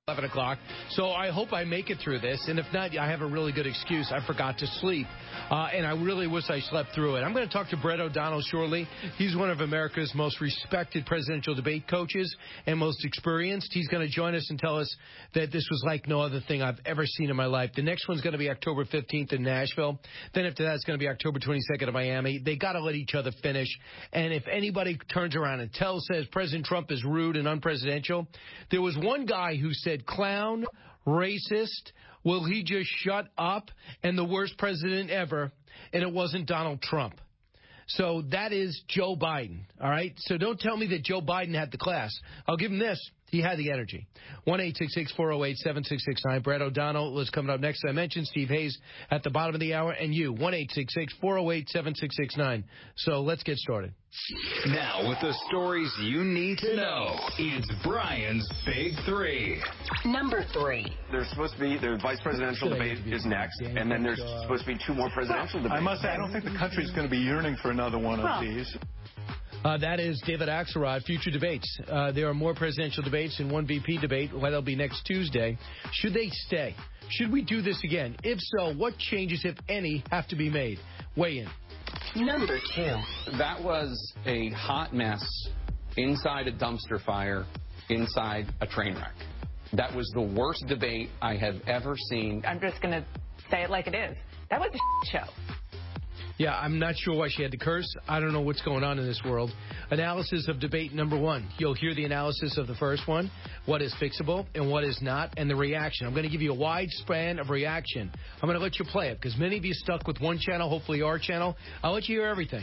11 o'clock, so I hope I make it through this, and if not, I have a really good excuse. I forgot to sleep, and I really wish I slept through it. I'm going to talk to Brett O'Donnell shortly. He's one of America's most respected presidential debate coaches and most experienced. He's going to join us and tell us that this was like no other thing I've ever seen in my life. The next one's going to be October 15th in Nashville. Then after that, it's going to be October 22nd in Miami. They got to let each other finish, and if anybody turns around and says President Trump is rude and unpresidential, there was one guy who said clown, racist, will he just shut up, and the worst president ever, and it wasn't Donald Trump. So that is Joe Biden, all right? So don't tell me that Joe Biden had the class. I'll give him this. He had the energy. 1-866-408-7669. Brett O'Donnell is coming up next. I mentioned Steve Hayes at the bottom of the hour, and you, 1-866-408-7669. So let's get started. Now, with the stories you need to know, it's Brian's Big Three. Number 3. There's supposed to be, the vice presidential debate is next, and then there's supposed to be 2 more presidential debates. I must say, I don't think the country's going to be yearning for another one of these. That is David Axelrod, Future Debates. There are more presidential debates and one VP debate. Well, that'll be next Tuesday. Should they stay? Should we do this again? If so, what changes, if any, have to be made? Weigh in. Number 2. That was a hot mess inside a dumpster fire, inside a train wreck. That was the worst debate I have ever seen. I'm just going to say it like it is. That was a show. Yeah, I'm not sure why she had to curse. I don't know what's going on in this world. Analysis of debate number 1. You'll hear the analysis of the first one, what is fixable and what is not, and the reaction. I'm going to give you a wide span of reaction. I'm going to let you play it because many of you stuck with one channel, hopefully our channel. I'll let you hear everything.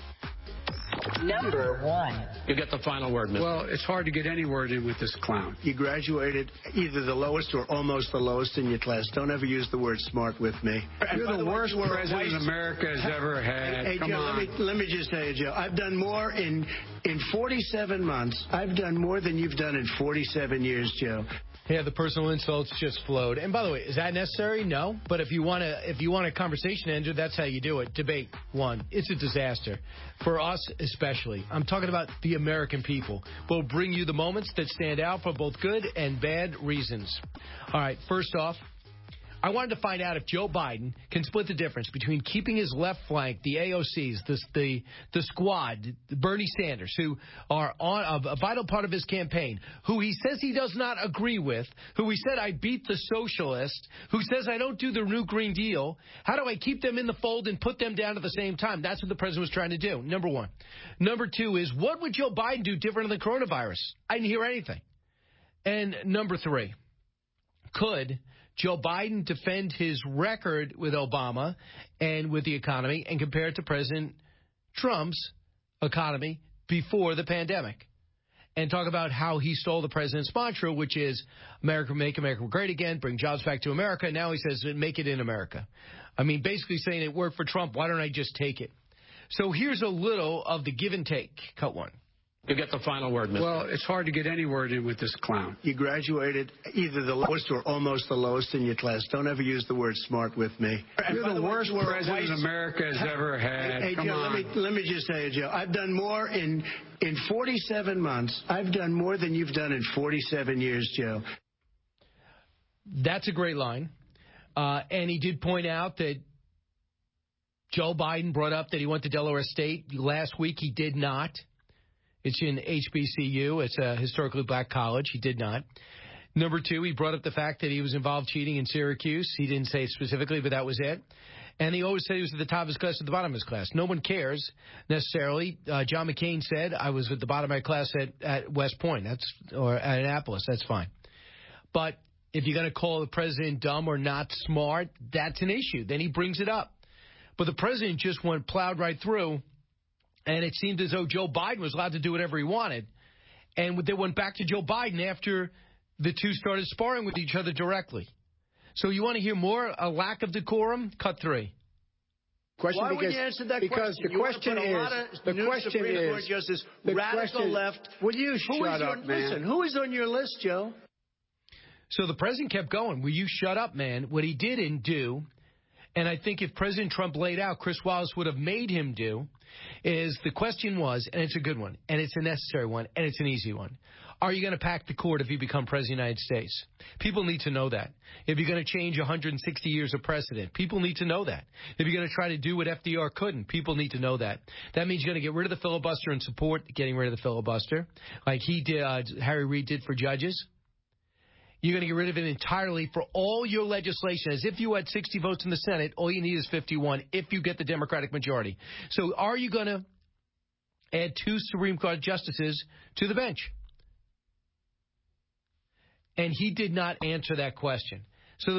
Number 1. You get the final word, Mr. Well, it's hard to get any word in with this clown. You graduated either the lowest or almost the lowest in your class. Don't ever use the word smart with me. You're the worst president America has ever had. Hey, Come Joe, on. let me just tell you, Joe, I've done more in 47 months. I've done more than you've done in 47 years, Joe. Yeah, the personal insults just flowed. And by the way, is that necessary? No. But if you want a conversation ender, that's how you do it. Debate 1. It's a disaster. For us especially. I'm talking about the American people. We'll bring you the moments that stand out for both good and bad reasons. All right, first off, I wanted to find out if Joe Biden can split the difference between keeping his left flank, the AOCs, the squad, Bernie Sanders, who are on a vital part of his campaign, who he says he does not agree with, who he said I beat the socialist, who says I don't do the new Green Deal. How do I keep them in the fold and put them down at the same time? That's what the president was trying to do, number 1. Number 2 is, what would Joe Biden do different than the coronavirus? I didn't hear anything. And number 3, could Joe Biden defend his record with Obama and with the economy and compare it to President Trump's economy before the pandemic? And talk about how he stole the president's mantra, which is America, make America great again, bring jobs back to America. Now he says, make it in America. I mean, basically saying it worked for Trump. Why don't I just take it? So here's a little of the give and take. Cut 1. You get the final word, Mr. Well, it's hard to get any word in with this clown. You graduated either the lowest or almost the lowest in your class. Don't ever use the word smart with me. You're the worst president America has ever had. Hey, Come Joe, on. let me just tell you, Joe, I've done more in 47 months. I've done more than you've done in 47 years, Joe. That's a great line. And he did point out that Joe Biden brought up that he went to Delaware State last week. He did not. It's in HBCU. It's a historically black college. He did not. Number 2, he brought up the fact that he was involved cheating in Syracuse. He didn't say it specifically, but that was it. And he always said he was at the top of his class, at the bottom of his class. No one cares necessarily. John McCain said, I was at the bottom of my class at West Point or at Annapolis. That's fine. But if you're going to call the president dumb or not smart, that's an issue. Then he brings it up. But the president just plowed right through. And it seemed as though Joe Biden was allowed to do whatever he wanted. And they went back to Joe Biden after the two started sparring with each other directly. So you want to hear more? A lack of decorum? Cut 3. Why would you answer that because question? The question is, radical left. Will you shut up, man? Listen, who is on your list, Joe? So the president kept going. Will you shut up, man? What he didn't do, and I think if President Trump laid out, Chris Wallace would have made him do, is the question was, and it's a good one, and it's a necessary one, and it's an easy one. Are you going to pack the court if you become president of the United States? People need to know that. If you're going to change 160 years of precedent, people need to know that. If you're going to try to do what FDR couldn't, people need to know that. That means you're going to get rid of the filibuster and support getting rid of the filibuster, like he did, Harry Reid did for judges. You're going to get rid of it entirely for all your legislation. As if you had 60 votes in the Senate, all you need is 51 if you get the Democratic majority. So are you going to add 2 Supreme Court justices to the bench? And he did not answer that question. So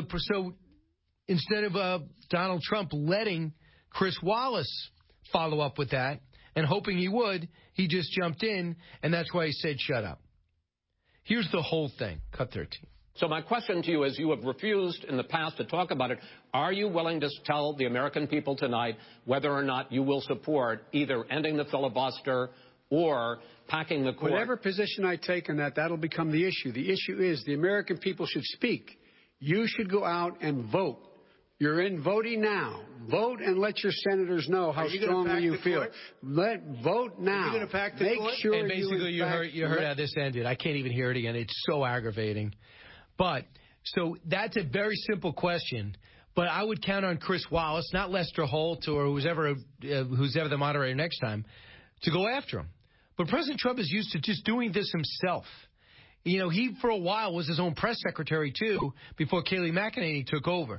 instead of Donald Trump letting Chris Wallace follow up with that and hoping he would, he just jumped in, and that's why he said shut up. Here's the whole thing. Cut 13. So my question to you is, you have refused in the past to talk about it. Are you willing to tell the American people tonight whether or not you will support either ending the filibuster or packing the court? Whatever position I take on that, that'll become the issue. The issue is the American people should speak. You should go out and vote. You're in voting now. Vote and let your senators know how strongly you feel. Vote now. Are you going to pack the court? Sure. And basically, you heard how this ended. I can't even hear it again. It's so aggravating. But so that's a very simple question. But I would count on Chris Wallace, not Lester Holt or who's ever the moderator next time, to go after him. But President Trump is used to just doing this himself. You know, he for a while was his own press secretary, too, before Kayleigh McEnany took over.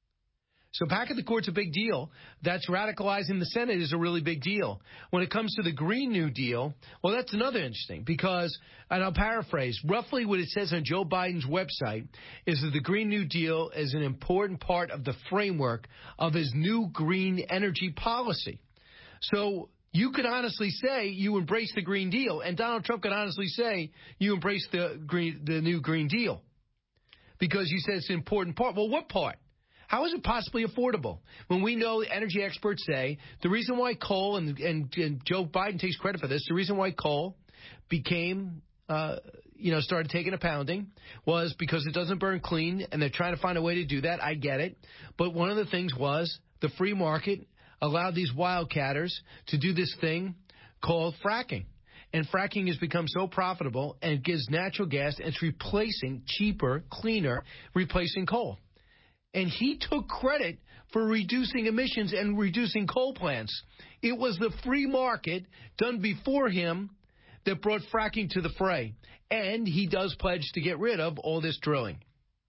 So packing the court's a big deal. That's radicalizing the Senate is a really big deal. When it comes to the Green New Deal, well, that's another interesting because, and I'll paraphrase, roughly what it says on Joe Biden's website is that the Green New Deal is an important part of the framework of his new green energy policy. So you could honestly say you embrace the Green Deal, and Donald Trump could honestly say you embrace the new Green Deal because you said it's an important part. Well, what part? How is it possibly affordable when we know energy experts say the reason why coal, and Joe Biden takes credit for this, the reason why coal became, started taking a pounding was because it doesn't burn clean, and they're trying to find a way to do that. I get it. But one of the things was the free market allowed these wildcatters to do this thing called fracking. And fracking has become so profitable, and it gives natural gas, and it's replacing cheaper, cleaner, replacing coal. And he took credit for reducing emissions and reducing coal plants. It was the free market done before him that brought fracking to the fray. And he does pledge to get rid of all this drilling.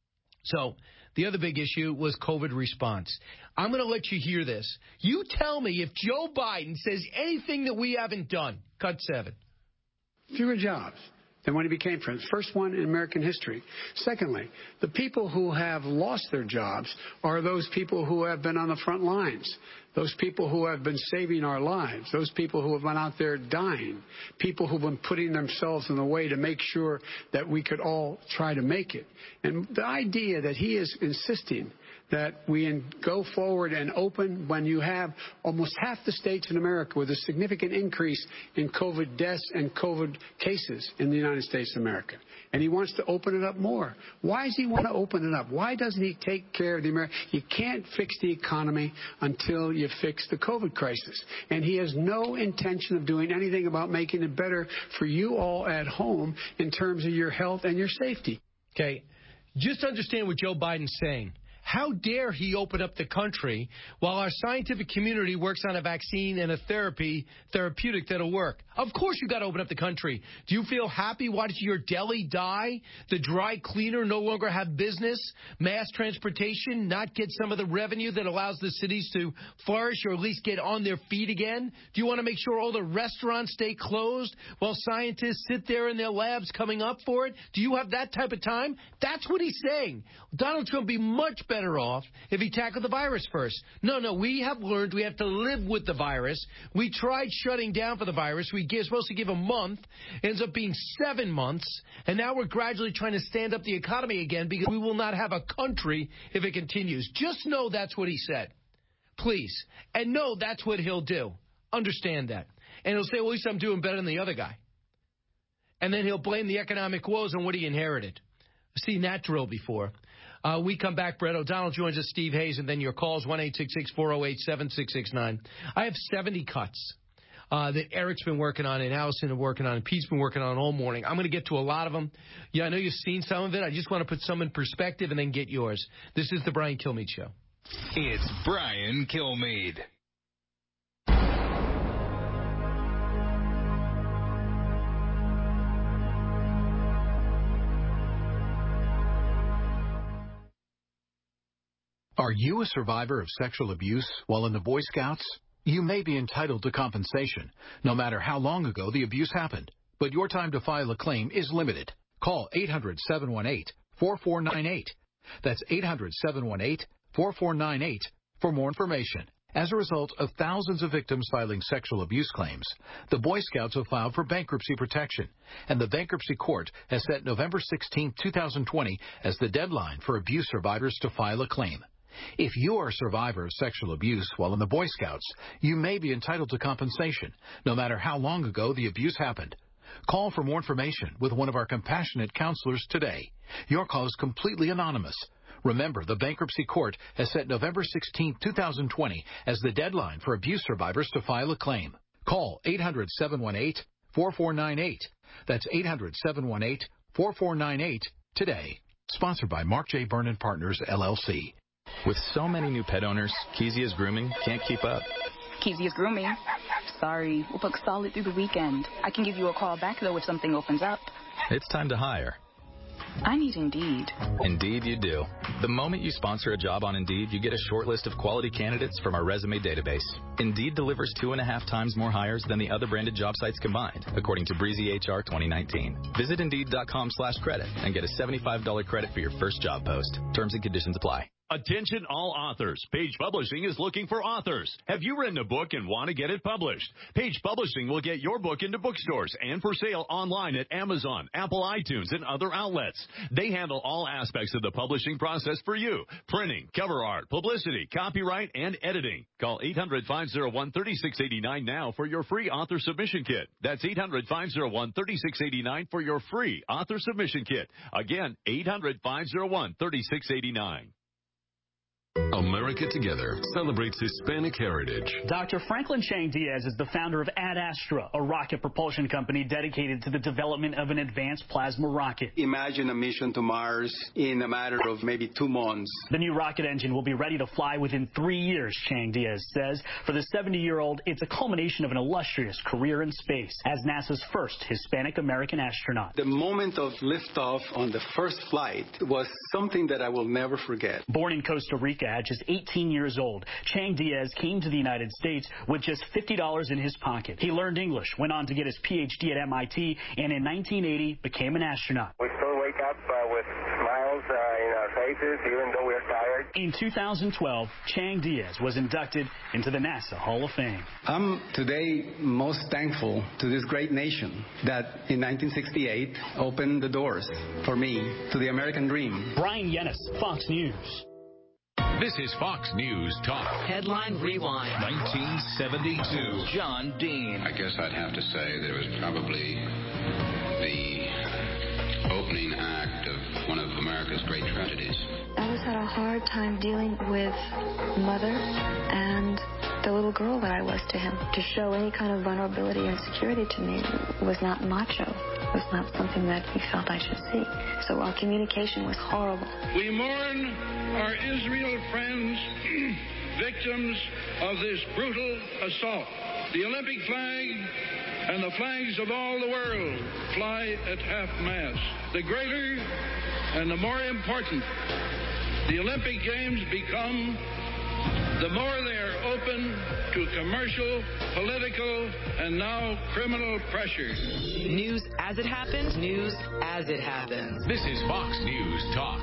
So the other big issue was COVID response. I'm going to let you hear this. You tell me if Joe Biden says anything that we haven't done. Cut 7. Fewer jobs than when he became president. First one in American history. Secondly, the people who have lost their jobs are those people who have been on the front lines, those people who have been saving our lives, those people who have been out there dying, people who have been putting themselves in the way to make sure that we could all try to make it. And the idea that he is insisting that we go forward and open when you have almost half the states in America with a significant increase in COVID deaths and COVID cases in the United States of America. And he wants to open it up more. Why does he want to open it up? Why doesn't he take care of the American? You can't fix the economy until you fix the COVID crisis. And he has no intention of doing anything about making it better for you all at home in terms of your health and your safety. Okay. Just understand what Joe Biden's saying. How dare he open up the country while our scientific community works on a vaccine and a therapeutic that'll work? Of course you got to open up the country. Do you feel happy watching your deli die? The dry cleaner no longer have business? Mass transportation not get some of the revenue that allows the cities to flourish or at least get on their feet again? Do you want to make sure all the restaurants stay closed while scientists sit there in their labs coming up for it? Do you have that type of time? That's what he's saying. Donald Trump would be much better off if he tackled the virus first. No, we have learned we have to live with the virus. We tried shutting down for the virus. We were supposed to give a month. It ends up being 7 months. And now we're gradually trying to stand up the economy again because we will not have a country if it continues. Just know that's what he said. Please. And no, that's what he'll do. Understand that. And he'll say, well, at least I'm doing better than the other guy. And then he'll blame the economic woes on what he inherited. I've seen that drill before. We come back. Brett O'Donnell joins us, Steve Hayes, and then your calls, 1-866-408-7669. I have 70 cuts. that Eric's been working on and Allison are working on and Pete's been working on all morning. I'm going to get to a lot of them. Yeah, I know you've seen some of it. I just want to put some in perspective and then get yours. This is the Brian Kilmeade Show. It's Brian Kilmeade. Are you a survivor of sexual abuse while in the Boy Scouts? You may be entitled to compensation, no matter how long ago the abuse happened. But your time to file a claim is limited. Call 800-718-4498. That's 800-718-4498 for more information. As a result of thousands of victims filing sexual abuse claims, the Boy Scouts have filed for bankruptcy protection, and the Bankruptcy Court has set November 16, 2020 as the deadline for abuse survivors to file a claim. If you are a survivor of sexual abuse while in the Boy Scouts, you may be entitled to compensation, no matter how long ago the abuse happened. Call for more information with one of our compassionate counselors today. Your call is completely anonymous. Remember, the Bankruptcy Court has set November 16, 2020 as the deadline for abuse survivors to file a claim. Call 800-718-4498. That's 800-718-4498 today. Sponsored by Mark J. Byrne & Partners, LLC. With so many new pet owners, Kezia's Grooming can't keep up. Kezia's Grooming? Sorry, we'll book solid through the weekend. I can give you a call back, though, if something opens up. It's time to hire. I need Indeed. Indeed you do. The moment you sponsor a job on Indeed, you get a short list of quality candidates from our resume database. Indeed delivers 2.5 times more hires than the other branded job sites combined, according to Breezy HR 2019. Visit Indeed.com/credit and get a $75 credit for your first job post. Terms and conditions apply. Attention all authors. Page Publishing is looking for authors. Have you written a book and want to get it published? Page Publishing will get your book into bookstores and for sale online at Amazon, Apple iTunes, and other outlets. They handle all aspects of the publishing process for you. Printing, cover art, publicity, copyright, and editing. Call 800-501-3689 now for your free author submission kit. That's 800-501-3689 for your free author submission kit. Again, 800-501-3689. America Together celebrates Hispanic heritage. Dr. Franklin Chang Diaz is the founder of Ad Astra, a rocket propulsion company dedicated to the development of an advanced plasma rocket. Imagine a mission to Mars in a matter of maybe 2 months. The new rocket engine will be ready to fly within 3 years, Chang Diaz says. For the 70-year-old, it's a culmination of an illustrious career in space as NASA's first Hispanic-American astronaut. The moment of liftoff on the first flight was something that I will never forget. Born in Costa Rica at just 18 years old, Chang Diaz came to the United States with just $50 in his pocket. He learned English, went on to get his PhD at MIT, and in 1980 became an astronaut. We still wake up with smiles in our faces, even though we're tired. In 2012, Chang Diaz was inducted into the NASA Hall of Fame. I'm today most thankful to this great nation that in 1968 opened the doors for me to the American dream. Brian Yennis, Fox News. This is Fox News Talk. Headline Rewind. 1972. John Dean. I guess I'd have to say that it was probably the opening act of one of America's great tragedies. I always had a hard time dealing with mother and the little girl that I was to him. To show any kind of vulnerability or insecurity to me was not macho. It was not something that he felt I should see. So our communication was horrible. We mourn our Israel friends, victims of this brutal assault. The Olympic flag and the flags of all the world fly at half-mast. The greater and the more important the Olympic Games become, the more they are open to commercial, political, and now criminal pressure. News as it happens, news as it happens. This is Fox News Talk.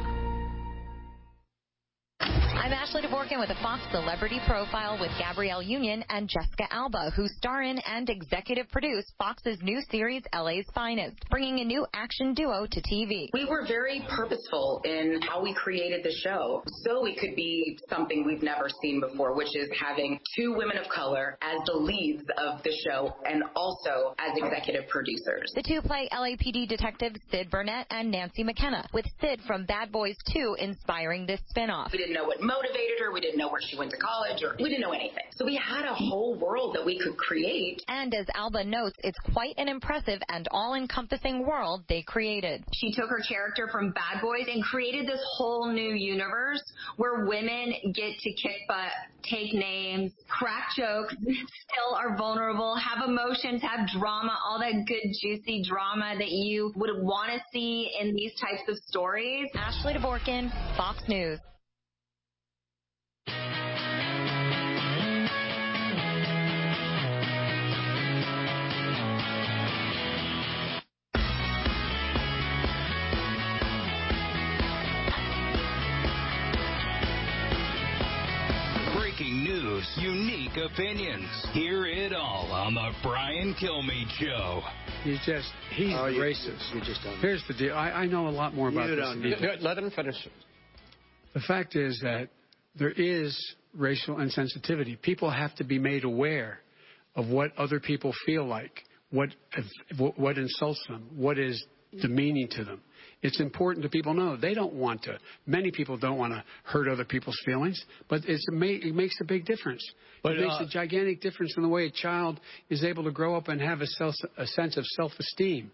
I'm Ashley DeVorkin with a Fox Celebrity Profile with Gabrielle Union and Jessica Alba, who star in and executive produce Fox's new series, LA's Finest, bringing a new action duo to TV. We were very purposeful in how we created the show, so we could be something we've never seen before, which is having 2 women of color as the leads of the show and also as executive producers. The two play LAPD detectives Sid Burnett and Nancy McKenna, with Sid from Bad Boys 2 inspiring this spinoff. We didn't know what motivated motivated her. We didn't know where she went to college, or we didn't know anything. So we had a whole world that we could create. And as Alba notes, it's quite an impressive and all-encompassing world they created. She took her character from Bad Boys and created this whole new universe where women get to kick butt, take names, crack jokes, still are vulnerable, have emotions, have drama, all that good, juicy drama that you would want to see in these types of stories. Ashley Dvorkin, Fox News. Breaking news, unique opinions. Hear it all on the Brian Kilmeade Show. He's racist. You just don't. Here's the deal. I know a lot more about this. Let him finish. The fact is that there is racial insensitivity. People have to be made aware of what other people feel like, what insults them, what is demeaning to them. It's important to people know. They don't want to. Many people don't want to hurt other people's feelings, but it makes a big difference. It makes a gigantic difference in the way a child is able to grow up and have a sense of self-esteem.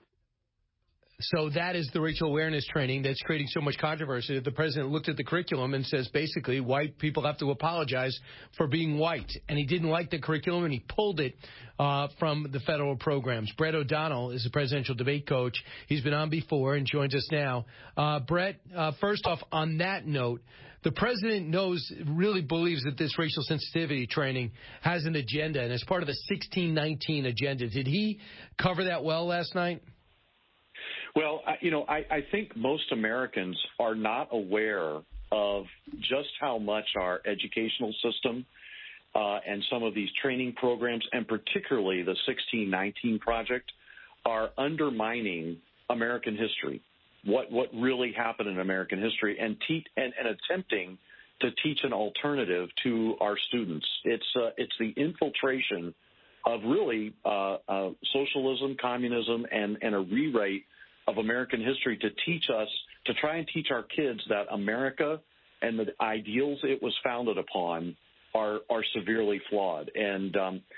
So that is the racial awareness training that's creating so much controversy that the president looked at the curriculum and says basically white people have to apologize for being white. And he didn't like the curriculum and he pulled it from the federal programs. Brett O'Donnell is the presidential debate coach. He's been on before and joins us now. Brett, first off, on that note, the president really believes that this racial sensitivity training has an agenda, and it's part of the 1619 agenda. Did he cover that well last night? Well, I think most Americans are not aware of just how much our educational system and some of these training programs, and particularly the 1619 Project, are undermining American history, what really happened in American history, and attempting to teach an alternative to our students. It's the infiltration of really socialism, communism, and a rewrite of American history to try and teach our kids that America and the ideals it was founded upon are severely flawed. And,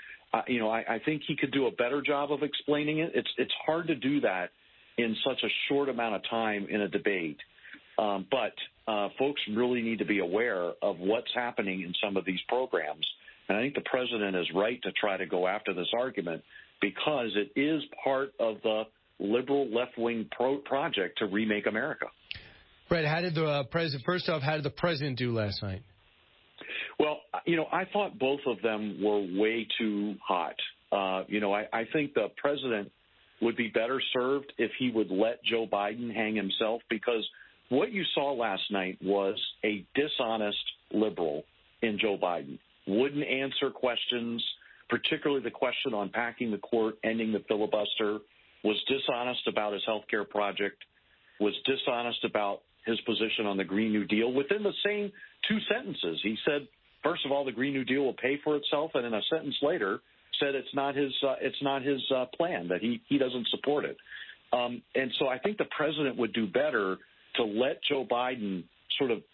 I think he could do a better job of explaining it. It's hard to do that in such a short amount of time in a debate. But folks really need to be aware of what's happening in some of these programs. And I think the president is right to try to go after this argument because it is part of the liberal left-wing project to remake America. Brett, how did the president do last night? Well, I thought both of them were way too hot. I think the president would be better served if he would let Joe Biden hang himself, because what you saw last night was a dishonest liberal in Joe Biden. Wouldn't answer questions, particularly the question on packing the court, ending the filibuster, was dishonest about his health care project, was dishonest about his position on the Green New Deal. Within the same two sentences, he said, first of all, the Green New Deal will pay for itself, and in a sentence later said it's not his plan, that he doesn't support it. And so I think the president would do better to let Joe Biden sort of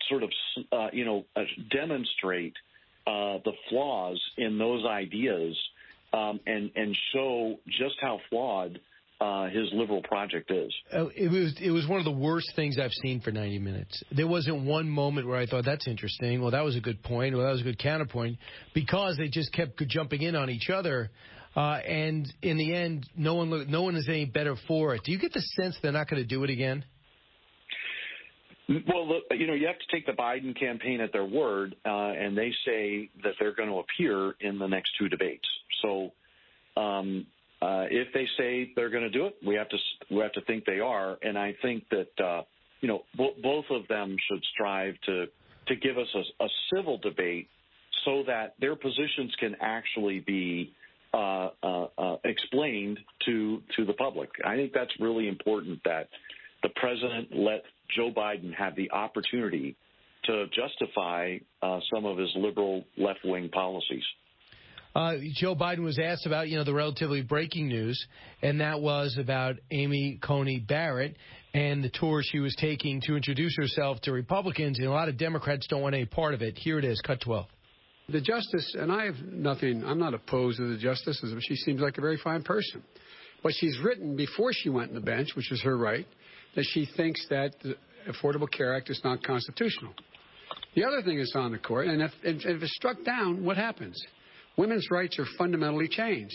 demonstrate the flaws in those ideas and show just how flawed his liberal project is. It was one of the worst things I've seen for 90 minutes. There wasn't one moment where I thought, that's interesting. Well, that was a good point. Well, that was a good counterpoint, because they just kept jumping in on each other. And in the end, no one is any better for it. Do you get the sense they're not going to do it again? Well, look, you have to take the Biden campaign at their word, and they say that they're going to appear in the next two debates. So if they say they're going to do it, we have to think they are. And I think that both of them should strive to give us a civil debate so that their positions can actually be explained to the public. I think that's really important, that the president let Joe Biden have the opportunity to justify some of his liberal left-wing policies. Joe Biden was asked about, the relatively breaking news, and that was about Amy Coney Barrett and the tour she was taking to introduce herself to Republicans, and a lot of Democrats don't want any part of it. Here it is, cut 12. The justice, and I'm not opposed to the justice. She seems like a very fine person. But she's written before she went on the bench, which is her right, that she thinks that the Affordable Care Act is not constitutional. The other thing is on the court, and if it's struck down, what happens? Women's rights are fundamentally changed.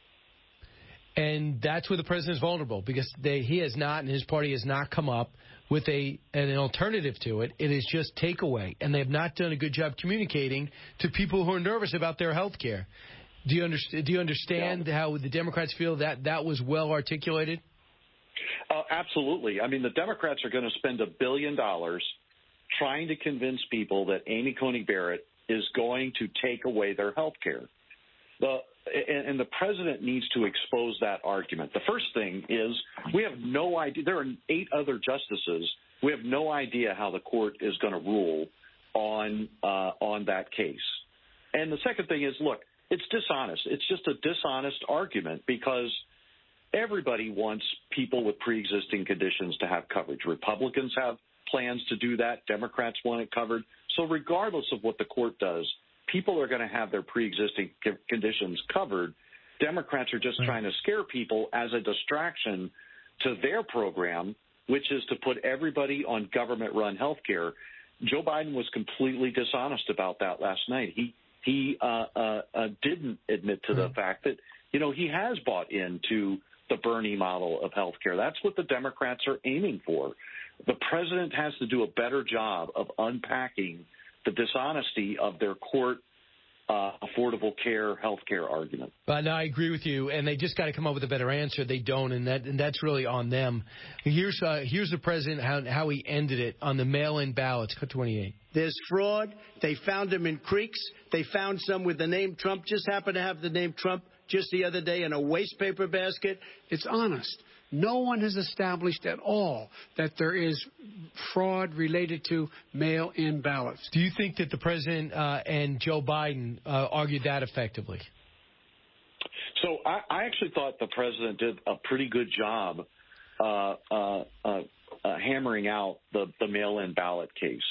And that's where the president's vulnerable, because he has not, and his party has not come up with an alternative to it. It is just takeaway, and they have not done a good job communicating to people who are nervous about their health care. Do you understand how the Democrats feel that was well articulated? Absolutely. I mean, the Democrats are going to spend $1 billion trying to convince people that Amy Coney Barrett is going to take away their health care. And the president needs to expose that argument. The first thing is we have no idea. There are 8 other justices. We have no idea how the court is going to rule on that case. And the second thing is, look, it's dishonest. It's just a dishonest argument because everybody wants people with pre-existing conditions to have coverage. Republicans have plans to do that. Democrats want it covered. So regardless of what the court does, people are going to have their pre-existing conditions covered. Democrats are just trying to scare people as a distraction to their program, which is to put everybody on government-run health care. Joe Biden was completely dishonest about that last night. He didn't admit to the fact that, he has bought into the Bernie model of health care. That's what the Democrats are aiming for. The president has to do a better job of unpacking the dishonesty of their court affordable care health care argument. But no, I agree with you, and they just got to come up with a better answer. They don't, and that's really on them. Here's the president how he ended it on the mail-in ballots. Cut 28. There's fraud. They found them in creeks. They found some with the name Trump. Just happened to have the name Trump just the other day in a waste paper basket. It's honest. No one has established at all that there is fraud related to mail-in ballots. Do you think that the president and Joe Biden argued that effectively? So I actually thought the president did a pretty good job hammering out the mail-in ballot case.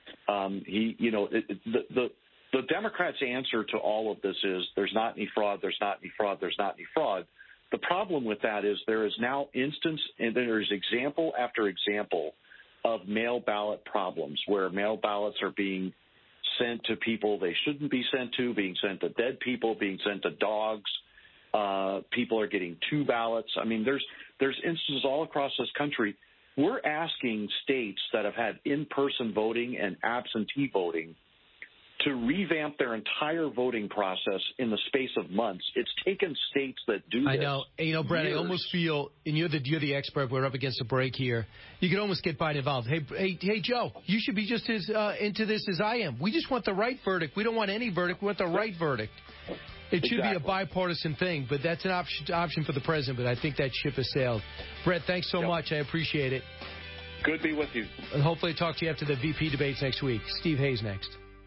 The Democrats' answer to all of this is there's not any fraud, there's not any fraud, there's not any fraud. The problem with that is there is now there's example after example of mail ballot problems where mail ballots are being sent to people they shouldn't be sent to, being sent to dead people, being sent to dogs. People are getting 2 ballots. I mean, there's instances all across this country. We're asking states that have had in-person voting and absentee voting to revamp their entire voting process in the space of months. It's taken states that do this. I know. And, Brett, I almost feel, and you're the expert, we're up against a break here, you can almost get Biden involved. Hey, Joe, you should be just as into this as I am. We just want the right verdict. We don't want any verdict. We want the right verdict. It should be a bipartisan thing, but that's an option for the president, but I think that ship has sailed. Brett, thanks so much. I appreciate it. Good to be with you. And hopefully talk to you after the VP debates next week. Steve Hayes next.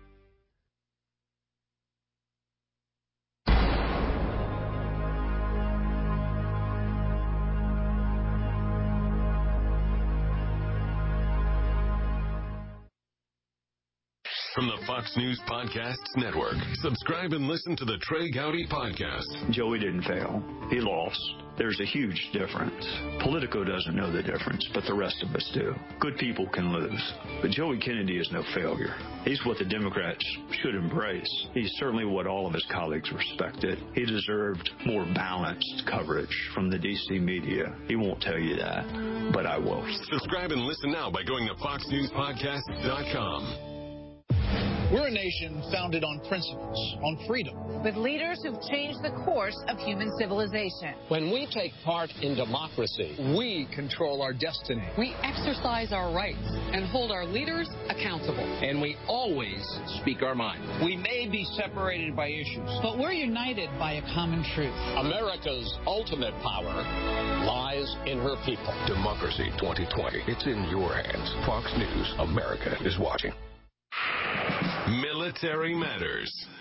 From the Fox News Podcasts Network, subscribe and listen to the Trey Gowdy Podcast. Joey didn't fail. He lost. There's a huge difference. Politico doesn't know the difference, but the rest of us do. Good people can lose. But Joey Kennedy is no failure. He's what the Democrats should embrace. He's certainly what all of his colleagues respected. He deserved more balanced coverage from the D.C. media. He won't tell you that, but I will. Subscribe and listen now by going to FoxNewsPodcast.com. We're a nation founded on principles, on freedom. With leaders who've changed the course of human civilization. When we take part in democracy, we control our destiny. We exercise our rights and hold our leaders accountable. And we always speak our mind. We may be separated by issues, but we're united by a common truth. America's ultimate power lies in her people. Democracy 2020. It's in your hands. Fox News. America is watching. Military Matters.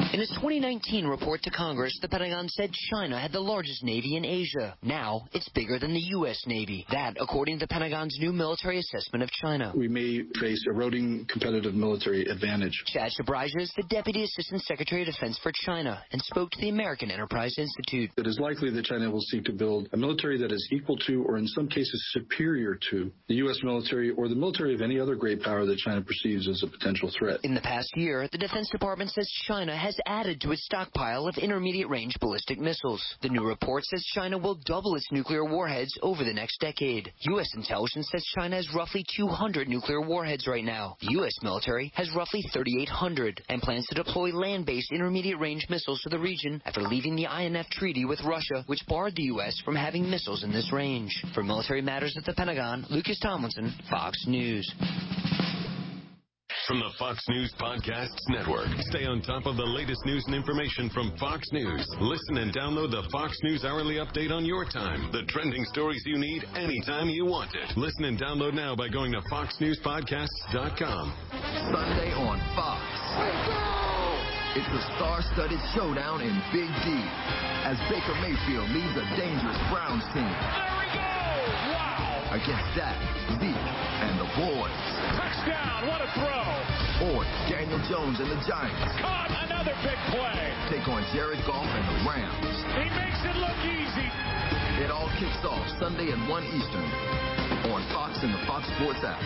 In its 2019 report to Congress, the Pentagon said China had the largest Navy in Asia. Now, it's bigger than the U.S. Navy. That, according to the Pentagon's new military assessment of China. We may face eroding competitive military advantage. Chad Shabraja is the Deputy Assistant Secretary of Defense for China and spoke to the American Enterprise Institute. It is likely that China will seek to build a military that is equal to, or in some cases superior to, the U.S. military or the military of any other great power that China perceives as a potential threat. In the past year, the Defense Department says China has added to its stockpile of intermediate-range ballistic missiles. The new report says China will double its nuclear warheads over the next decade. U.S. intelligence says China has roughly 200 nuclear warheads right now. The U.S. military has roughly 3,800 and plans to deploy land-based intermediate-range missiles to the region after leaving the INF treaty with Russia, which barred the U.S. from having missiles in this range. For Military Matters at the Pentagon, Lucas Tomlinson, Fox News. From the Fox News Podcasts Network. Stay on top of the latest news and information from Fox News. Listen and download the Fox News Hourly Update on your time. The trending stories you need anytime you want it. Listen and download now by going to foxnewspodcasts.com. Sunday on Fox. It's a star-studded showdown in Big D as Baker Mayfield leads a dangerous Browns team. There we go! Wow! Against Dak, Zeke, and the boys. Touchdown! What a throw! Or Daniel Jones and the Giants. Caught another big play. Take on Jared Goff and the Rams. He makes it look easy. It all kicks off Sunday at 1 Eastern on Fox and the Fox Sports app.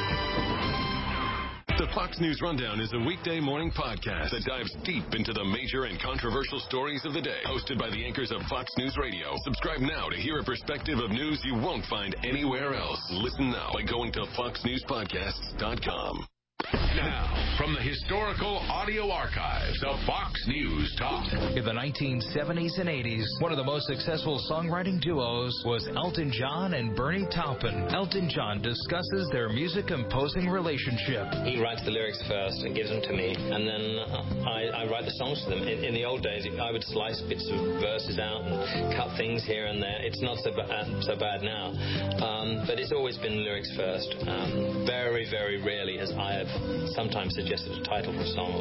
The Fox News Rundown is a weekday morning podcast that dives deep into the major and controversial stories of the day. Hosted by the anchors of Fox News Radio. Subscribe now to hear a perspective of news you won't find anywhere else. Listen now by going to foxnewspodcasts.com. Now, from the historical audio archives of Fox News Talk. In the 1970s and 80s, one of the most successful songwriting duos was Elton John and Bernie Taupin. Elton John discusses their music composing relationship. He writes the lyrics first and gives them to me, and then I write the songs for them. In the old days, I would slice bits of verses out and cut things here and there. It's not so bad now, but it's always been lyrics first. Very, very rarely has I have sometimes suggested a title for a song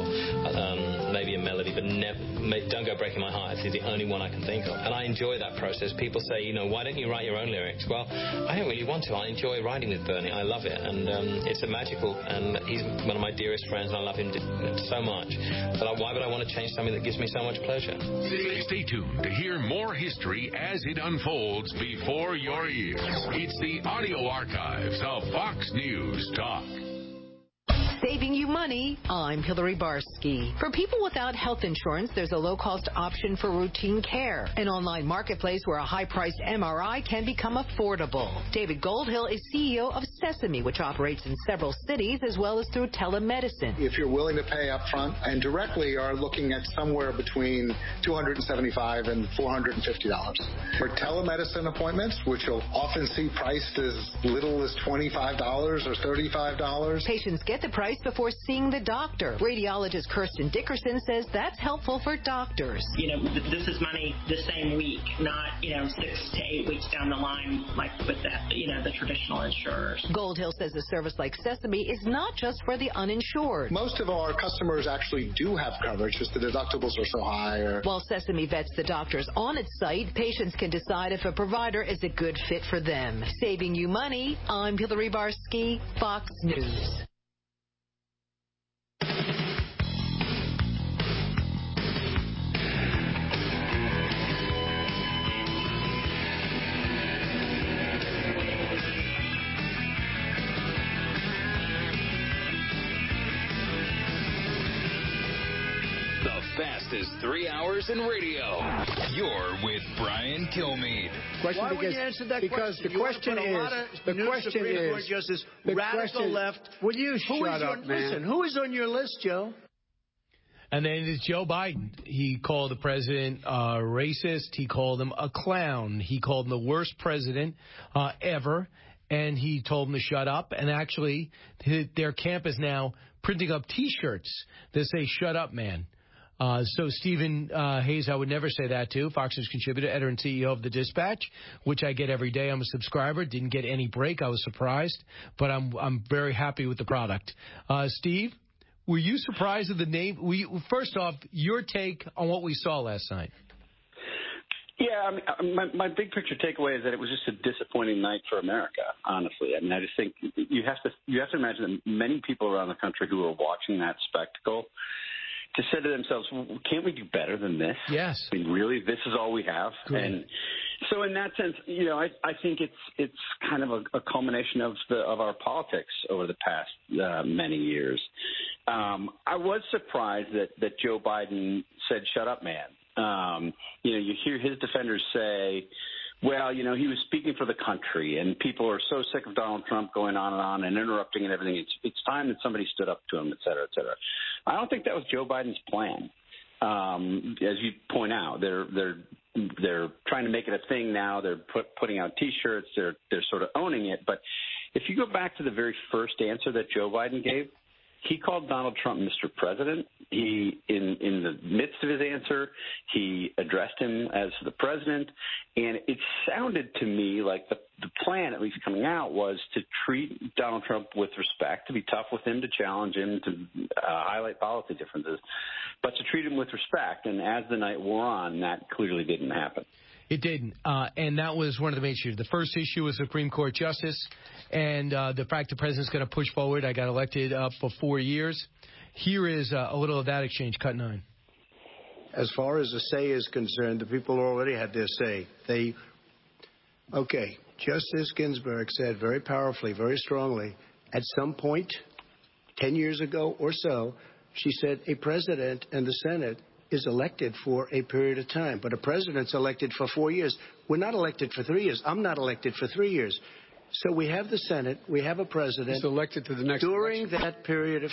or maybe a melody, but never, Don't Go Breaking My Heart is the only one I can think of. And I enjoy that process. People say, why don't you write your own lyrics? Well, I don't really want to. I enjoy writing with Bernie. I love it. And it's a magical, and he's one of my dearest friends, and I love him so much. But why would I want to change something that gives me so much pleasure? Stay tuned to hear more history as it unfolds before your ears. It's the audio archives of Fox News Talk. Saving you money, I'm Hillary Barsky. For people without health insurance, there's a low-cost option for routine care, an online marketplace where a high-priced MRI can become affordable. David Goldhill is CEO of Sesame, which operates in several cities as well as through telemedicine. If you're willing to pay up front and directly are looking at somewhere between $275 and $450. For telemedicine appointments, which you'll often see priced as little as $25 or $35. Patients get the price before seeing the doctor. Radiologist Kirsten Dickerson says that's helpful for doctors. This is money the same week, not, 6 to 8 weeks down the line like with the traditional insurers. Goldhill says a service like Sesame is not just for the uninsured. Most of our customers actually do have coverage, just the deductibles are so high. While Sesame vets the doctors on its site, patients can decide if a provider is a good fit for them. Saving you money, I'm Hillary Barsky, Fox News. Fastest 3 hours in radio. You're with Brian Kilmeade. Why would you answer that question? The question is, radical left. Will you shut up, man? Listen, who is on your list, Joe? And then it's Joe Biden. He called the president racist. He called him a clown. He called him the worst president ever. And he told him to shut up. And actually, their camp is now printing up T-shirts that say, "Shut up, man." So Stephen Hayes, I would never say that to. Fox News contributor, editor, and CEO of The Dispatch, which I get every day. I'm a subscriber. Didn't get any break. I was surprised, but I'm very happy with the product. Steve, Were you surprised at the name? First off, your take on what we saw last night. Yeah, I mean, my big picture takeaway is that it was just a disappointing night for America, honestly. I mean, I just think you have to imagine that many people around the country who are watching that spectacle just said to themselves, well, can't we do better than this? Yes. I mean, really, this is all we have? Great. And so in that sense, you know, I think it's kind of a culmination of our politics over the past many years. I was surprised that Joe Biden said, "Shut up, man." You know, you hear his defenders say, well, you know, he was speaking for the country, and people are so sick of Donald Trump going on and interrupting and everything. It's time that somebody stood up to him, et cetera, et cetera. I don't think that was Joe Biden's plan. As you point out, they're trying to make it a thing now. They're putting out T-shirts. They're sort of owning it. But if you go back to the very first answer that Joe Biden gave, he called Donald Trump Mr. President. He, in the midst of his answer, he addressed him as the president, and it sounded to me like the plan, at least coming out, was to treat Donald Trump with respect, to be tough with him, to challenge him, to highlight policy differences, but to treat him with respect. And as the night wore on, that clearly didn't happen. It didn't, and that was one of the main issues. The first issue was Supreme Court justice, and the fact the president's going to push forward. I got elected for 4 years. Here is a little of that exchange. Cut 9. As far as the say is concerned, the people already had their say. Justice Ginsburg said very powerfully, very strongly, at some point 10 years ago or so, she said a president and the Senate is elected for a period of time, but a president's elected for 4 years. We're not elected for 3 years. I'm not elected for 3 years. So we have the Senate, we have a president. He's elected to the next during election. that period of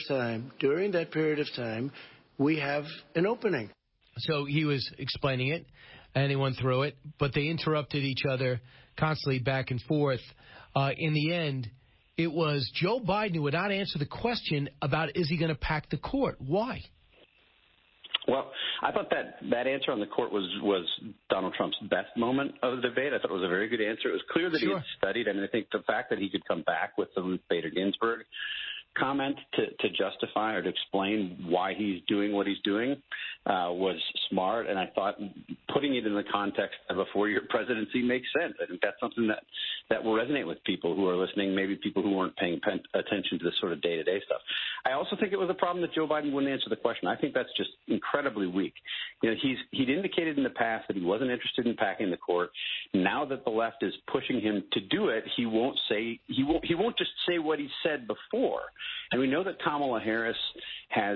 time, we have an opening. So he was explaining it, and he went through it, but they interrupted each other constantly back and forth. In the end, it was Joe Biden who would not answer the question about is he going to pack the court. Why? Well, I thought that answer on the court was Donald Trump's best moment of the debate. I thought it was a very good answer. It was clear that he had studied. I mean, I think the fact that he could come back with the Ruth Bader Ginsburg comment to justify or to explain why he's doing what he's doing was smart. And I thought putting it in the context of a 4-year presidency makes sense. I think that's something that will resonate with people who are listening, maybe people who weren't paying attention to this sort of day-to-day stuff. I also think it was a problem that Joe Biden wouldn't answer the question. I think that's just incredibly weak. You know, he'd indicated in the past that he wasn't interested in packing the court. Now that the left is pushing him to do it, he won't just say what he said before. And we know that Kamala Harris has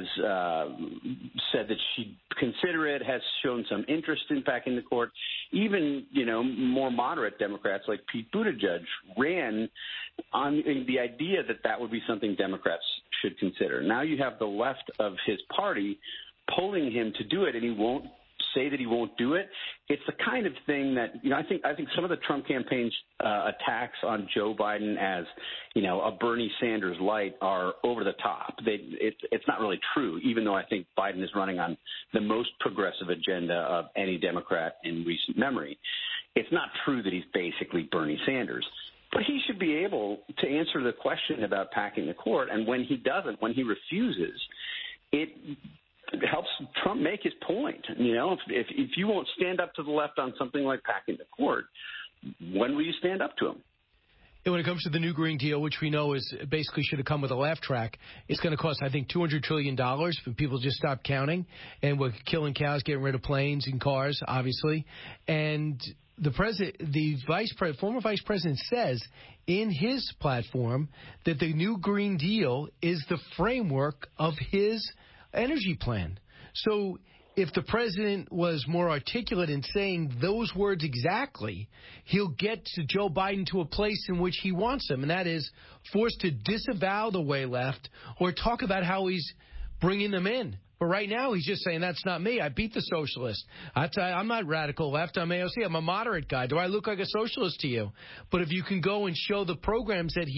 said that she'd consider it, has shown some interest in packing the court. Even, you know, more moderate Democrats like Pete Buttigieg ran on the idea that would be something Democrats should consider. Now you have the left of his party pulling him to do it, and he won't say that he won't do it. It's the kind of thing that, you know, I think some of the Trump campaign's attacks on Joe Biden as, you know, a Bernie Sanders light are over the top. It's not really true, even though I think Biden is running on the most progressive agenda of any Democrat in recent memory. It's not true that he's basically Bernie Sanders. But he should be able to answer the question about packing the court, and when he doesn't, when he refuses, it helps Trump make his point. You know, if you won't stand up to the left on something like packing the court, when will you stand up to him? And when it comes to the new Green Deal, which we know is basically should have come with a laugh track, it's going to cost, I think, $200 trillion if people just stop counting. And we're killing cows, getting rid of planes and cars, obviously. And the former vice president says in his platform that the new Green Deal is the framework of his energy plan. So if the president was more articulate in saying those words exactly, he'll get to Joe Biden to a place in which he wants him, and that is forced to disavow the way left or talk about how he's bringing them in. But right now he's just saying, that's not me. I beat the socialist. I'm not radical left. I'm AOC. I'm a moderate guy. Do I look like a socialist to you? But if you can go and show the programs that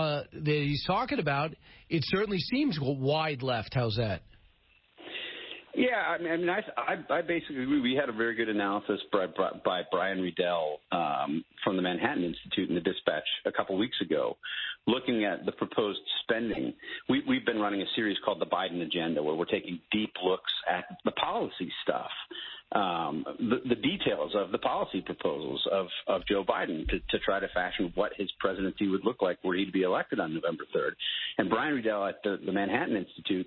he's talking about, it certainly seems wide left. How's that? Yeah, I basically we had a very good analysis by Brian Riedel from the Manhattan Institute in the Dispatch a couple weeks ago, looking at the proposed spending. We've been running a series called the Biden Agenda, where we're taking deep looks at the policy stuff, the details of the policy proposals of Joe Biden to try to fashion what his presidency would look like were he to be elected on November 3rd. And Brian Riedel at the Manhattan Institute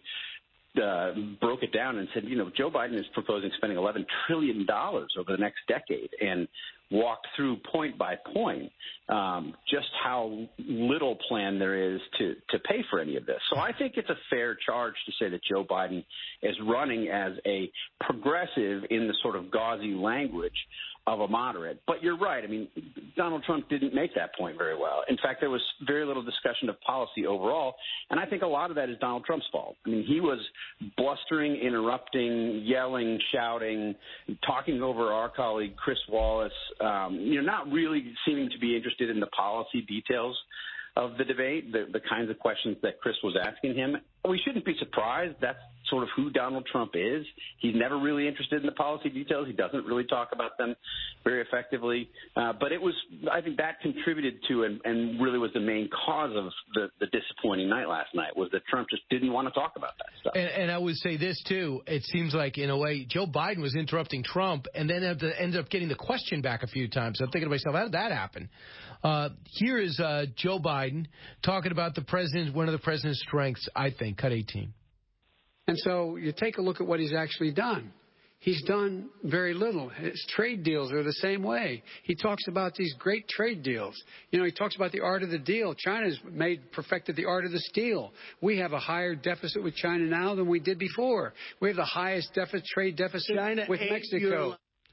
broke it down and said, Joe Biden is proposing spending $11 trillion over the next decade, and walked through point by point just how little plan there is to pay for any of this. So I think it's a fair charge to say that Joe Biden is running as a progressive in the sort of gauzy language of a moderate. But you're right. Donald Trump didn't make that point very well. In fact, there was very little discussion of policy overall, and I think a lot of that is Donald Trump's fault. He was blustering, interrupting, yelling, shouting, talking over our colleague Chris Wallace, not really seeming to be interested in the policy details of the debate, the kinds of questions that Chris was asking him. We shouldn't be surprised. That's sort of who Donald Trump is. He's never really interested in the policy details. He doesn't really talk about them very effectively. But I think that contributed to and really was the main cause of the disappointing night last night, was that Trump just didn't want to talk about that stuff. And I would say this, too. It seems like, in a way, Joe Biden was interrupting Trump and then ended up getting the question back a few times. I'm thinking to myself, how did that happen? Here is Joe Biden talking about one of the president's strengths, I think. Cut 18. And so you take a look at what he's actually done. He's done very little. His trade deals are the same way. He talks about these great trade deals. He talks about the art of the deal. China's perfected the art of the steal. We have a higher deficit with China now than we did before. We have the highest trade deficit with Mexico.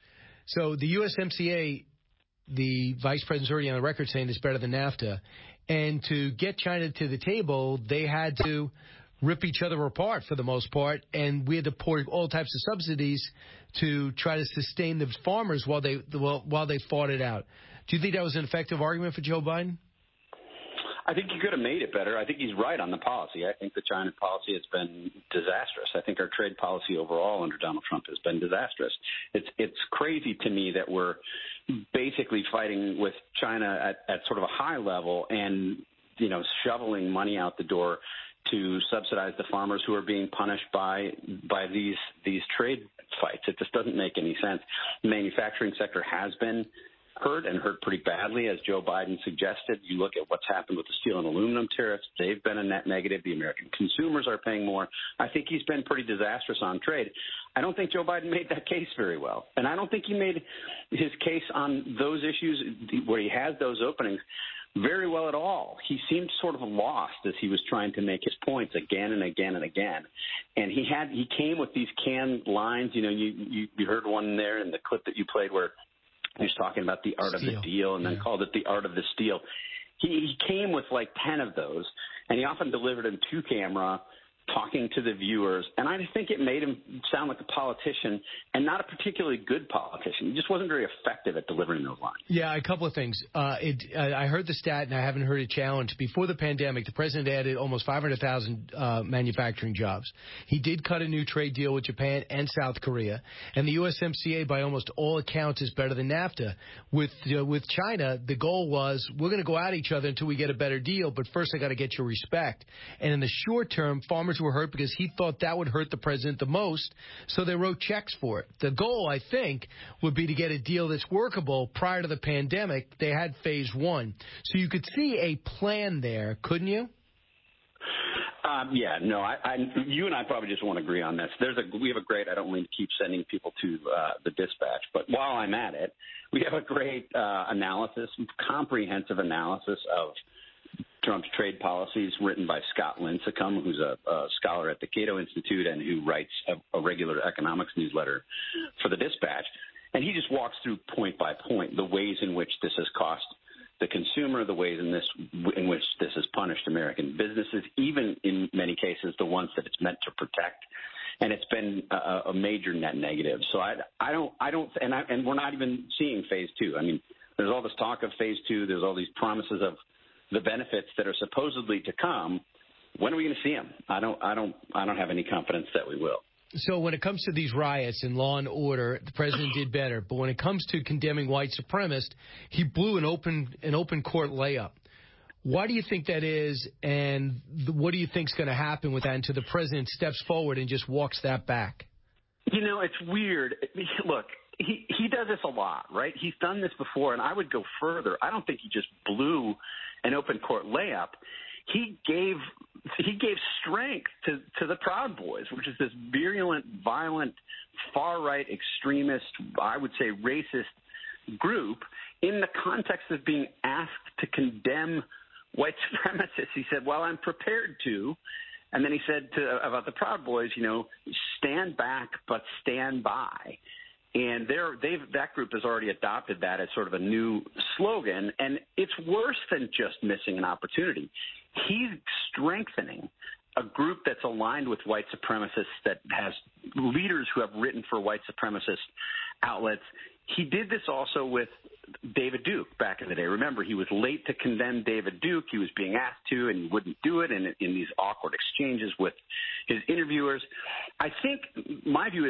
So the USMCA, the vice president's already on the record saying it's better than NAFTA. And to get China to the table, they had to rip each other apart for the most part, and we had to pour all types of subsidies to try to sustain the farmers while they fought it out. Do you think that was an effective argument for Joe Biden? I think he could have made it better. I think he's right on the policy. I think the China policy has been disastrous. I think our trade policy overall under Donald Trump has been disastrous. It's crazy to me that we're basically fighting with China at sort of a high level and, shoveling money out the door to subsidize the farmers who are being punished by these trade fights. It just doesn't make any sense. The manufacturing sector has been hurt pretty badly, as Joe Biden suggested. You look at what's happened with the steel and aluminum tariffs. They've been a net negative. The American consumers are paying more. I think he's been pretty disastrous on trade. I don't think Joe Biden made that case very well. And I don't think he made his case on those issues where he has those openings very well at all. He seemed sort of lost as he was trying to make his points again and again and again. And he came with these canned lines. You heard one there in the clip that you played where he was talking about the art of the deal and then called it the art of the steal. He came with like 10 of those, and he often delivered them to camera, talking to the viewers, and I just think it made him sound like a politician and not a particularly good politician. He just wasn't very effective at delivering those lines. Yeah, a couple of things. I heard the stat, and I haven't heard it challenged. Before the pandemic, the president added almost 500,000 manufacturing jobs. He did cut a new trade deal with Japan and South Korea, and the USMCA, by almost all accounts, is better than NAFTA. With China, the goal was, we're going to go at each other until we get a better deal, but first I got to get your respect. And in the short term, farmers were hurt because he thought that would hurt the president the most, so they wrote checks for it. The goal, I think, would be to get a deal that's workable. Prior to the pandemic, they had phase one. So you could see a plan there, couldn't you? You and I probably just won't agree on this. We have a great, I don't mean to keep sending people to the Dispatch, but while I'm at it, we have a great comprehensive analysis of Trump's trade policies written by Scott Lincecum, who's a scholar at the Cato Institute and who writes a regular economics newsletter for the Dispatch. And he just walks through point by point the ways in which this has cost the consumer, the ways in which this has punished American businesses, even in many cases the ones that it's meant to protect. And it's been a major net negative. So and we're not even seeing phase two. I mean, there's all this talk of phase two. There's all these promises of the benefits that are supposedly to come. When are we going to see them? I don't have any confidence that we will. So when it comes to these riots and law and order, the president did better. But when it comes to condemning white supremacists, he blew an open court layup. Why do you think that is, and what do you think is going to happen with that until the president steps forward and just walks that back? You know, it's weird. Look, he does this a lot, right? He's done this before, and I would go further. I don't think he just blew an open court layup. He gave strength to the Proud Boys, which is this virulent, violent, far-right extremist, I would say racist group, in the context of being asked to condemn white supremacists. He said, well, I'm prepared to. And then he said about the Proud Boys, you know, stand back but stand by. And that group has already adopted that as sort of a new slogan. And it's worse than just missing an opportunity. He's strengthening a group that's aligned with white supremacists, that has leaders who have written for white supremacist outlets. He did this also with David Duke back in the day. Remember, he was late to condemn David Duke. He was being asked to, and he wouldn't do it in these awkward exchanges with his interviewers. I think my view is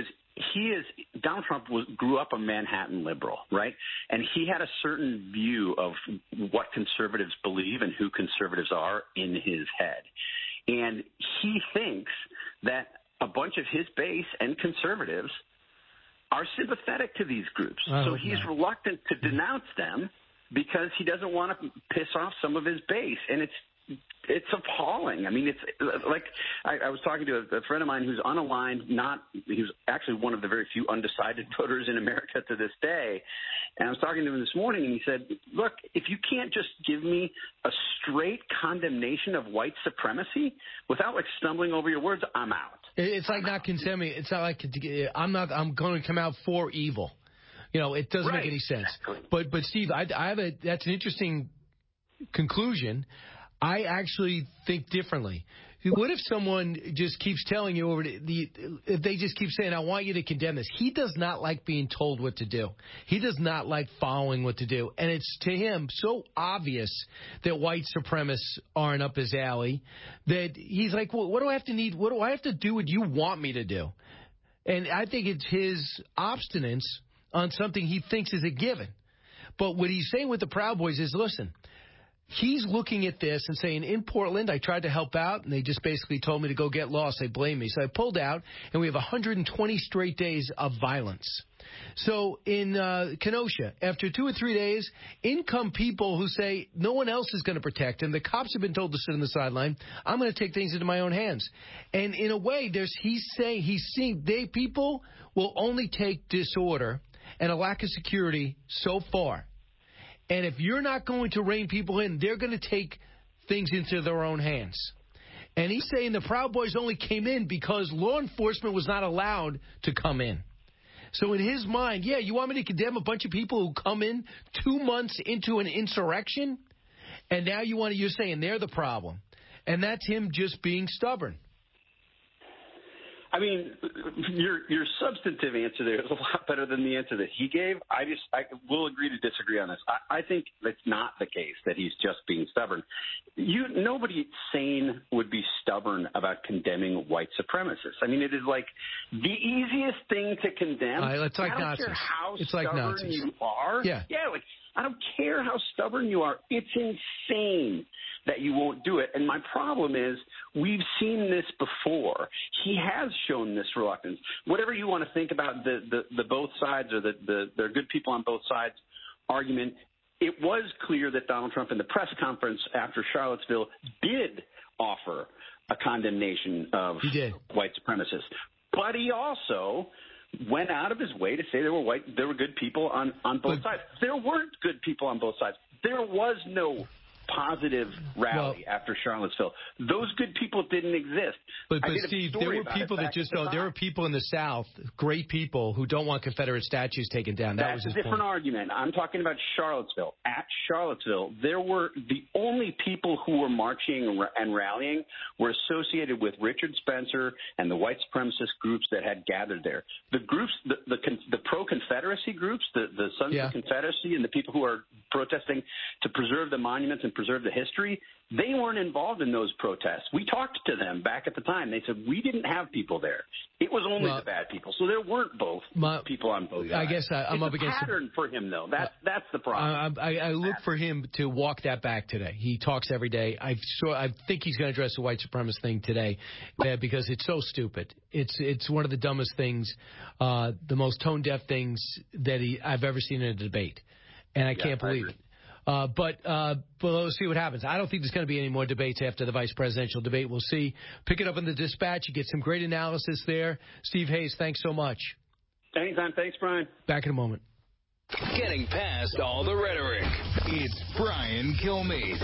Donald Trump grew up a Manhattan liberal, right? And he had a certain view of what conservatives believe and who conservatives are in his head. And he thinks that a bunch of his base and conservatives are sympathetic to these groups. So he's reluctant to denounce them because he doesn't want to piss off some of his base. And it's appalling. I mean, it's like I was talking to a friend of mine who's unaligned. He was actually one of the very few undecided voters in America to this day. And I was talking to him this morning, and he said, look, if you can't just give me a straight condemnation of white supremacy without like stumbling over your words, I'm out. It's like not condemning. It's not like I'm going to come out for evil. You know, it doesn't make any sense. Exactly. But Steve, that's an interesting conclusion. I actually think differently. What if someone just keeps telling you if they just keep saying, I want you to condemn this? He does not like being told what to do. He does not like following what to do. And it's to him so obvious that white supremacists aren't up his alley that he's like, well, what do I have to do what you want me to do? And I think it's his obstinance on something he thinks is a given. But what he's saying with the Proud Boys is, listen, he's looking at this and saying, in Portland, I tried to help out, and they just basically told me to go get lost. They blame me. So I pulled out, and we have 120 straight days of violence. So in Kenosha, after 2 or 3 days, in come people who say no one else is going to protect him. The cops have been told to sit on the sideline. I'm going to take things into my own hands. And in a way, he's seeing people will only take disorder and a lack of security so far. And if you're not going to rein people in, they're going to take things into their own hands. And he's saying the Proud Boys only came in because law enforcement was not allowed to come in. So in his mind, yeah, you want me to condemn a bunch of people who come in 2 months into an insurrection? And now you're saying they're the problem. And that's him just being stubborn. I mean, your substantive answer there is a lot better than the answer that he gave. I will agree to disagree on this. I think that's not the case, that he's just being stubborn. Nobody sane would be stubborn about condemning white supremacists. I mean, it is like the easiest thing to condemn. It's like I don't Nazis. care how it's stubborn like Nazis. you are. Yeah, like I don't care how stubborn you are. It's insane that you won't do it. And my problem is we've seen this before. He has shown this reluctance. Whatever you want to think about the both sides or there are good people on both sides argument, it was clear that Donald Trump in the press conference after Charlottesville did offer a condemnation of white supremacists. But he also went out of his way to say there were good people on both sides. There weren't good people on both sides. There was no positive rally after Charlottesville. Those good people didn't exist. But Steve, there were people there were people in the South, great people, who don't want Confederate statues taken down. That's a different argument. I'm talking about Charlottesville. At Charlottesville, the only people who were marching and rallying were associated with Richard Spencer and the white supremacist groups that had gathered there. The groups, the pro-Confederacy groups, the Sons of Confederacy, and the people who are protesting to preserve the monuments and preserve the history, they weren't involved in those protests. We talked to them back at the time. They said, we didn't have people there. It was only the bad people. So there weren't people on both sides. I guess I'm up against a pattern for him, though. That's the problem. I look for him to walk that back today. He talks every day. I think he's going to address the white supremacist thing today because it's so stupid. It's one of the dumbest things, the most tone-deaf things that I've ever seen in a debate. And I can't believe it. But let's see what happens. I don't think there's going to be any more debates after the vice presidential debate. We'll see. Pick it up in the Dispatch. You get some great analysis there. Steve Hayes, thanks so much. Anytime. Thanks, Brian. Back in a moment. Getting past all the rhetoric, it's Brian Kilmeade.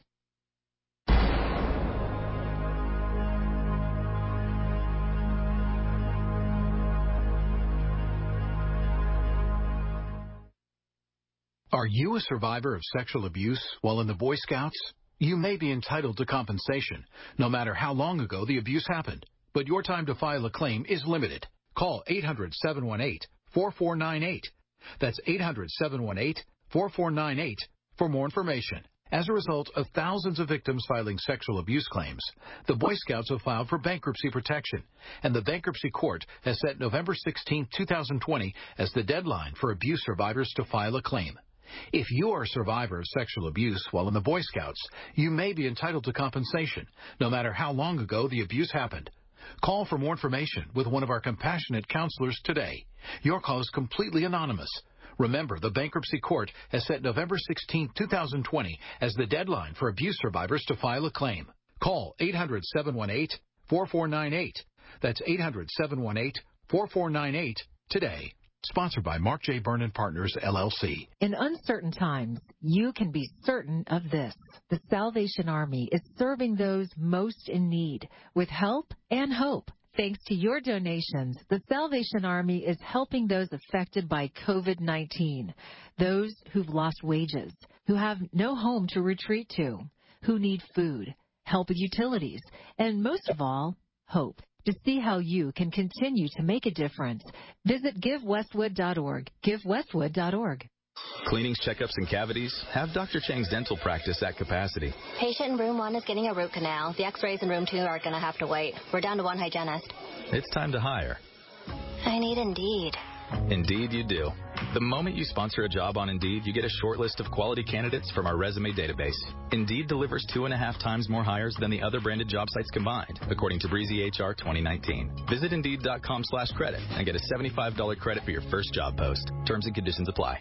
Are you a survivor of sexual abuse while in the Boy Scouts? You may be entitled to compensation, no matter how long ago the abuse happened. But your time to file a claim is limited. Call 800-718-4498. That's 800-718-4498 for more information. As a result of thousands of victims filing sexual abuse claims, the Boy Scouts have filed for bankruptcy protection, and the bankruptcy court has set November 16, 2020 as the deadline for abuse survivors to file a claim. If you are a survivor of sexual abuse while in the Boy Scouts, you may be entitled to compensation, no matter how long ago the abuse happened. Call for more information with one of our compassionate counselors today. Your call is completely anonymous. Remember, the bankruptcy court has set November 16, 2020 as the deadline for abuse survivors to file a claim. Call 800-718-4498. That's 800-718-4498 today. Sponsored by Mark J. Byrne & Partners, LLC. In uncertain times, you can be certain of this. The Salvation Army is serving those most in need with help and hope. Thanks to your donations, the Salvation Army is helping those affected by COVID-19, those who've lost wages, who have no home to retreat to, who need food, help with utilities, and most of all, hope. To see how you can continue to make a difference, visit GiveWestwood.org. GiveWestwood.org. Cleanings, checkups, and cavities? Have Dr. Chang's dental practice at capacity. Patient in room 1 is getting a root canal. The x-rays in room 2 are going to have to wait. We're down to 1 hygienist. It's time to hire. I need Indeed. Indeed you do. The moment you sponsor a job on Indeed, you get a short list of quality candidates from our resume database. Indeed delivers 2.5 times more hires than the other branded job sites combined, according to Breezy HR 2019. Visit Indeed.com/credit and get a $75 credit for your first job post. Terms and conditions apply.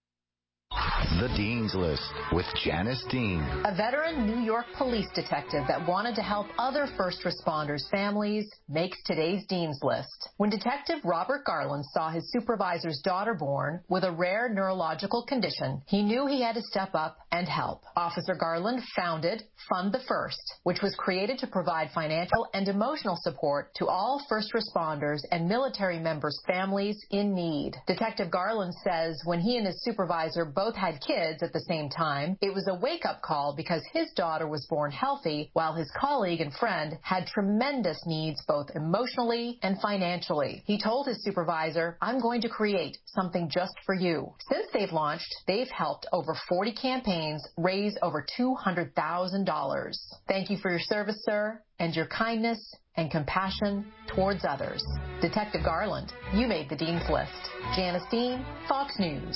The Dean's List with Janice Dean. A veteran New York police detective that wanted to help other first responders' families makes today's Dean's List. When Detective Robert Garland saw his supervisor's daughter born with a rare neurological condition, he knew he had to step up and help. Officer Garland founded Fund the First, which was created to provide financial and emotional support to all first responders and military members' families in need. Detective Garland says when he and his supervisor both had kids at the same time, it was a wake-up call because his daughter was born healthy while his colleague and friend had tremendous needs both emotionally and financially. He told his supervisor, "I'm going to create something just for you." Since they've launched, they've helped over 40 campaigns raise over $200,000. Thank you for your service, sir, and your kindness and compassion towards others. Detective Garland, you made the Dean's List. Janice Dean, Fox News.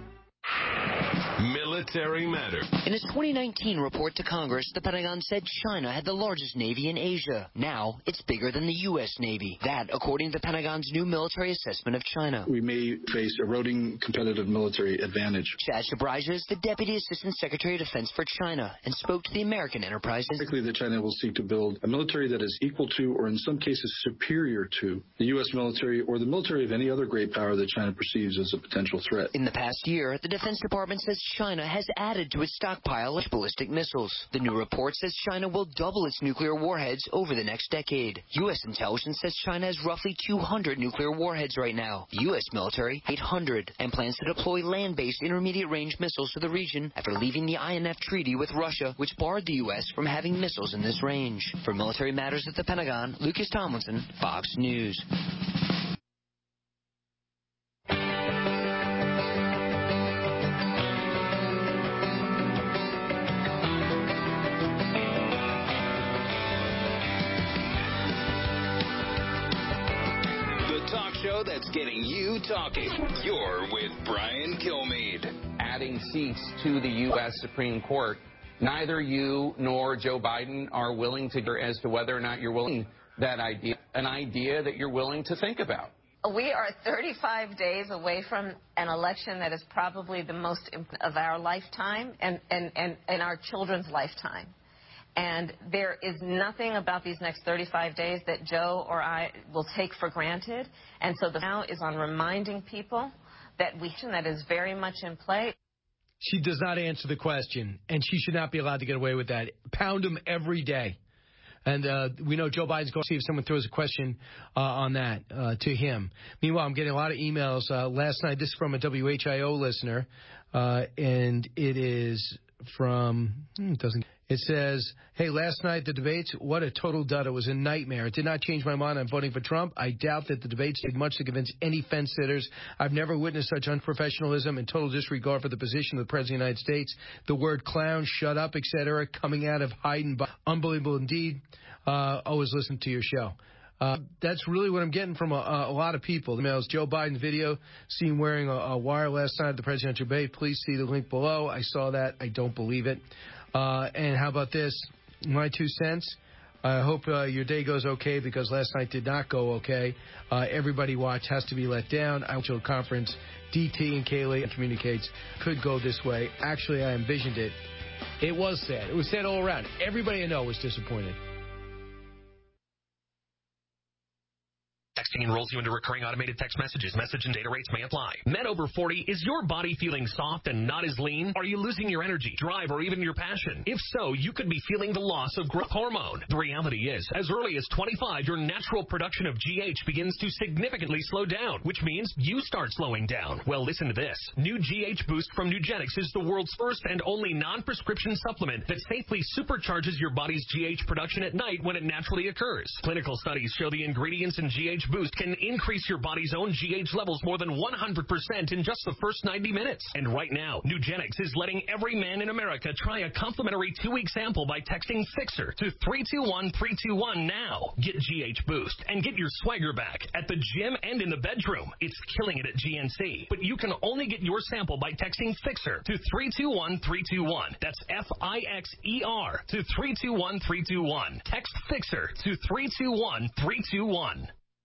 Military Matter. In a 2019 report to Congress, the Pentagon said China had the largest Navy in Asia. Now, it's bigger than the U.S. Navy. That, according to the Pentagon's new military assessment of China. We may face eroding competitive military advantage. Chad Shabraja is the Deputy Assistant Secretary of Defense for China and spoke to the American Enterprise. It's likely that China will seek to build a military that is equal to, or in some cases superior to, the U.S. military or the military of any other great power that China perceives as a potential threat. In the past year, the Defense Department says China has added to its stockpile of ballistic missiles. The new report says China will double its nuclear warheads over the next decade. U.S. intelligence says China has roughly 200 nuclear warheads right now. The U.S. military, 800, and plans to deploy land-based intermediate-range missiles to the region after leaving the INF treaty with Russia, which barred the U.S. from having missiles in this range. For Military Matters at the Pentagon, Lucas Tomlinson, Fox News. that's getting you talking. You're with Brian Kilmeade. Adding seats to the U.S. Supreme Court, neither you nor Joe Biden are willing to hear as to whether or not you're willing that idea, an idea that you're willing to think about. We are 35 days away from an election that is probably the most important of our lifetime and our children's lifetime. And there is nothing about these next 35 days that Joe or I will take for granted. And so the now is on reminding people that that is very much in play. She does not answer the question, and she should not be allowed to get away with that. Pound him every day. And we know Joe Biden's going to see if someone throws a question on that to him. Meanwhile, I'm getting a lot of emails last night. This is from a WHIO listener, and it is from, it says, hey, last night the debates, what a total dud. It was a nightmare. It did not change my mind on voting for Trump. I doubt that the debates did much to convince any fence sitters. I've never witnessed such unprofessionalism and total disregard for the position of the President of the United States. The word clown, shut up, etc., coming out of Hyden. Unbelievable indeed. Always listen to your show. That's really what I'm getting from a lot of people. The emails, Joe Biden's video, seen wearing a wire last night at the presidential debate. Please see the link below. I saw that. I don't believe it. And how about this? My 2 cents. I hope your day goes okay because last night did not go okay. Everybody watch has to be let down. I went to a conference. DT and Kaylee communicates could go this way. Actually, I envisioned it. It was sad. It was sad all around. Everybody I know was disappointed. Texting enrolls you into recurring automated text messages. Message and data rates may apply. Men over 40, is your body feeling soft and not as lean? Are you losing your energy, drive, or even your passion? If so, you could be feeling the loss of growth hormone. The reality is, as early as 25, your natural production of GH begins to significantly slow down, which means you start slowing down. Well, listen to this. New GH Boost from Nugenix is the world's first and only non-prescription supplement that safely supercharges your body's GH production at night when it naturally occurs. Clinical studies show the ingredients in GH Boost can increase your body's own GH levels more than 100% in just the first 90 minutes. And right now, Nugenix is letting every man in America try a complimentary 2-week sample by texting FIXER to 321-321 now. Get GH Boost and get your swagger back at the gym and in the bedroom. It's killing it at GNC. But you can only get your sample by texting FIXER to 321-321. That's FIXER to 321-321. Text FIXER to 321-321.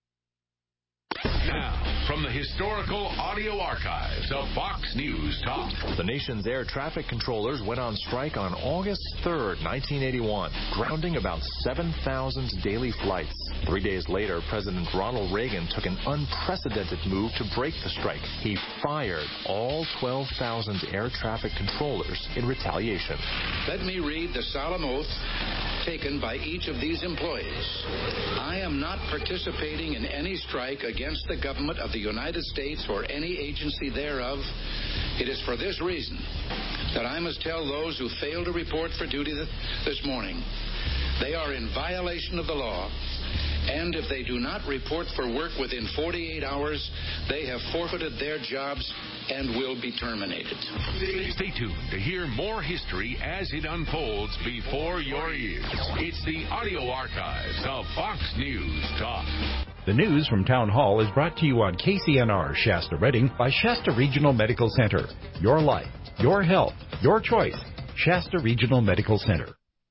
Now, from the historical audio archives of Fox News Talk. The nation's air traffic controllers went on strike on August 3rd, 1981, grounding about 7,000 daily flights. 3 days later, President Ronald Reagan took an unprecedented move to break the strike. He fired all 12,000 air traffic controllers in retaliation. Let me read the solemn oath taken by each of these employees. I am not participating in any strike against the government of the United States or any agency thereof. It is for this reason that I must tell those who fail to report for duty this morning they are in violation of the law, and if they do not report for work within 48 hours, they have forfeited their jobs and will be terminated. Stay tuned to hear more history as it unfolds before your ears. It's the audio archives of Fox News Talk. The news from Town Hall is brought to you on KCNR Shasta Redding by Shasta Regional Medical Center. Your life, your health, your choice. Shasta Regional Medical Center.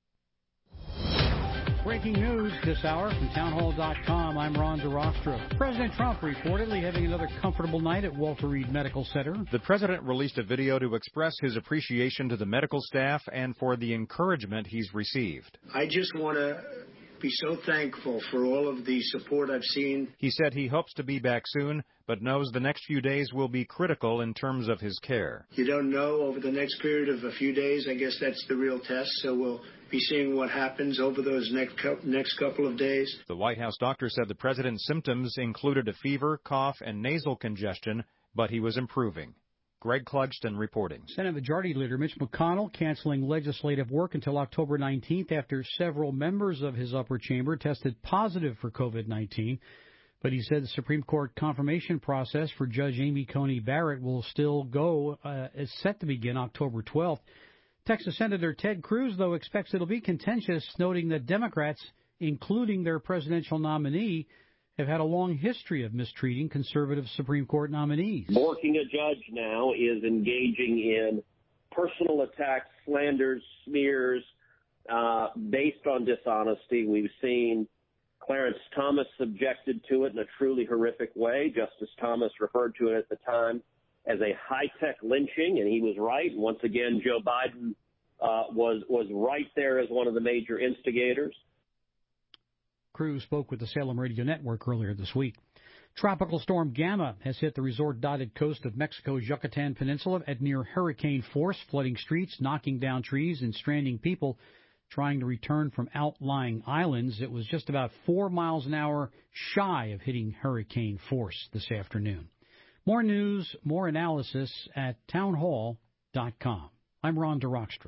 Breaking news this hour from townhall.com. I'm Ron DeRostra. President Trump reportedly having another comfortable night at Walter Reed Medical Center. The president released a video to express his appreciation to the medical staff and for the encouragement he's received. I just want to be so thankful for all of the support I've seen. He said he hopes to be back soon, but knows the next few days will be critical in terms of his care. You don't know over the next period of a few days. I guess that's the real test, so we'll be seeing what happens over those next couple of days. The White House doctor said the president's symptoms included a fever, cough, and nasal congestion, but he was improving. Greg Clugston reporting. Senate Majority Leader Mitch McConnell canceling legislative work until October 19th after several members of his upper chamber tested positive for COVID-19. But he said the Supreme Court confirmation process for Judge Amy Coney Barrett will still go, is set to begin October 12th. Texas Senator Ted Cruz, though, expects it'll be contentious, noting that Democrats, including their presidential nominee, have had a long history of mistreating conservative Supreme Court nominees. Borking a judge now is engaging in personal attacks, slanders, smears based on dishonesty. We've seen Clarence Thomas subjected to it in a truly horrific way. Justice Thomas referred to it at the time as a high-tech lynching, and he was right. And once again, Joe Biden was right there as one of the major instigators. Cruz spoke with the Salem Radio Network earlier this week. Tropical storm Gamma has hit the resort-dotted coast of Mexico's Yucatan Peninsula at near hurricane force, flooding streets, knocking down trees, and stranding people trying to return from outlying islands. It was just about 4 miles an hour shy of hitting hurricane force this afternoon. More news, more analysis at townhall.com. I'm Ron DeRockstra.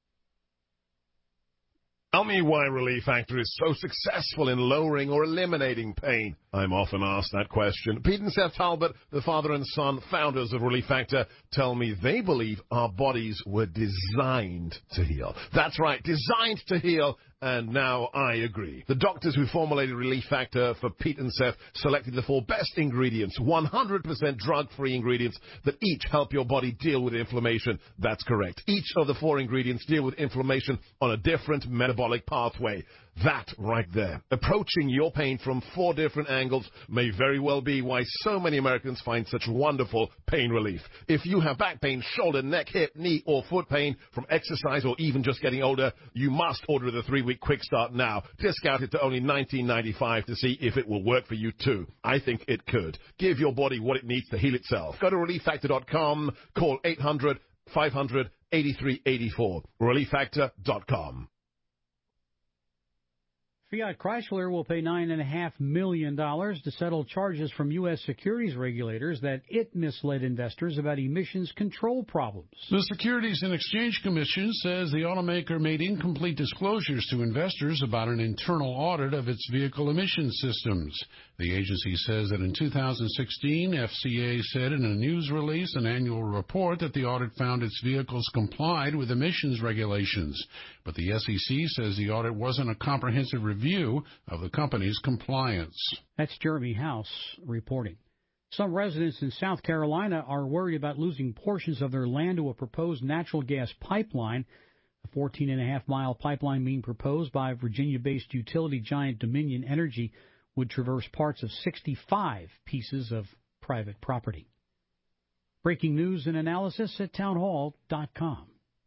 Tell me why Relief Factor is so successful in lowering or eliminating pain. I'm often asked that question. Pete and Seth Talbot, the father and son founders of Relief Factor, tell me they believe our bodies were designed to heal. That's right, designed to heal. And now I agree. The doctors who formulated Relief Factor for Pete and Seth selected the 4 best ingredients, 100% drug-free ingredients that each help your body deal with inflammation. That's correct. Each of the 4 ingredients deal with inflammation on a different metabolic pathway. That right there. Approaching your pain from 4 different angles may very well be why so many Americans find such wonderful pain relief. If you have back pain, shoulder, neck, hip, knee, or foot pain from exercise or even just getting older, you must order the 3-week quick start now. Discounted to only $19.95 to see if it will work for you too. I think it could. Give your body what it needs to heal itself. Go to ReliefFactor.com. Call 800-500-8384. ReliefFactor.com. Fiat Chrysler will pay $9.5 million to settle charges from U.S. securities regulators that it misled investors about emissions control problems. The Securities and Exchange Commission says the automaker made incomplete disclosures to investors about an internal audit of its vehicle emission systems. The agency says that in 2016, FCA said in a news release, an annual report, that the audit found its vehicles complied with emissions regulations. But the SEC says the audit wasn't a comprehensive review of the company's compliance. That's Jeremy House reporting. Some residents in South Carolina are worried about losing portions of their land to a proposed natural gas pipeline. The 14.5-mile pipeline being proposed by Virginia-based utility giant Dominion Energy would traverse parts of 65 pieces of private property. Breaking news and analysis at townhall.com.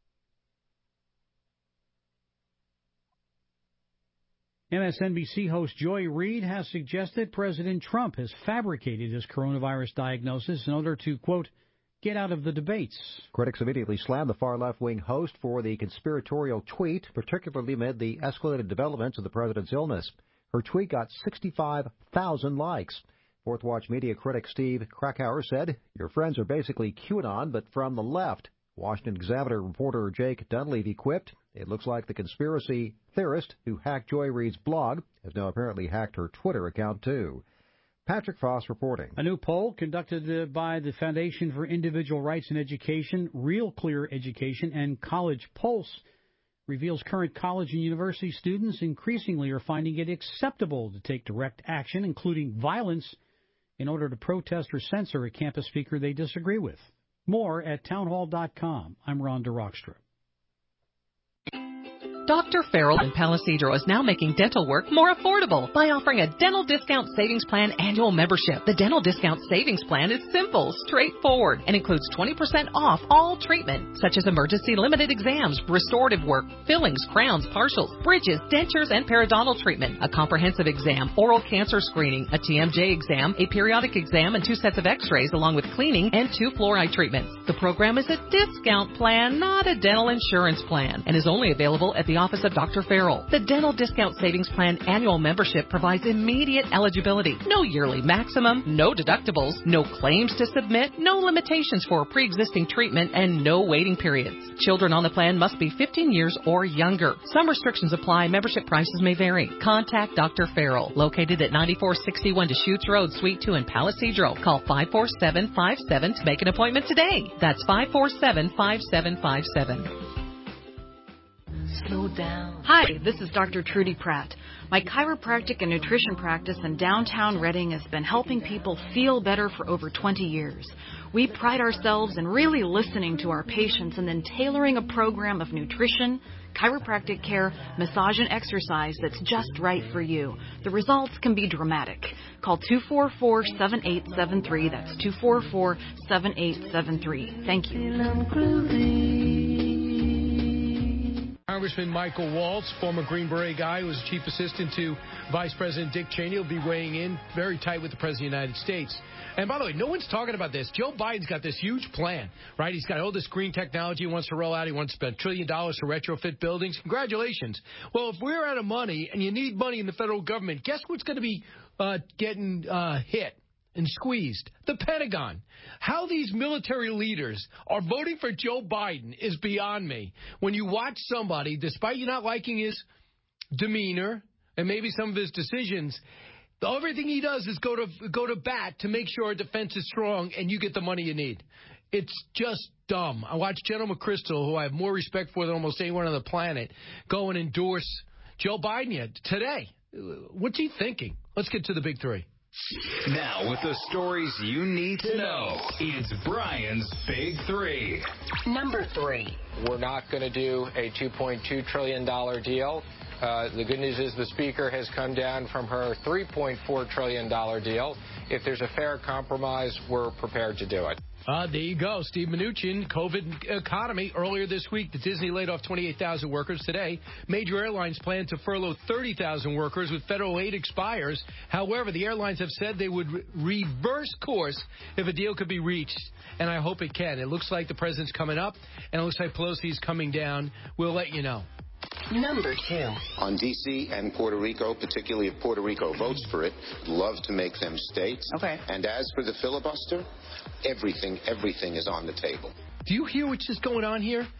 MSNBC host Joy Reid has suggested President Trump has fabricated his coronavirus diagnosis in order to, quote, get out of the debates. Critics immediately slammed the far left-wing host for the conspiratorial tweet, particularly amid the escalated developments of the president's illness. Her tweet got 65,000 likes. Fourth Watch media critic Steve Krakauer said, your friends are basically QAnon, but from the left. Washington Examiner reporter Jake Dunleavy quipped, it looks like the conspiracy theorist who hacked Joy Reid's blog has now apparently hacked her Twitter account, too. Patrick Foss reporting. A new poll conducted by the Foundation for Individual Rights in Education, Real Clear Education, and College Pulse reveals current college and university students increasingly are finding it acceptable to take direct action, including violence, in order to protest or censor a campus speaker they disagree with. More at townhall.com. I'm Ron DeRockstra. Dr. Farrell in Palo Cedro is now making dental work more affordable by offering a Dental Discount Savings Plan annual membership. The Dental Discount Savings Plan is simple, straightforward, and includes 20% off all treatment, such as emergency limited exams, restorative work, fillings, crowns, partials, bridges, dentures, and periodontal treatment, a comprehensive exam, oral cancer screening, a TMJ exam, a periodic exam, and 2 sets of x-rays, along with cleaning and 2 fluoride treatments. The program is a discount plan, not a dental insurance plan, and is only available at the office of Dr. Farrell. The Dental Discount Savings Plan annual membership provides immediate eligibility, no yearly maximum, no deductibles, no claims to submit, no limitations for pre-existing treatment, and no waiting periods. Children on the plan must be 15 years or younger. Some restrictions apply. Membership prices may vary. Contact Dr. Farrell, located at 9461 Deschutes Road, Suite 2 in Palo Cedro. Call 547-57 to make an appointment today. That's 547-5757. slow down. Hi, this is Dr. Trudy Pratt. My chiropractic and nutrition practice in downtown Reading has been helping people feel better for over 20 years. We pride ourselves in really listening to our patients and then tailoring a program of nutrition, chiropractic care, massage, and exercise that's just right for you. The results can be dramatic. Call 244-7873. That's 244-7873. Thank you. Congressman Michael Waltz, former Green Beret guy who was chief assistant to Vice President Dick Cheney, will be weighing in very tight with the President of the United States. And by the way, no one's talking about this. Joe Biden's got this huge plan, right? He's got all this green technology he wants to roll out. He wants to spend $1 trillion to retrofit buildings. Congratulations. Well, if we're out of money and you need money in the federal government, guess what's going to be getting hit and squeezed? The Pentagon. How these military leaders are voting for Joe Biden is beyond me. When you watch somebody, despite you not liking his demeanor and maybe some of his decisions, everything he does is go to bat to make sure our defense is strong and you get the money you need. It's just dumb. I watched General McChrystal, who I have more respect for than almost anyone on the planet, go and endorse Joe Biden yet today. What's he thinking? Let's get to the big three. Now, with the stories you need to know, it's Brian's Big Three. Number 3. We're not going to do a $2.2 trillion deal. The good news is the Speaker has come down from her $3.4 trillion deal. If there's a fair compromise, we're prepared to do it. There you go. Steve Mnuchin, COVID economy. Earlier this week, the Disney laid off 28,000 workers. Today, major airlines plan to furlough 30,000 workers with federal aid expires. However, the airlines have said they would reverse course if a deal could be reached, and I hope it can. It looks like the president's coming up, and it looks like Pelosi's coming down. We'll let you know. Number 2. On D.C. and Puerto Rico, particularly if Puerto Rico votes for it, love to make them states. Okay. And as for the filibuster, everything is on the table. Do you hear what's just going on here?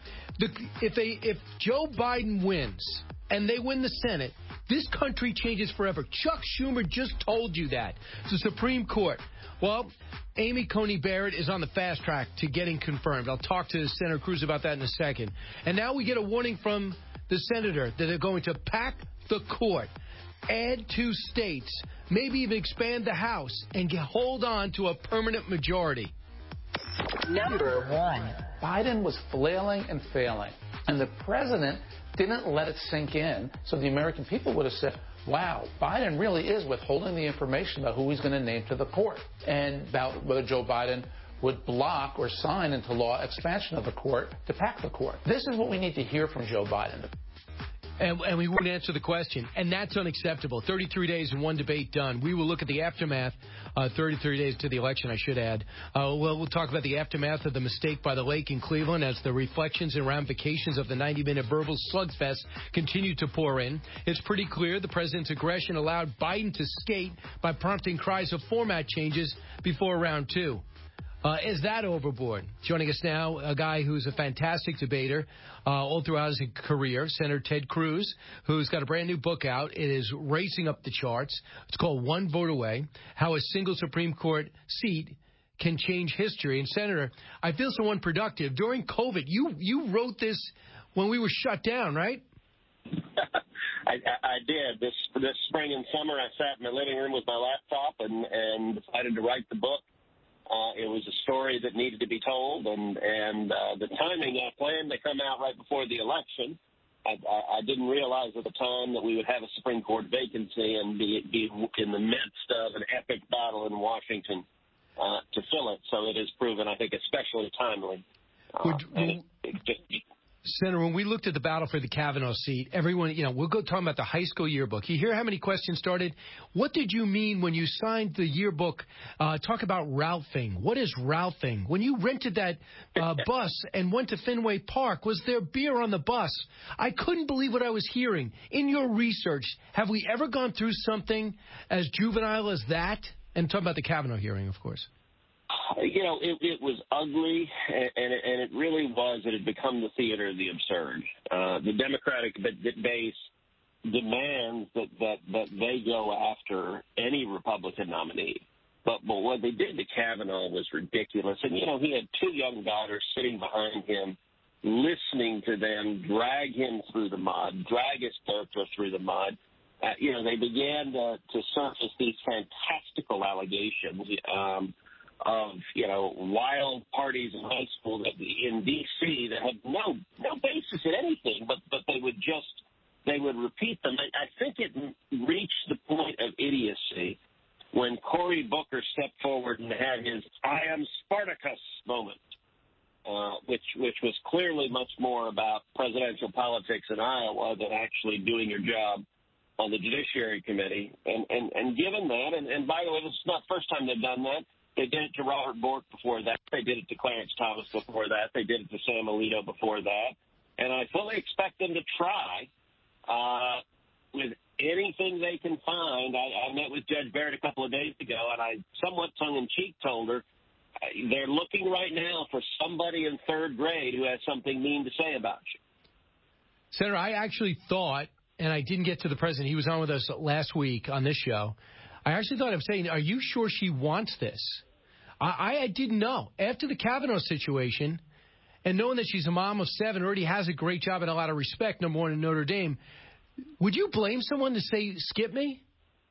If Joe Biden wins and they win the Senate, this country changes forever. Chuck Schumer just told you that. It's the Supreme Court. Well, Amy Coney Barrett is on the fast track to getting confirmed. I'll talk to Senator Cruz about that in a second. And now we get a warning from the senator that they're going to pack the court, add 2 states, maybe even expand the House, and hold on to a permanent majority. Number 1. Biden was flailing and failing, and the president didn't let it sink in, so the American people would have said, wow, Biden really is withholding the information about who he's going to name to the court and about whether Joe Biden would block or sign into law expansion of the court to pack the court. This is what we need to hear from Joe Biden. And we wouldn't answer the question. And that's unacceptable. 33 days and 1 debate done. We will look at the aftermath, 33 days to the election, I should add. We'll talk about the aftermath of the mistake by the lake in Cleveland as the reflections and ramifications of the 90-minute verbal slugfest continue to pour in. It's pretty clear the president's aggression allowed Biden to skate by prompting cries of format changes before round 2. Is that overboard? Joining us now, a guy who's a fantastic debater all throughout his career, Senator Ted Cruz, who's got a brand new book out. It is racing up the charts. It's called One Vote Away, How a Single Supreme Court Seat Can Change History. And, Senator, I feel so unproductive. During COVID, you wrote this when we were shut down, right? I did. This spring and summer, I sat in my living room with my laptop and decided to write the book. It was a story that needed to be told, and the timing, I planned to come out right before the election. I didn't realize at the time that we would have a Supreme Court vacancy and be in the midst of an epic battle in Washington to fill it. So it has proven, I think, especially timely. Senator, when we looked at the battle for the Kavanaugh seat, everyone, we'll go talking about the high school yearbook. You hear how many questions started? What did you mean when you signed the yearbook? Talk about Ralphing. What is Ralphing? When you rented that bus and went to Fenway Park, was there beer on the bus? I couldn't believe what I was hearing. In your research, have we ever gone through something as juvenile as that? And talk about the Kavanaugh hearing, of course. It was ugly, and it really was. It had become the theater of the absurd. The Democratic base demands that they go after any Republican nominee. But what they did to Kavanaugh was ridiculous. And, he had 2 young daughters sitting behind him listening to them drag him through the mud, drag his character through the mud, they began to surface these fantastical allegations of wild parties in high school in D.C. that had no basis in anything, but they would repeat them. I think it reached the point of idiocy when Cory Booker stepped forward and had his "I am Spartacus" moment, which was clearly much more about presidential politics in Iowa than actually doing your job on the Judiciary Committee. And given that, and by the way, this is not the first time they've done that. They did it to Robert Bork before that. They did it to Clarence Thomas before that. They did it to Sam Alito before that. And I fully expect them to try with anything they can find. I met with Judge Barrett a couple of days ago, and I somewhat tongue-in-cheek told her they're looking right now for somebody in third grade who has something mean to say about you. Senator, I actually thought, and I didn't get to the president, he was on with us last week on this show, I actually thought of saying, are you sure she wants this? I didn't know. After the Kavanaugh situation, and knowing that she's a mom of 7, already has a great job and a lot of respect, number one in Notre Dame, would you blame someone to say, skip me?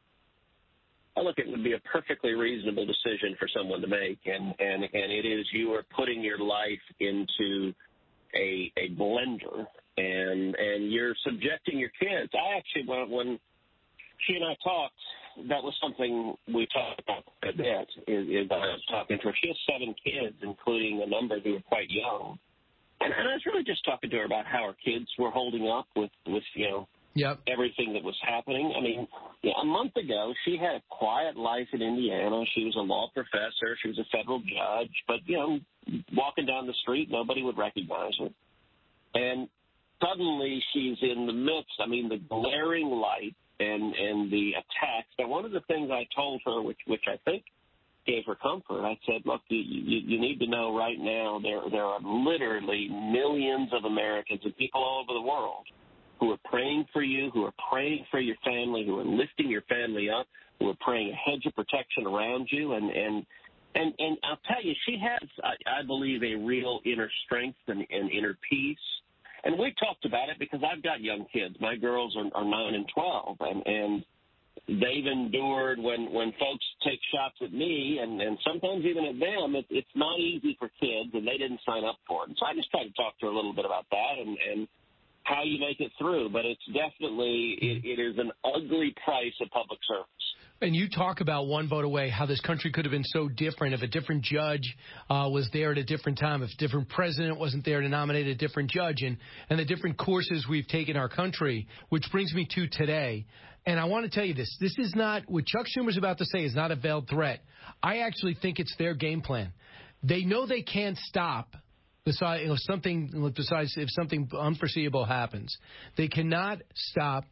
Well, look, it would be a perfectly reasonable decision for someone to make, and it is you are putting your life into a blender, and you're subjecting your kids. I actually, when she and I talked, that was something we talked about a bit. I was talking to her. She has 7 kids, including a number who are quite young. And I was really just talking to her about how her kids were holding up with everything that was happening. I mean, a month ago, she had a quiet life in Indiana. She was a law professor. She was a federal judge. But, walking down the street, nobody would recognize her. And suddenly she's in the midst, the glaring light and the attacks. Now, one of the things I told her, which I think gave her comfort, I said, look, you need to know right now there are literally millions of Americans and people all over the world who are praying for you, who are praying for your family, who are lifting your family up, who are praying a hedge of protection around you. And I'll tell you, she has, I believe, a real inner strength and inner peace. And we talked about it because I've got young kids. My girls are 9 and 12, and they've endured when folks take shots at me and sometimes even at them. It's not easy for kids, and they didn't sign up for it. And so I just tried to talk to her a little bit about that and how you make it through. But it's definitely, it is an ugly price of public service. And you talk about one vote away, how this country could have been so different if a different judge was there at a different time, if a different president wasn't there to nominate a different judge, and the different courses we've taken our country, which brings me to today. And I want to tell you this. This is not, what Chuck Schumer's about to say is not a veiled threat. I actually think it's their game plan. They know they can't stop besides if something unforeseeable happens. They cannot stop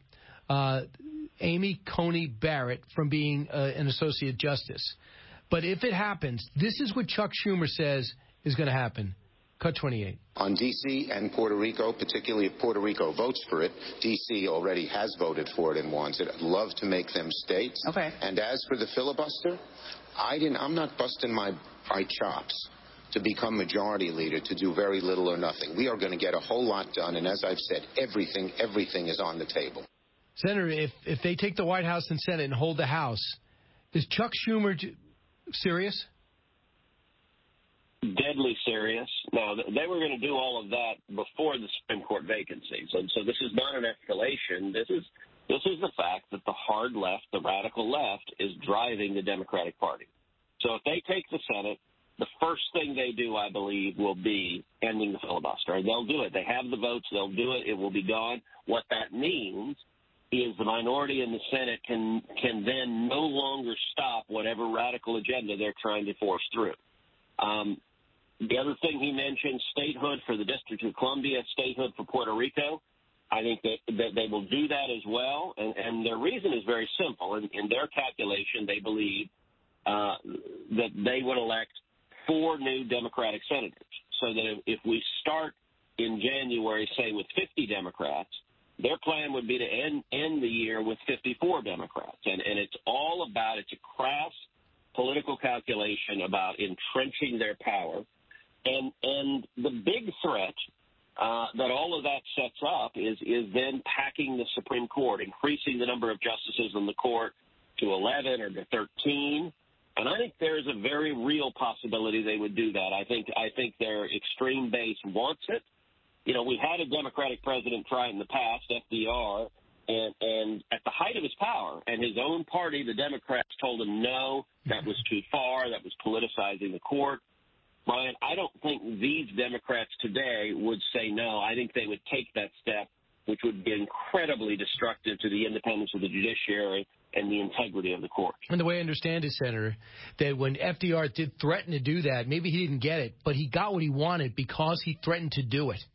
Amy Coney Barrett from being an associate justice. But if it happens, this is what Chuck Schumer says is going to happen. Cut 28. On D.C. and Puerto Rico, particularly if Puerto Rico votes for it, D.C. already has voted for it and wants it. I'd love to make them states. Okay. And as for the filibuster, I'm not busting my chops to become majority leader to do very little or nothing. We are going to get a whole lot done, and as I've said, everything is on the table. Senator, if they take the White House and Senate and hold the House, is Chuck Schumer serious? Deadly serious. Now, they were going to do all of that before the Supreme Court vacancies, and so this is not an escalation. This is the fact that the hard left, the radical left, is driving the Democratic Party. So if they take the Senate, the first thing they do, I believe, will be ending the filibuster. And they'll do it. They have the votes. They'll do it. It will be gone. What that means is the minority in the Senate can then no longer stop whatever radical agenda they're trying to force through. The other thing he mentioned, statehood for the District of Columbia, statehood for Puerto Rico. I think that they will do that as well. And their reason is very simple. In their calculation, they believe that they would elect 4 new Democratic senators. So that if we start in January, say, with 50 Democrats, their plan would be to end the year with 54 Democrats. And it's all about, it's a crass political calculation about entrenching their power. And the big threat that all of that sets up is then packing the Supreme Court, increasing the number of justices in the court to 11 or to 13. And I think there is a very real possibility they would do that. I think their extreme base wants it. You know, we've had a Democratic president try it in the past, FDR, and at the height of his power, and his own party, the Democrats, told him no, that was too far, that was politicizing the court. Brian, I don't think these Democrats today would say no. I think they would take that step, which would be incredibly destructive to the independence of the judiciary and the integrity of the court. And the way I understand it, Senator, that when FDR did threaten to do that, maybe he didn't get it, but he got what he wanted because he threatened to do it.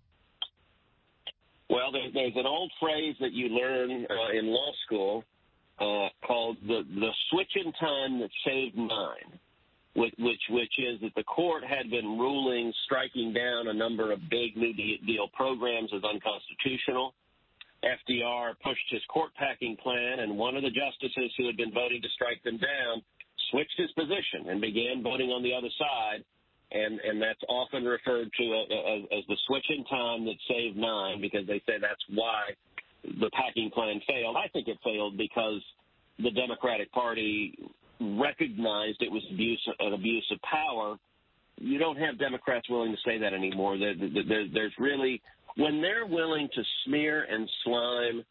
Well, there's an old phrase that you learn in law school called the switch in time that saved nine, which is that the court had been ruling, striking down a number of big New Deal programs as unconstitutional. FDR pushed his court-packing plan, and one of the justices who had been voting to strike them down switched his position and began voting on the other side, and that's often referred to as the switch in time that saved nine, because they say that's why the packing plan failed. I think it failed because the Democratic Party recognized it was an abuse of power. You don't have Democrats willing to say that anymore. There's really, when they're willing to smear and slime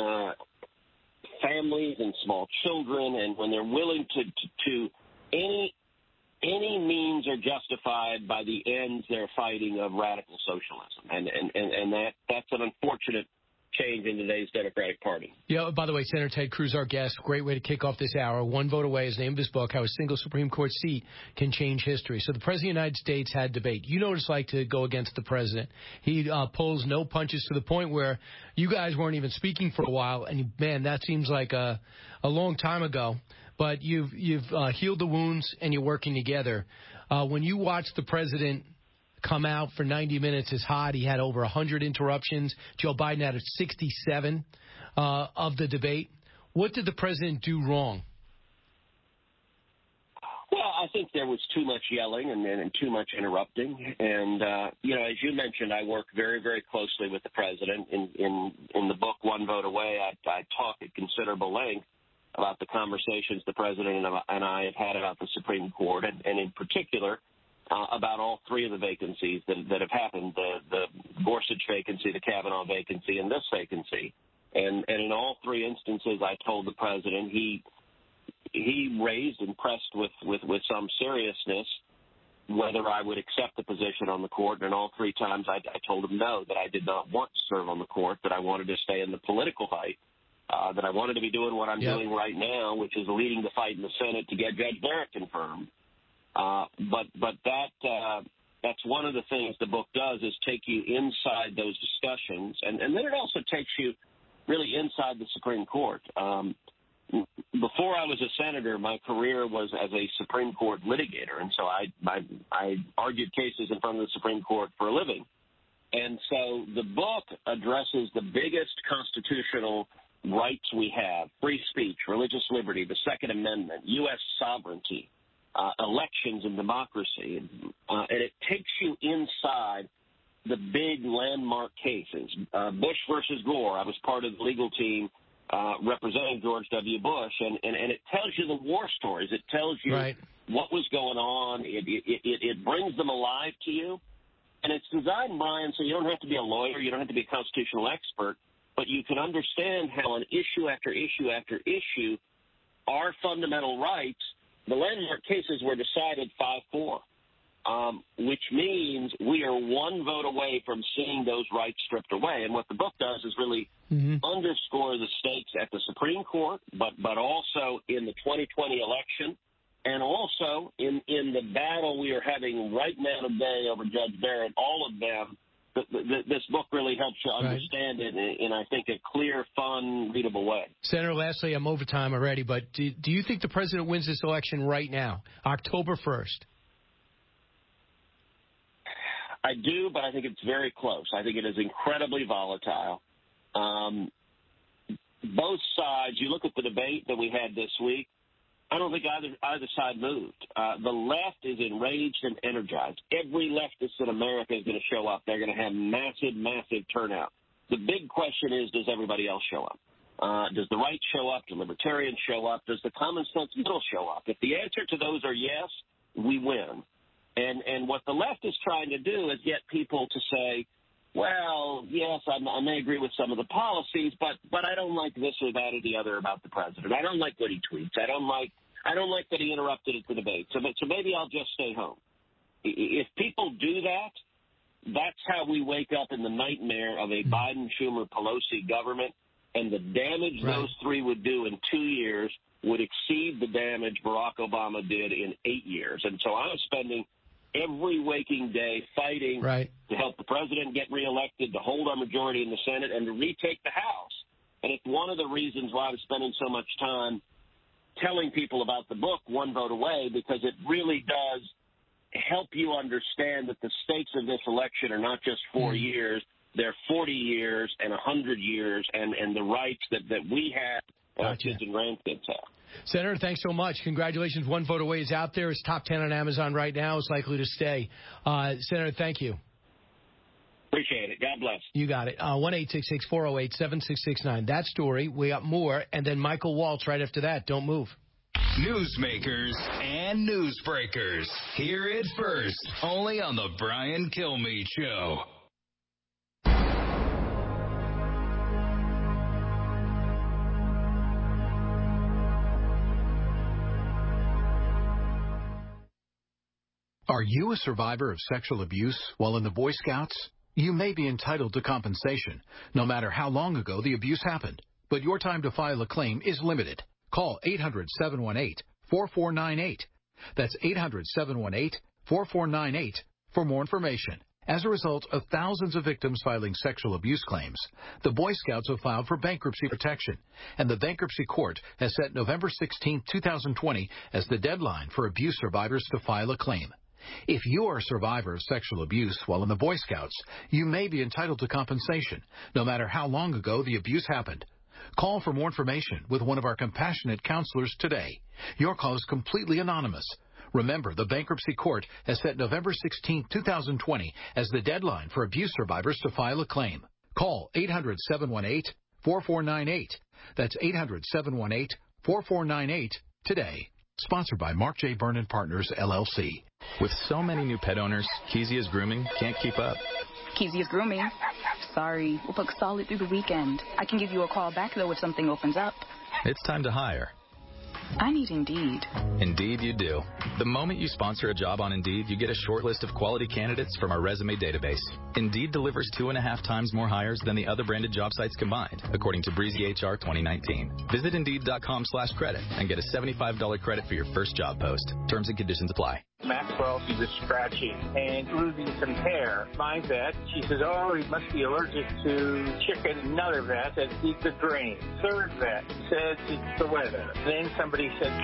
families and small children, and when they're willing to any means are justified by the ends they're fighting of radical socialism, and that's an unfortunate change in today's Democratic Party. Yeah, by the way, Senator Ted Cruz, our guest, great way to kick off this hour. One Vote Away is the name of his book, How a Single Supreme Court Seat Can Change History. So the President of the United States had debate. You know what it's like to go against the President. He pulls no punches to the point where you guys weren't even speaking for a while, and man, that seems like a long time ago. But you've healed the wounds, and you're working together. When you watch the President come out for 90 minutes is hot. He had over 100 interruptions. Joe Biden had 67 of the debate. What did the president do wrong? Well, I think there was too much yelling and too much interrupting. And, as you mentioned, I work very, very closely with the president. In the book, One Vote Away, I talk at considerable length about the conversations the president and I have had about the Supreme Court, and in particular, about all three of the vacancies that have happened, the Gorsuch vacancy, the Kavanaugh vacancy, and this vacancy. And in all three instances, I told the president he raised and pressed with some seriousness whether I would accept the position on the court. And all three times I told him no, that I did not want to serve on the court, that I wanted to stay in the political fight, that I wanted to be doing what I'm doing right now, which is leading the fight in the Senate to get Judge Barrett confirmed. But that's one of the things the book does, is take you inside those discussions, and then it also takes you really inside the Supreme Court. Before I was a senator, my career was as a Supreme Court litigator, and so I argued cases in front of the Supreme Court for a living. And so the book addresses the biggest constitutional rights we have: free speech, religious liberty, the Second Amendment, U.S. sovereignty, elections and democracy, and it takes you inside the big landmark cases. Bush versus Gore, I was part of the legal team representing George W. Bush, and it tells you the war stories. It tells you what was going on. It brings them alive to you, and it's designed, Brian, so you don't have to be a lawyer, you don't have to be a constitutional expert, but you can understand how on issue after issue after issue, our fundamental rights, the landmark cases were decided 5-4, which means we are one vote away from seeing those rights stripped away. And what the book does is really underscore the stakes at the Supreme Court, but also in the 2020 election, and also in the battle we are having right now today over Judge Barrett. All of them, this book really helps you understand it in, I think, a clear, fun, readable way. Senator, lastly, I'm over time already, but do you think the president wins this election right now, October 1st? I do, but I think it's very close. I think it is incredibly volatile. Both sides, you look at the debate that we had this week, I don't think either side moved. The left is enraged and energized. Every leftist in America is going to show up. They're going to have massive, massive turnout. The big question is, does everybody else show up? Does the right show up? Do libertarians show up? Does the common sense middle show up? If the answer to those are yes, we win. And what the left is trying to do is get people to say, well, yes, I may agree with some of the policies, but I don't like this or that or the other about the president. I don't like what he tweets. I don't like that he interrupted the debate. So maybe I'll just stay home. If people do that, that's how we wake up in the nightmare of a Biden, Schumer, Pelosi government, and the damage those three would do in 2 years would exceed the damage Barack Obama did in 8 years. And so I'm spending every waking day fighting to help the president get reelected, to hold our majority in the Senate, and to retake the House. And it's one of the reasons why I'm spending so much time telling people about the book, One Vote Away, because it really does help you understand that the stakes of this election are not just 4 years, they're 40 years and 100 years, and the rights that we have, our kids and grandkids have. Senator, thanks so much. Congratulations. One Vote Away is out there. It's top 10 on Amazon right now. It's likely to stay. Senator, thank you. Appreciate it. God bless. You got it. 1-866-408-7669. That story. We got more. And then Michael Waltz right after that. Don't move. Newsmakers and newsbreakers. Hear it first. Only on the Brian Kilmeade Show. Are you a survivor of sexual abuse while in the Boy Scouts? You may be entitled to compensation, no matter how long ago the abuse happened. But your time to file a claim is limited. Call 800-718-4498. That's 800-718-4498 for more information. As a result of thousands of victims filing sexual abuse claims, the Boy Scouts have filed for bankruptcy protection, and the bankruptcy court has set November 16, 2020 as the deadline for abuse survivors to file a claim. If you are a survivor of sexual abuse while in the Boy Scouts, you may be entitled to compensation, no matter how long ago the abuse happened. Call for more information with one of our compassionate counselors today. Your call is completely anonymous. Remember, the bankruptcy court has set November 16, 2020 as the deadline for abuse survivors to file a claim. Call 800-718-4498. That's 800-718-4498 today. Sponsored by Mark J. Byrne & Partners, LLC. With so many new pet owners, Kezia's Grooming can't keep up. Kezia's Grooming? Sorry, we'll book solid through the weekend. I can give you a call back, though, if something opens up. It's time to hire. I need Indeed. Indeed you do. The moment you sponsor a job on Indeed, you get a short list of quality candidates from our resume database. Indeed delivers 2.5 times more hires than the other branded job sites combined, according to Breezy HR 2019. Visit Indeed.com/credit and get a $75 credit for your first job post. Terms and conditions apply. Maxwell, he was scratching and losing some hair. My vet, she says, oh, he must be allergic to chicken. Another vet said, he's the drain. Third vet said, it's the weather. Then somebody said,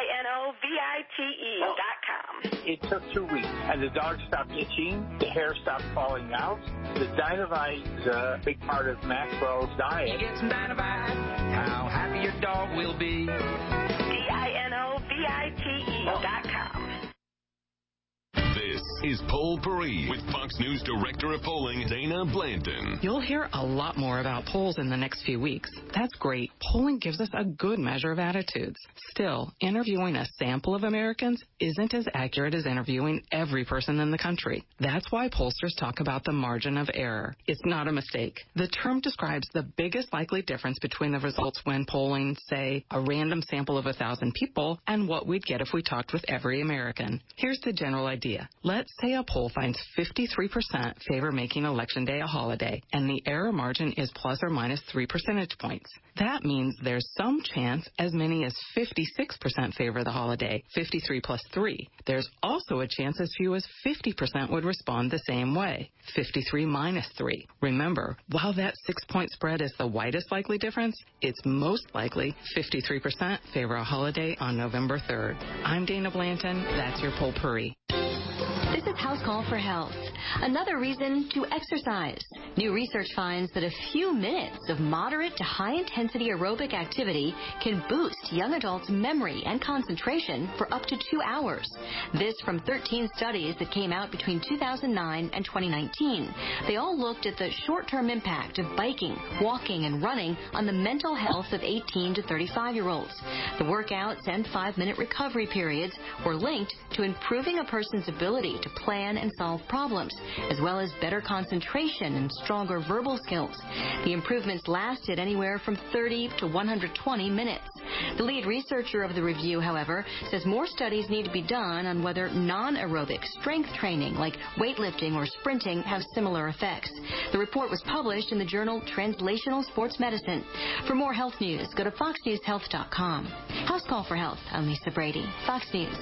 DINOVITE.com. It took 2 weeks, and the dog stopped itching. The hair stopped falling out. The Dinovite is a big part of Maxwell's diet. You get some Dinovite, how happy your dog will be. DINOVITE.com. This is Poll-Pourri with Fox News Director of Polling, Dana Blanton. You'll hear a lot more about polls in the next few weeks. That's great. Polling gives us a good measure of attitudes. Still, interviewing a sample of Americans isn't as accurate as interviewing every person in the country. That's why pollsters talk about the margin of error. It's not a mistake. The term describes the biggest likely difference between the results when polling, say, a random sample of 1,000 people and what we'd get if we talked with every American. Here's the general idea. Let's say a poll finds 53% favor making Election Day a holiday, and the error margin is plus or minus 3 percentage points. That means there's some chance as many as 56% favor the holiday, 53 plus 3. There's also a chance as few as 50% would respond the same way, 53 minus 3. Remember, while that 6-point spread is the widest likely difference, it's most likely 53% favor a holiday on November 3rd. I'm Dana Blanton. That's your Poll-Pourri. This is House Call for Health. Another reason to exercise. New research finds that a few minutes of moderate to high-intensity aerobic activity can boost young adults' memory and concentration for up to 2 hours. This from 13 studies that came out between 2009 and 2019. They all looked at the short-term impact of biking, walking, and running on the mental health of 18 to 35-year-olds. The workouts and 5-minute recovery periods were linked to improving a person's ability to plan and solve problems, as well as better concentration and stronger verbal skills. The improvements lasted anywhere from 30 to 120 minutes. The lead researcher of the review, however, says more studies need to be done on whether non-aerobic strength training like weightlifting or sprinting have similar effects. The report was published in the journal Translational Sports Medicine. For more health news, go to foxnewshealth.com. House Call for Health. I'm Lisa Brady, Fox News.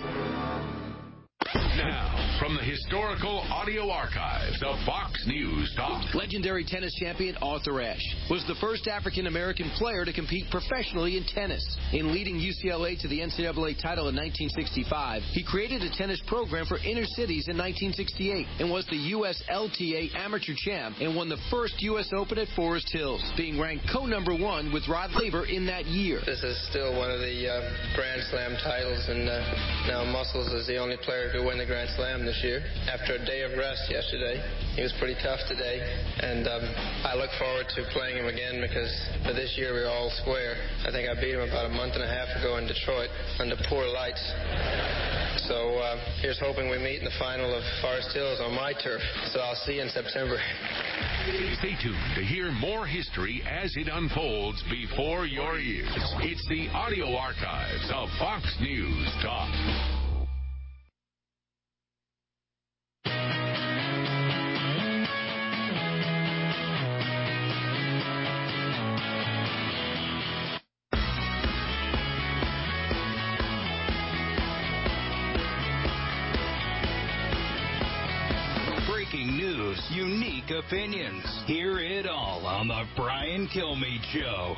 Now, from the historical audio archives of Fox News Talk. Legendary tennis champion Arthur Ashe was the first African-American player to compete professionally in tennis. In leading UCLA to the NCAA title in 1965, he created a tennis program for inner cities in 1968 and was the U.S. LTA amateur champ and won the first U.S. Open at Forest Hills, being ranked co-number 1 with Rod Laver in that year. This is still one of the Grand Slam titles, and now Muscles is the only player who win the Grand Slam this year. After a day of rest yesterday, he was pretty tough today, and I look forward to playing him again because for this year we're all square. I think I beat him about a month and a half ago in Detroit under poor lights. So here's hoping we meet in the final of Forest Hills on my turf. So I'll see you in September. Stay tuned to hear more history as it unfolds before your ears. It's the audio archives of Fox News Talk. News, unique opinions. Hear it all on the Brian Kilmeade Show.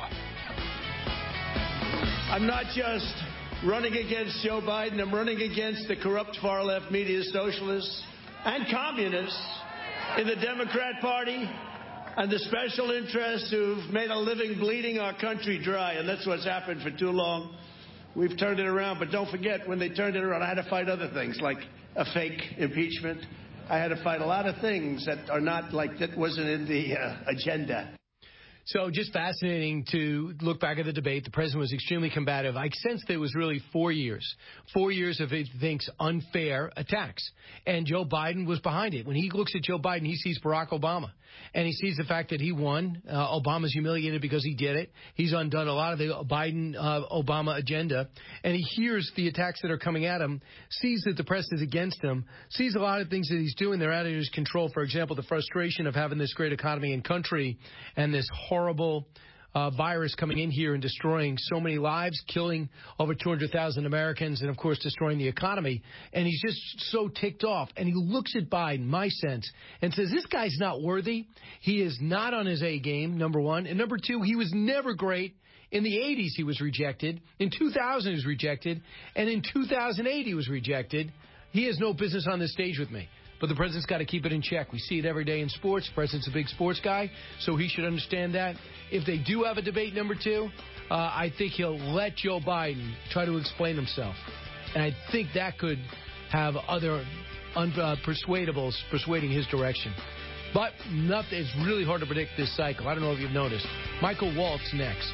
I'm not just running against Joe Biden. I'm running against the corrupt far-left media socialists and communists in the Democrat Party and the special interests who've made a living bleeding our country dry. And that's what's happened for too long. We've turned it around. But don't forget, when they turned it around, I had to fight other things like a fake impeachment. I had to fight a lot of things that are not like that wasn't in the agenda. So just fascinating to look back at the debate. The president was extremely combative. I sensed it was really 4 years. 4 years of, he thinks, unfair attacks. And Joe Biden was behind it. When he looks at Joe Biden, he sees Barack Obama. And he sees the fact that he won. Obama's humiliated because he did it. He's undone a lot of the Biden-Obama agenda. And he hears the attacks that are coming at him, sees that the press is against him, sees a lot of things that he's doing. They're out of his control. For example, the frustration of having this great economy and country and this horrible virus coming in here and destroying so many lives, killing over 200,000 Americans, and, of course, destroying the economy. And he's just so ticked off. And he looks at Biden, my sense, and says, this guy's not worthy. He is not on his A game, number one. And number two, he was never great. In the 80s, he was rejected. In 2000, he was rejected. And in 2008, he was rejected. He has no business on this stage with me. But the president's got to keep it in check. We see it every day in sports. The president's a big sports guy, so he should understand that. If they do have a debate number two, I think he'll let Joe Biden try to explain himself. And I think that could have other unpersuadables persuading his direction. But it's really hard to predict this cycle. I don't know if you've noticed. Michael Waltz next.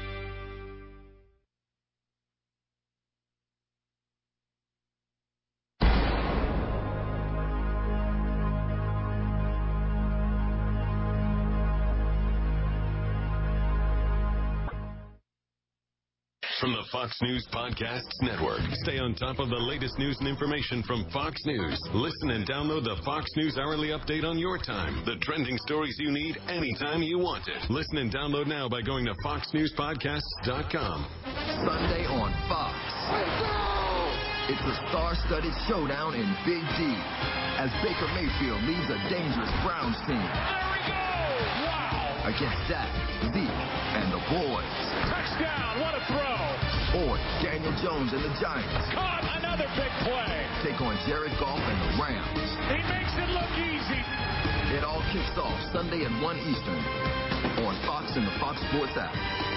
From the Fox News Podcasts Network. Stay on top of the latest news and information from Fox News. Listen and download the Fox News Hourly Update on your time. The trending stories you need anytime you want it. Listen and download now by going to foxnewspodcasts.com. Sunday on Fox. It's a star-studded showdown in Big D as Baker Mayfield leads a dangerous Browns team. There we go! Wow! Against Dak, Zeke, and the boys. Touchdown! What a throw! Or Daniel Jones and the Giants. Caught another big play. Take on Jared Goff and the Rams. He makes it look easy. It all kicks kicks off Sunday at 1 Eastern on Fox and the Fox Sports app.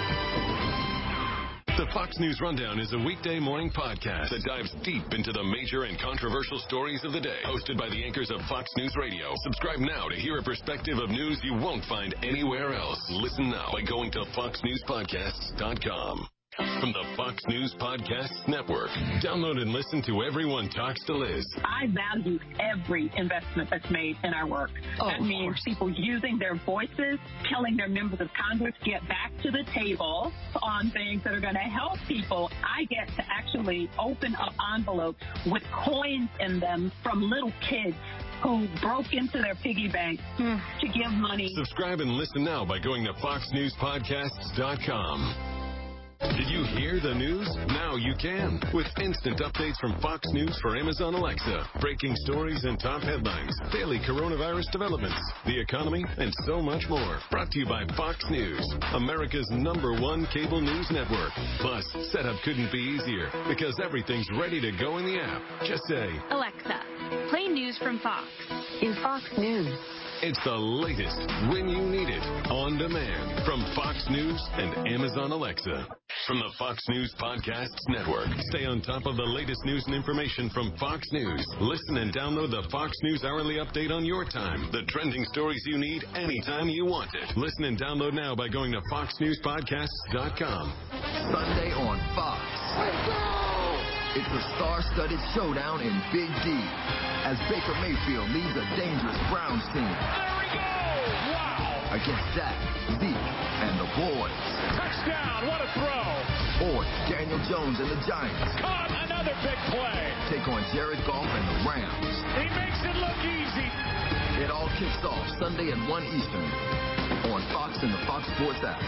The Fox News Rundown is a weekday morning podcast that dives deep into the major and controversial stories of the day. Hosted by the anchors of Fox News Radio. Subscribe now to hear a perspective of news you won't find anywhere else. Listen now by going to foxnewspodcasts.com. From the Fox News Podcasts Network. Download and listen to Everyone Talks to Liz. I value every investment that's made in our work. That means people using their voices, telling their members of Congress, get back to the table on things that are going to help people. I get to actually open up envelopes with coins in them from little kids who broke into their piggy bank to give money. Subscribe and listen now by going to foxnewspodcasts.com. Did you hear the news? Now you can. With instant updates from Fox News for Amazon Alexa. Breaking stories and top headlines. Daily coronavirus developments. The economy, and so much more. Brought to you by Fox News, America's #1 cable news network. Plus, setup couldn't be easier because everything's ready to go in the app. Just say, Alexa, play news from Fox. In Fox News. It's the latest when you need it, on demand, from Fox News and Amazon Alexa. From the Fox News Podcasts Network. Stay on top of the latest news and information from Fox News. Listen and download the Fox News Hourly Update on your time. The trending stories you need anytime you want it. Listen and download now by going to foxnewspodcasts.com. Sunday on Fox. Let's go! It's a star-studded showdown in Big D as Baker Mayfield leads a dangerous Browns team. There we go! Wow! Against Dak, Zeke, and the boys. Touchdown! What a throw! Or Daniel Jones and the Giants. Caught another big play. Take on Jared Goff and the Rams. He makes it look easy. It all kicks off Sunday at 1 Eastern on Fox and the Fox Sports app.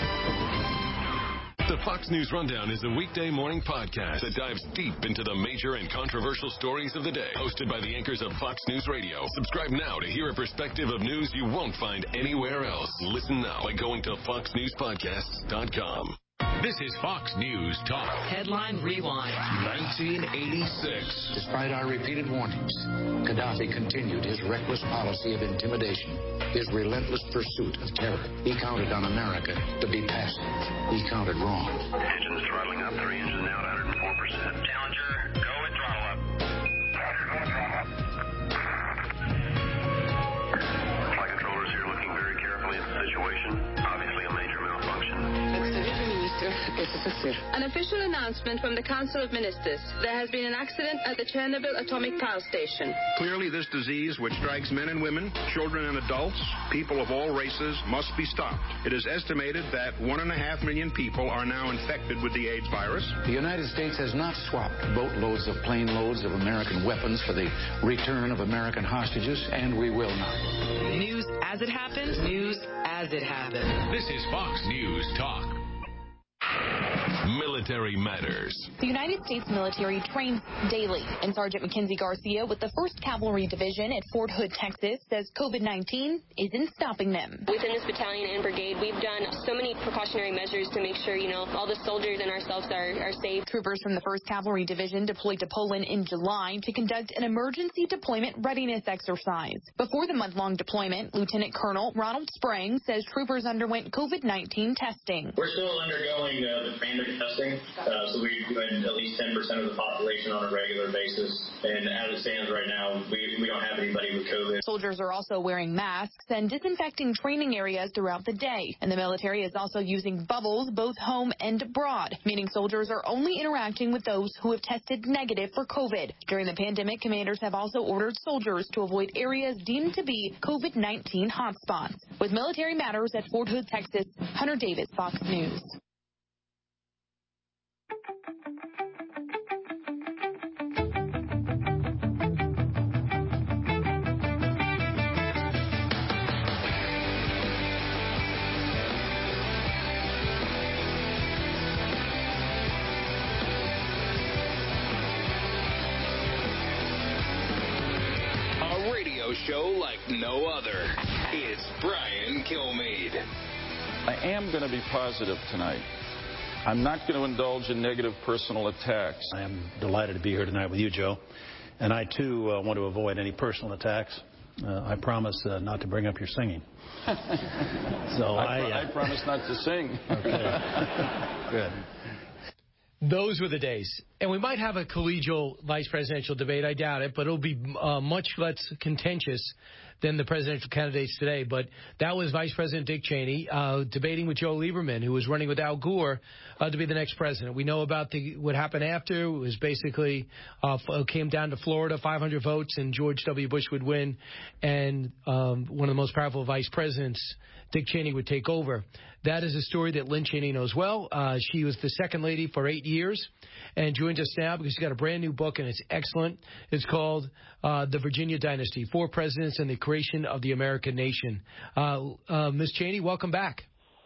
The Fox News Rundown is a weekday morning podcast that dives deep into the major and controversial stories of the day. Hosted by the anchors of Fox News Radio. Subscribe now to hear a perspective of news you won't find anywhere else. Listen now by going to foxnewspodcasts.com. This is Fox News Talk. Headline Rewind. 1986. Despite our repeated warnings, Gaddafi continued his reckless policy of intimidation, his relentless pursuit of terror. He counted on America to be passive. He counted wrong. Engines throttling up, 3 engines now at 104%. Challenger, go and throttle up. Flight controllers here looking very carefully at the situation. Obviously a major malfunction. An official announcement from the Council of Ministers. There has been an accident at the Chernobyl atomic power station. Clearly, this disease, which strikes men and women, children and adults, people of all races, must be stopped. It is estimated that 1.5 million people are now infected with the AIDS virus. The United States has not swapped boatloads of plane loads of American weapons for the return of American hostages, and we will not. News as it happens, news as it happens. This is Fox News Talk. Military Matters. The United States military trains daily, and Sergeant Mackenzie Garcia with the 1st Cavalry Division at Fort Hood, Texas, says COVID-19 isn't stopping them. Within this battalion and brigade, we've done so many precautionary measures to make sure, all the soldiers and ourselves are safe. Troopers from the 1st Cavalry Division deployed to Poland in July to conduct an emergency deployment readiness exercise. Before the month-long deployment, Lieutenant Colonel Ronald Sprang says troopers underwent COVID-19 testing. We're still undergoing the random testing, so we do at least 10% of the population on a regular basis. And as it stands right now, we don't have anybody with COVID. Soldiers are also wearing masks and disinfecting training areas throughout the day. And the military is also using bubbles both home and abroad, meaning soldiers are only interacting with those who have tested negative for COVID. During the pandemic, commanders have also ordered soldiers to avoid areas deemed to be COVID-19 hotspots. With Military Matters at Fort Hood, Texas, Hunter Davis, Fox News. Show like no other. It's Brian Kilmeade. I am going to be positive tonight. I'm not going to indulge in negative personal attacks. I am delighted to be here tonight with you, Joe. And I, too, want to avoid any personal attacks. I promise not to bring up your singing. So I promise not to sing. Okay. Good. Those were the days. And we might have a collegial vice presidential debate. I doubt it, but it'll be much less contentious than the presidential candidates today. But that was Vice President Dick Cheney debating with Joe Lieberman, who was running with Al Gore to be the next president. We know about what happened after. It was basically came down to Florida, 500 votes, and George W. Bush would win. And one of the most powerful vice presidents, Dick Cheney, would take over. That is a story that Lynn Cheney knows well. She was the second lady for 8 years and joins us now because she's got a brand new book, and it's excellent. It's called The Virginia Dynasty, 4 Presidents and the Creation of the American Nation. Ms. Cheney, welcome back.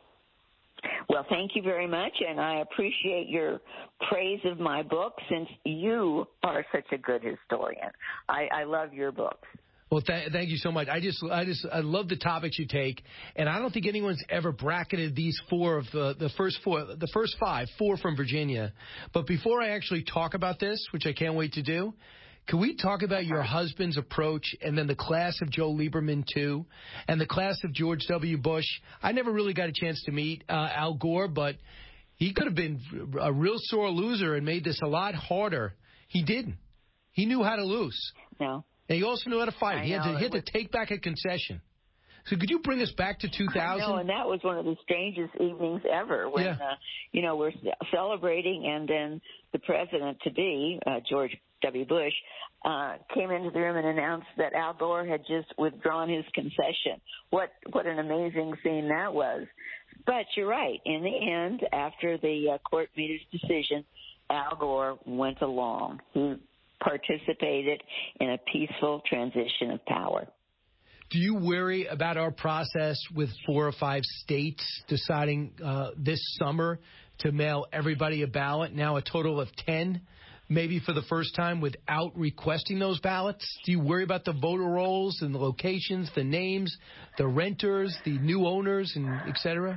Well, thank you very much, and I appreciate your praise of my book since you are such a good historian. I love your books. Well, thank you so much. I love the topics you take, and I don't think anyone's ever bracketed these 4 of the first 5, 4 from Virginia. But before I actually talk about this, which I can't wait to do, can we talk about your husband's approach and then the class of Joe Lieberman, too, and the class of George W. Bush? I never really got a chance to meet Al Gore, but he could have been a real sore loser and made this a lot harder. He didn't. He knew how to lose. No. And he also knew how to fight. He had to take back a concession. So could you bring us back to 2000? No, and that was one of the strangest evenings ever when, we're celebrating, and then the president-to-be, George W. Bush, came into the room and announced that Al Gore had just withdrawn his concession. What an amazing scene that was. But you're right. In the end, after the court made its decision, Al Gore went along. He participated in a peaceful transition of power. Do you worry about our process with 4 or 5 states deciding this summer to mail everybody a ballot, now a total of 10, maybe for the first time, without requesting those ballots? Do you worry about the voter rolls and the locations, the names, the renters, the new owners, and et cetera?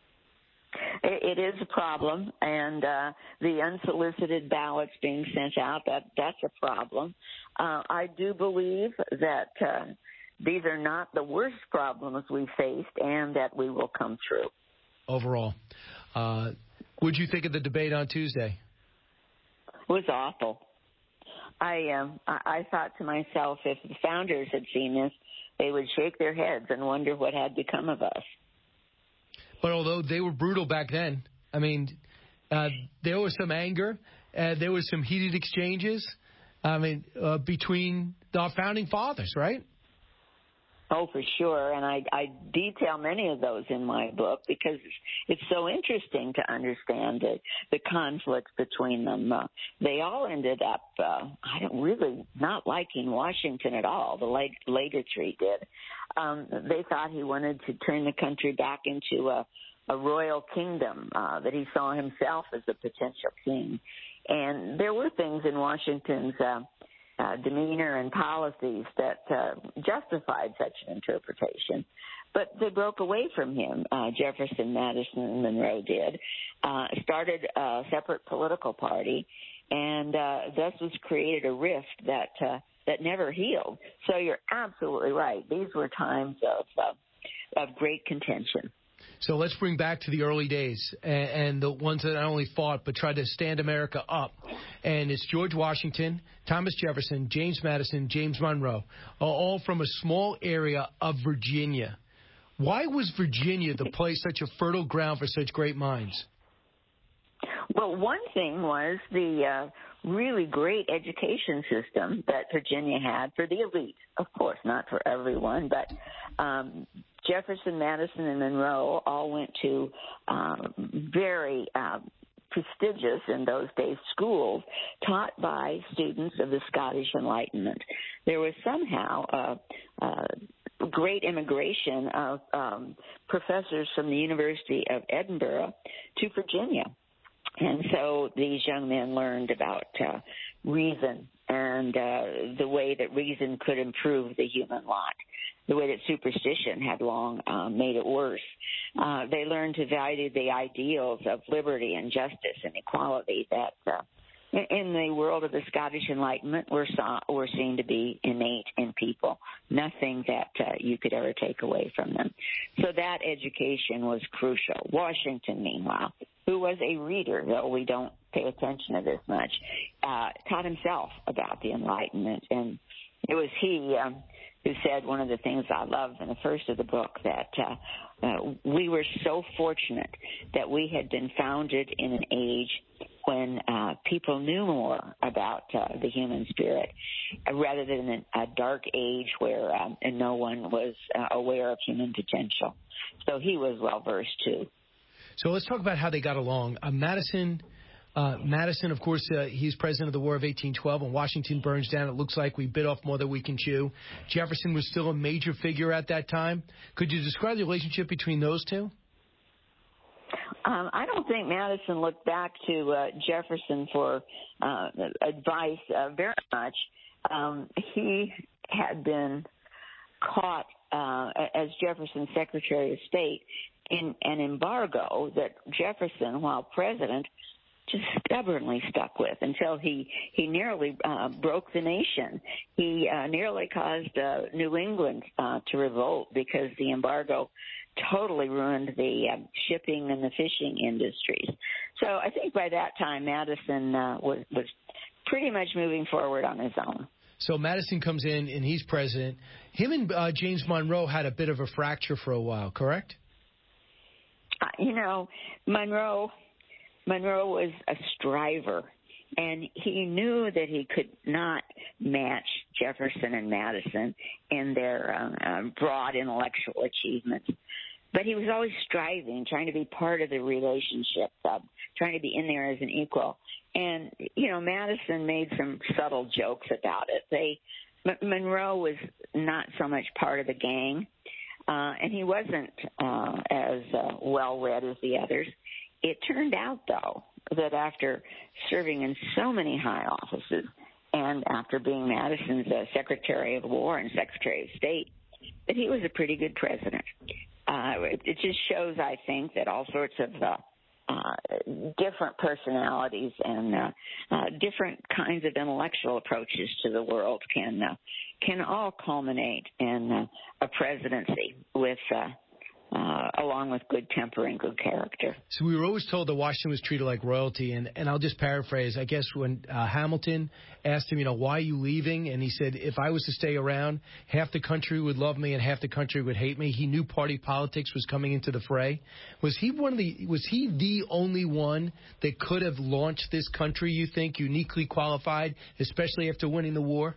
It is a problem, and the unsolicited ballots being sent out, that's a problem. I do believe that these are not the worst problems we faced, and that we will come through. Overall, what'd you think of the debate on Tuesday? It was awful. I thought to myself, if the founders had seen this, they would shake their heads and wonder what had become of us. But although they were brutal back then, I mean, there was some anger, there was some heated exchanges, between our founding fathers, right? Oh, for sure, and I detail many of those in my book because it's so interesting to understand the conflicts between them. They all ended up, really not liking Washington at all. The later 3 did. They thought he wanted to turn the country back into a royal kingdom, that he saw himself as a potential king. And there were things in Washington's demeanor and policies that justified such an interpretation. But they broke away from him. Jefferson, Madison, and Monroe did, started a separate political party, and thus was created a rift that never healed. So you're absolutely right. These were times of great contention. So let's bring back to the early days and the ones that not only fought but tried to stand America up. And it's George Washington, Thomas Jefferson, James Madison, James Monroe, all from a small area of Virginia. Why was Virginia the place, such a fertile ground for such great minds? Well, one thing was the really great education system that Virginia had for the elite. Of course, not for everyone, but Jefferson, Madison, and Monroe all went to very prestigious in those days schools taught by students of the Scottish Enlightenment. There was somehow great immigration of professors from the University of Edinburgh to Virginia. And so these young men learned about reason and the way that reason could improve the human lot, the way that superstition had long made it worse. They learned to value the ideals of liberty and justice and equality that in the world of the Scottish Enlightenment were seen to be innate in people, nothing that you could ever take away from them. So that education was crucial. Washington, meanwhile, who was a reader, though we don't pay attention to this much, taught himself about the Enlightenment. And it was he who said one of the things I love in the first of the book, that we were so fortunate that we had been founded in an age when people knew more about the human spirit, rather than a dark age where no one was aware of human potential. So he was well-versed, too. So let's talk about how they got along. Madison, of course, he's president of the War of 1812. When Washington burns down, it looks like we bit off more than we can chew. Jefferson was still a major figure at that time. Could you describe the relationship between those two? I don't think Madison looked back to Jefferson for advice very much. He had been caught as Jefferson's Secretary of State in an embargo that Jefferson, while president, just stubbornly stuck with until he nearly broke the nation. He nearly caused New England to revolt because the embargo totally ruined the shipping and the fishing industries. So I think by that time Madison was pretty much moving forward on his own. So Madison comes in and he's president. Him and James Monroe had a bit of a fracture for a while, correct? Monroe was a striver, and he knew that he could not match Jefferson and Madison in their broad intellectual achievements. But he was always striving, trying to be part of the relationship, trying to be in there as an equal. And, Madison made some subtle jokes about it. Monroe was not so much part of the gang, and he wasn't as well-read as the others. It turned out, though, that after serving in so many high offices and after being Madison's Secretary of War and Secretary of State, that he was a pretty good president. It just shows, I think, that all sorts of different personalities and different kinds of intellectual approaches to the world can all culminate in a presidency with along with good temper and good character. So we were always told that Washington was treated like royalty, and I'll just paraphrase. I guess when Hamilton asked him, why are you leaving? And he said, if I was to stay around, half the country would love me and half the country would hate me. He knew party politics was coming into the fray. Was he the only one that could have launched this country, you think, uniquely qualified, especially after winning the war?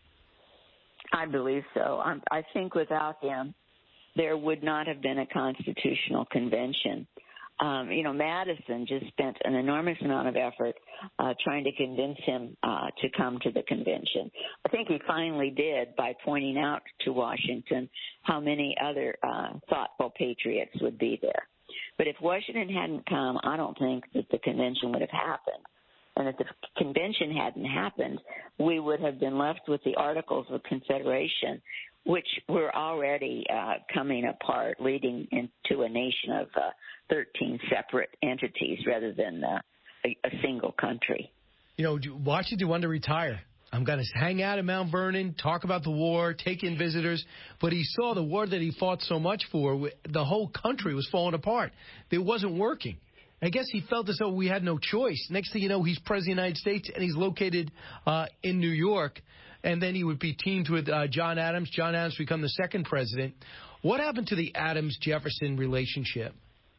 I believe so. I think without him, there would not have been a constitutional convention. Madison just spent an enormous amount of effort trying to convince him to come to the convention. I think he finally did by pointing out to Washington how many other thoughtful patriots would be there. But if Washington hadn't come, I don't think that the convention would have happened. And if the convention hadn't happened, we would have been left with the Articles of Confederation, which were already coming apart, leading into a nation of 13 separate entities rather than a single country. Washington wanted to retire. I'm going to hang out at Mount Vernon, talk about the war, take in visitors. But he saw the war that he fought so much for, the whole country was falling apart. It wasn't working. I guess he felt as though we had no choice. Next thing you know, he's president of the United States, and he's located in New York. And then he would be teamed with John Adams. John Adams would become the second president. What happened to the Adams-Jefferson relationship?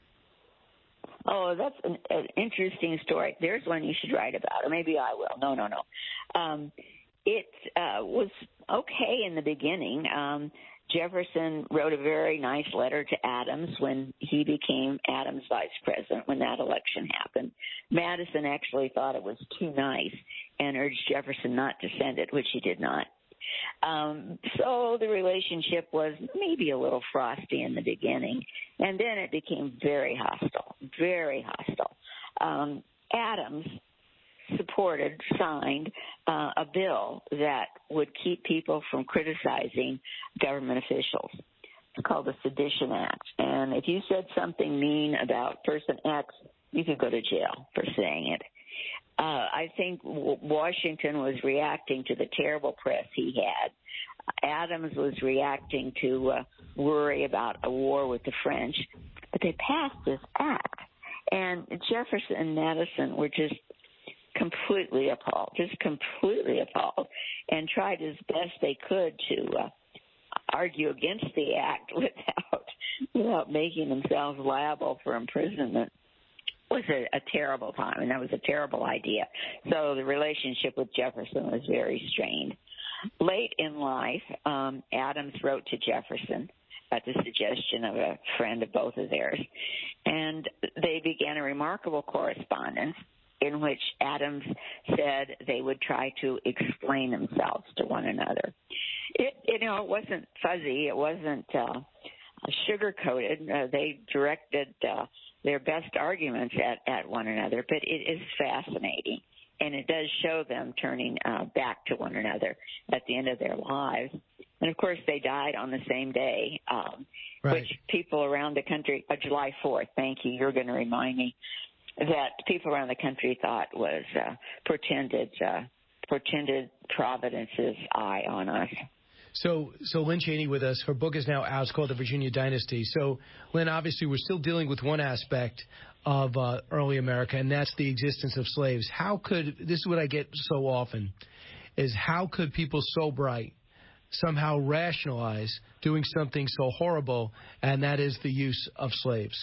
Oh, that's an interesting story. There's one you should write about, or maybe I will. No. It was okay in the beginning. Jefferson wrote a very nice letter to Adams when he became Adams' vice president when that election happened. Madison actually thought it was too nice and urged Jefferson not to send it, which he did not. So the relationship was maybe a little frosty in the beginning, and then it became very hostile. Adams signed a bill that would keep people from criticizing government officials. It's called the Sedition Act. And if you said something mean about person X, you could go to jail for saying it. I think Washington was reacting to the terrible press he had. Adams was reacting to worry about a war with the French. But they passed this act. And Jefferson and Madison were just completely appalled, and tried as best they could to argue against the act without making themselves liable for imprisonment. It was a terrible time, and that was a terrible idea. So the relationship with Jefferson was very strained. Late in life, Adams wrote to Jefferson at the suggestion of a friend of both of theirs, and they began a remarkable correspondence in which Adams said they would try to explain themselves to one another. It wasn't fuzzy. It wasn't sugar-coated. They directed their best arguments at one another, but it is fascinating, and it does show them turning back to one another at the end of their lives. And, of course, they died on the same day, which people around the country, July 4th, thank you, you're going to remind me, that people around the country thought was pretended Providence's eye on us. So Lynn Cheney with us. Her book is now out. It's called The Virginia Dynasty. So, Lynn, obviously we're still dealing with one aspect of early America, and that's the existence of slaves. This is what I get so often, is how could people so bright somehow rationalize doing something so horrible, and that is the use of slaves?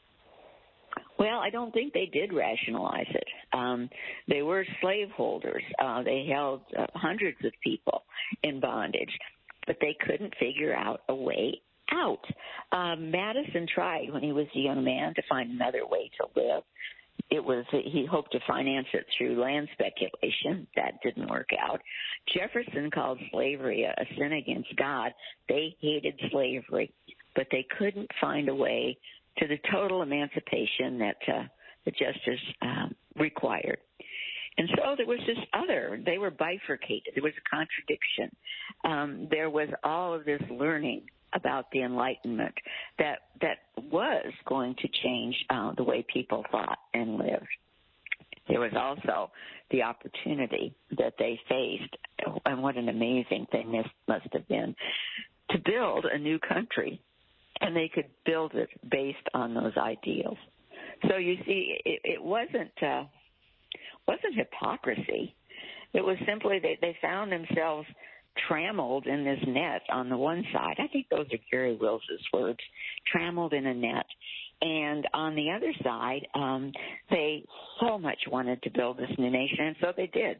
Well, I don't think they did rationalize it. They were slaveholders. They held hundreds of people in bondage, but they couldn't figure out a way out. Madison tried when he was a young man to find another way to live. He hoped to finance it through land speculation. That didn't work out. Jefferson called slavery a sin against God. They hated slavery, but they couldn't find a way to the total emancipation that the justice required. And so there was this they were bifurcated. There was a contradiction. There was all of this learning about the Enlightenment that was going to change the way people thought and lived. There was also the opportunity that they faced, and what an amazing thing this must have been, to build a new country. And they could build it based on those ideals. So you see, it wasn't hypocrisy. It was simply they found themselves trammeled in this net on the one side. I think those are Gary Wills's words, trammeled in a net. And on the other side, they so much wanted to build this new nation, and so they did.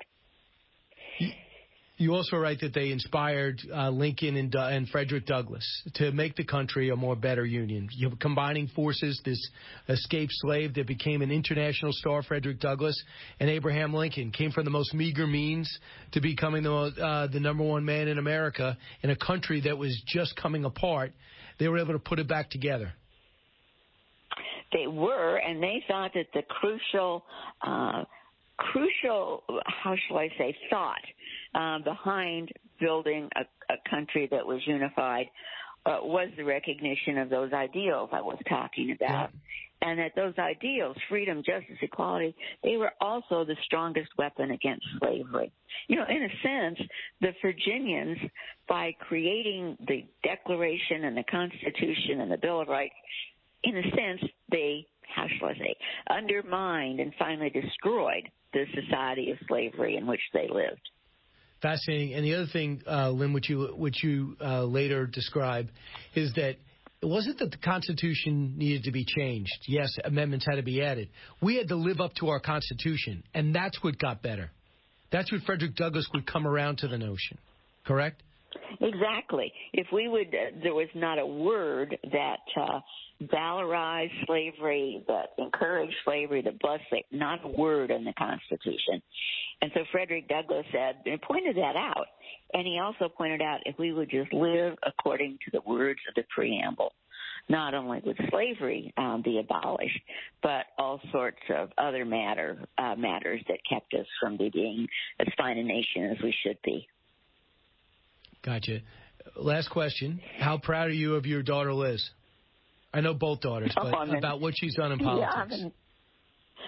You also write that they inspired Lincoln and Frederick Douglass to make the country a more better union. You're combining forces, this escaped slave that became an international star, Frederick Douglass, and Abraham Lincoln came from the most meager means to becoming the number one man in America in a country that was just coming apart. They were able to put it back together. They were, and they thought that the crucial, how shall I say, thought behind building a country that was unified was the recognition of those ideals I was talking about. Yeah. And that those ideals, freedom, justice, equality, they were also the strongest weapon against slavery. You know, in a sense, the Virginians, by creating the Declaration and the Constitution and the Bill of Rights, in a sense, they, how shall I say, undermined and finally destroyed the society of slavery in which they lived. Fascinating. And the other thing, Lynn, which you later describe, is that it wasn't that the Constitution needed to be changed. Yes, amendments had to be added. We had to live up to our Constitution, and that's what got better. That's what Frederick Douglass would come around to the notion. Correct? Exactly. If we would, there was not a word that valorized slavery, that encouraged slavery, that blessed slavery, not a word in the Constitution. And so Frederick Douglass said, and pointed that out. And he also pointed out if we would just live according to the words of the preamble, not only would slavery be abolished, but all sorts of other matters that kept us from being as fine a nation as we should be. Gotcha. Last question. How proud are you of your daughter, Liz? I know both daughters, but about what she's done in politics.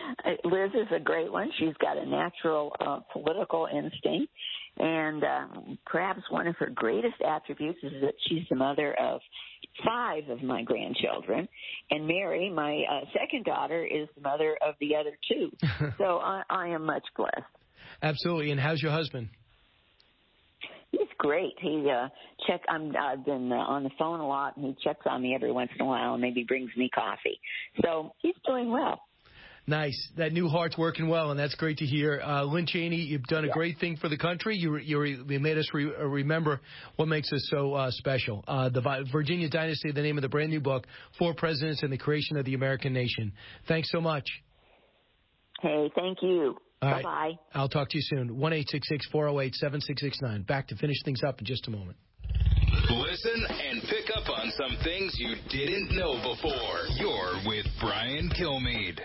Liz is a great one. She's got a natural political instinct. And perhaps one of her greatest attributes is that she's the mother of 5 of my grandchildren. And Mary, my second daughter, is the mother of the other 2. So I am much blessed. Absolutely. And how's your husband? He's great. I've been on the phone a lot, and he checks on me every once in a while and maybe brings me coffee. So he's doing well. Nice. That new heart's working well, and that's great to hear. Lynn Cheney, you've done a great thing for the country. You made us remember what makes us so special. The Virginia Dynasty, the name of the brand new book, 4 Presidents and the Creation of the American Nation. Thanks so much. Hey, thank you. All Bye-bye. Right. I'll talk to you soon. 1-866-408-7669. Back to finish things up in just a moment. Listen and pick up on some things you didn't know before. You're with Brian Kilmeade.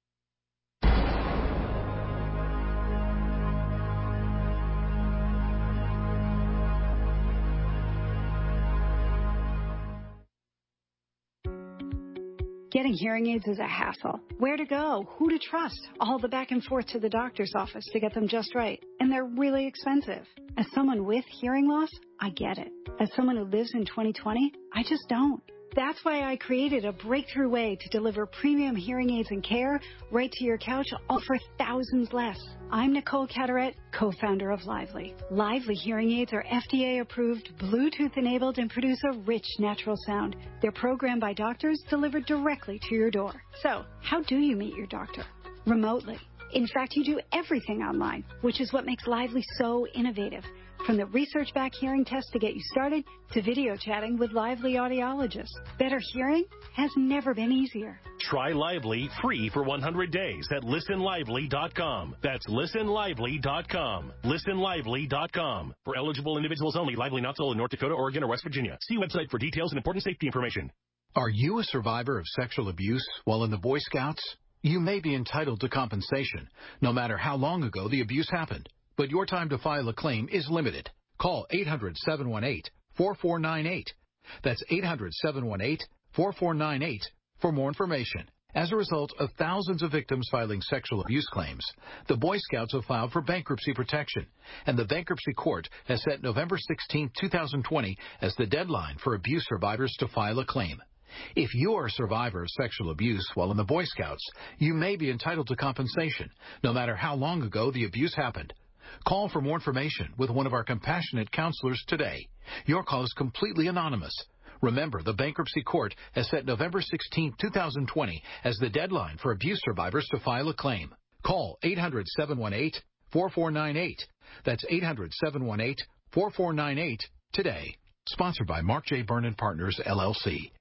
Getting hearing aids is a hassle. Where to go? Who to trust? All the back and forth to the doctor's office to get them just right. And they're really expensive. As someone with hearing loss, I get it. As someone who lives in 2020, I just don't. That's why I created a breakthrough way to deliver premium hearing aids and care right to your couch, all for thousands less. I'm Nicole Cataret, co-founder of Lively. Lively hearing aids are FDA-approved, Bluetooth-enabled, and produce a rich, natural sound. They're programmed by doctors, delivered directly to your door. So, how do you meet your doctor? Remotely. In fact, you do everything online, which is what makes Lively so innovative. From the research-backed hearing test to get you started to video chatting with Lively audiologists. Better hearing has never been easier. Try Lively free for 100 days at listenlively.com. That's listenlively.com. Listenlively.com. For eligible individuals only. Lively not sold in North Dakota, Oregon, or West Virginia. See website for details and important safety information. Are you a survivor of sexual abuse while in the Boy Scouts? You may be entitled to compensation, no matter how long ago the abuse happened. But your time to file a claim is limited. Call 800-718-4498. That's 800-718-4498 for more information. As a result of thousands of victims filing sexual abuse claims, the Boy Scouts have filed for bankruptcy protection, and the bankruptcy court has set November 16, 2020 as the deadline for abuse survivors to file a claim. If you are a survivor of sexual abuse while in the Boy Scouts, you may be entitled to compensation, no matter how long ago the abuse happened. Call for more information with one of our compassionate counselors today. Your call is completely anonymous. Remember, the bankruptcy court has set November 16, 2020 as the deadline for abuse survivors to file a claim. Call 800-718-4498. That's 800-718-4498 today. Sponsored by Mark J. Byrne & Partners, LLC.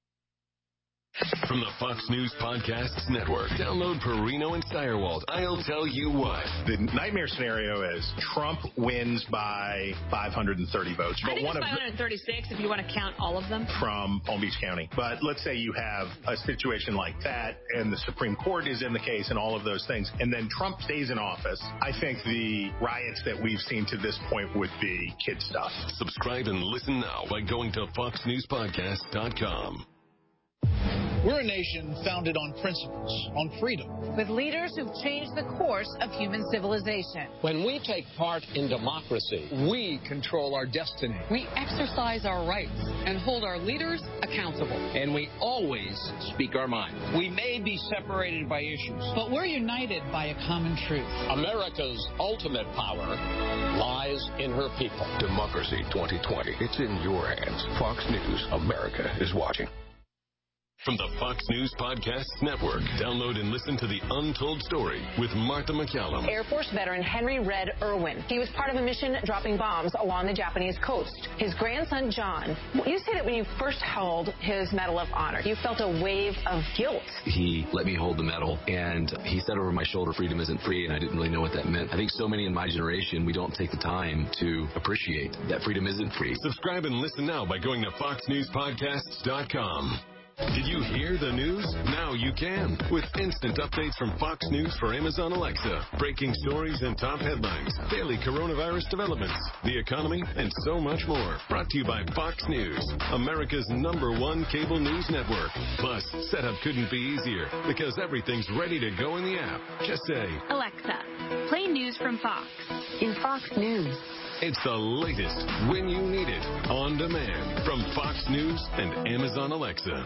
From the Fox News Podcasts Network, download Perino and Steyerwalt. I'll tell you what. The nightmare scenario is Trump wins by 530 votes. I think it's 536 if you want to count all of them. From Palm Beach County. But let's say you have a situation like that, and the Supreme Court is in the case and all of those things, and then Trump stays in office. I think the riots that we've seen to this point would be kid stuff. Subscribe and listen now by going to foxnewspodcast.com. We're a nation founded on principles, on freedom. With leaders who've changed the course of human civilization. When we take part in democracy, we control our destiny. We exercise our rights and hold our leaders accountable. And we always speak our mind. We may be separated by issues, but we're united by a common truth. America's ultimate power lies in her people. Democracy 2020. It's in your hands. Fox News. America is watching. From the Fox News Podcasts Network, download and listen to The Untold Story with Martha McCallum. Air Force veteran Henry Red Irwin. He was part of a mission dropping bombs along the Japanese coast. His grandson, John, you say that when you first held his Medal of Honor, you felt a wave of guilt. He let me hold the medal, and he said over my shoulder, freedom isn't free, and I didn't really know what that meant. I think so many in my generation, we don't take the time to appreciate that freedom isn't free. Subscribe and listen now by going to foxnewspodcasts.com. Did you hear the news? Now you can. With instant updates from Fox News for Amazon Alexa. Breaking stories and top headlines. Daily coronavirus developments. The economy, and so much more. Brought to you by Fox News, America's #1 cable news network. Plus, setup couldn't be easier because everything's ready to go in the app. Just say, Alexa, play news from Fox. In Fox News. It's the latest when you need it, on demand from Fox News and Amazon Alexa.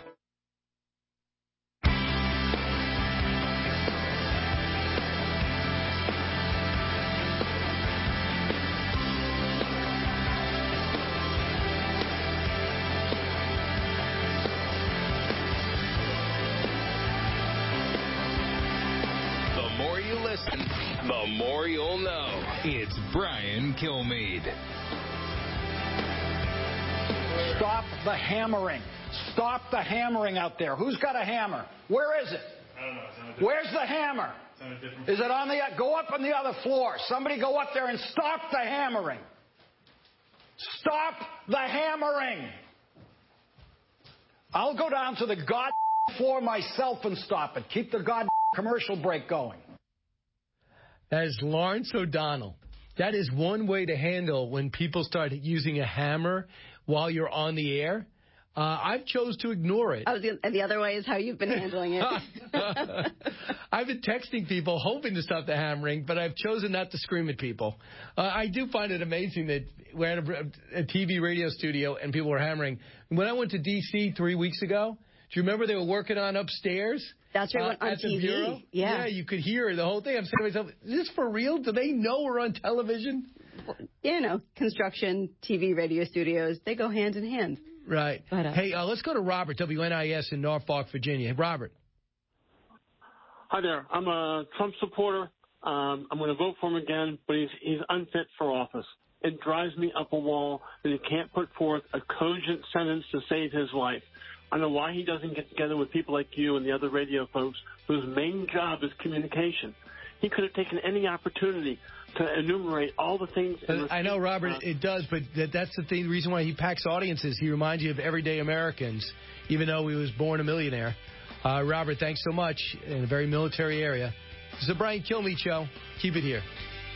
The more you'll know. It's Brian Kilmeade. Stop the hammering. Stop the hammering out there. Who's got a hammer? Where is it? I don't know. Where's the hammer? Is it on the... Go up on the other floor. Somebody go up there and stop the hammering. Stop the hammering. I'll go down to the floor myself and stop it. Keep the commercial break going. That is Lawrence O'Donnell. That is one way to handle when people start using a hammer while you're on the air. I've chose to ignore it. And the other way is how you've been handling it. I've been texting people hoping to stop the hammering, but I've chosen not to scream at people. I do find it amazing that we're at a TV radio studio and people were hammering. When I went to D.C. 3 weeks ago, do you remember they were working on upstairs? That's right, on at the TV. Bureau? Yeah, you could hear the whole thing. I'm saying to myself, is this for real? Do they know we're on television? You know, construction, TV, radio studios, they go hand in hand. Right. Hey, let's go to Robert, WNIS in Norfolk, Virginia. Hey, Robert. Hi there. I'm a Trump supporter. I'm going to vote for him again, but he's unfit for office. It drives me up a wall that he can't put forth a cogent sentence to save his life. I don't know why he doesn't get together with people like you and the other radio folks whose main job is communication. He could have taken any opportunity to enumerate all the things. I know, Robert, it does, but that's the reason why he packs audiences. He reminds you of everyday Americans, even though he was born a millionaire. Robert, thanks so much in a very military area. This is the Brian Kilmeade Show. Keep it here.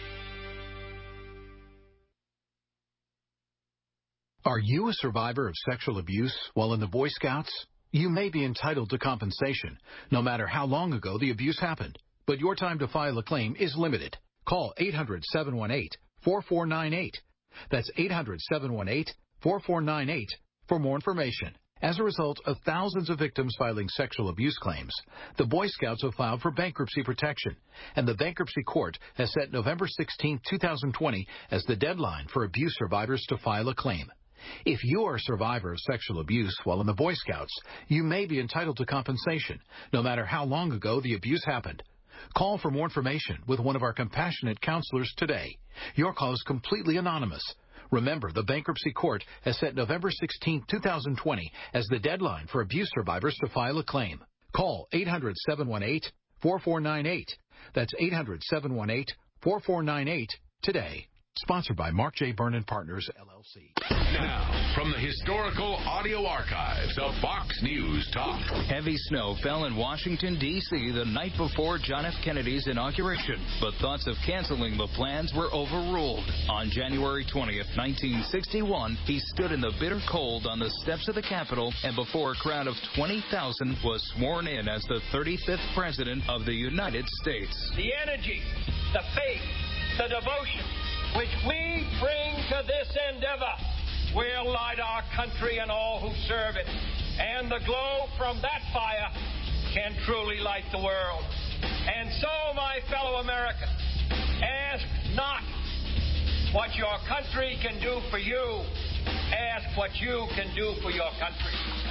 Are you a survivor of sexual abuse while in the Boy Scouts? You may be entitled to compensation, no matter how long ago the abuse happened. But your time to file a claim is limited. Call 800-718-4498. That's 800-718-4498 for more information. As a result of thousands of victims filing sexual abuse claims, the Boy Scouts have filed for bankruptcy protection, and the bankruptcy court has set November 16, 2020 as the deadline for abuse survivors to file a claim. If you are a survivor of sexual abuse while in the Boy Scouts, you may be entitled to compensation, no matter how long ago the abuse happened. Call for more information with one of our compassionate counselors today. Your call is completely anonymous. Remember, the bankruptcy court has set November 16, 2020 as the deadline for abuse survivors to file a claim. Call 800-718-4498. That's 800-718-4498 today. Sponsored by Mark J. Byrne & Partners, LLC. Now, from the historical audio archives of Fox News Talk. Heavy snow fell in Washington, D.C. the night before John F. Kennedy's inauguration, but thoughts of canceling the plans were overruled. On January 20th, 1961, he stood in the bitter cold on the steps of the Capitol and before a crowd of 20,000 was sworn in as the 35th President of the United States. The energy, the faith, the devotion which we bring to this endeavor will light our country and all who serve it. And the glow from that fire can truly light the world. And so, my fellow Americans, ask not what your country can do for you. Ask what you can do for your country.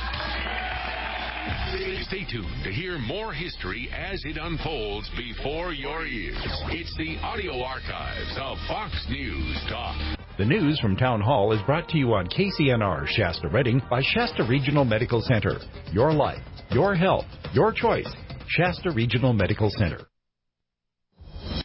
Stay tuned to hear more history as it unfolds before your ears. It's the audio archives of Fox News Talk. The news from Town Hall is brought to you on KCNR Shasta Redding by Shasta Regional Medical Center. Your life, your health, your choice. Shasta Regional Medical Center.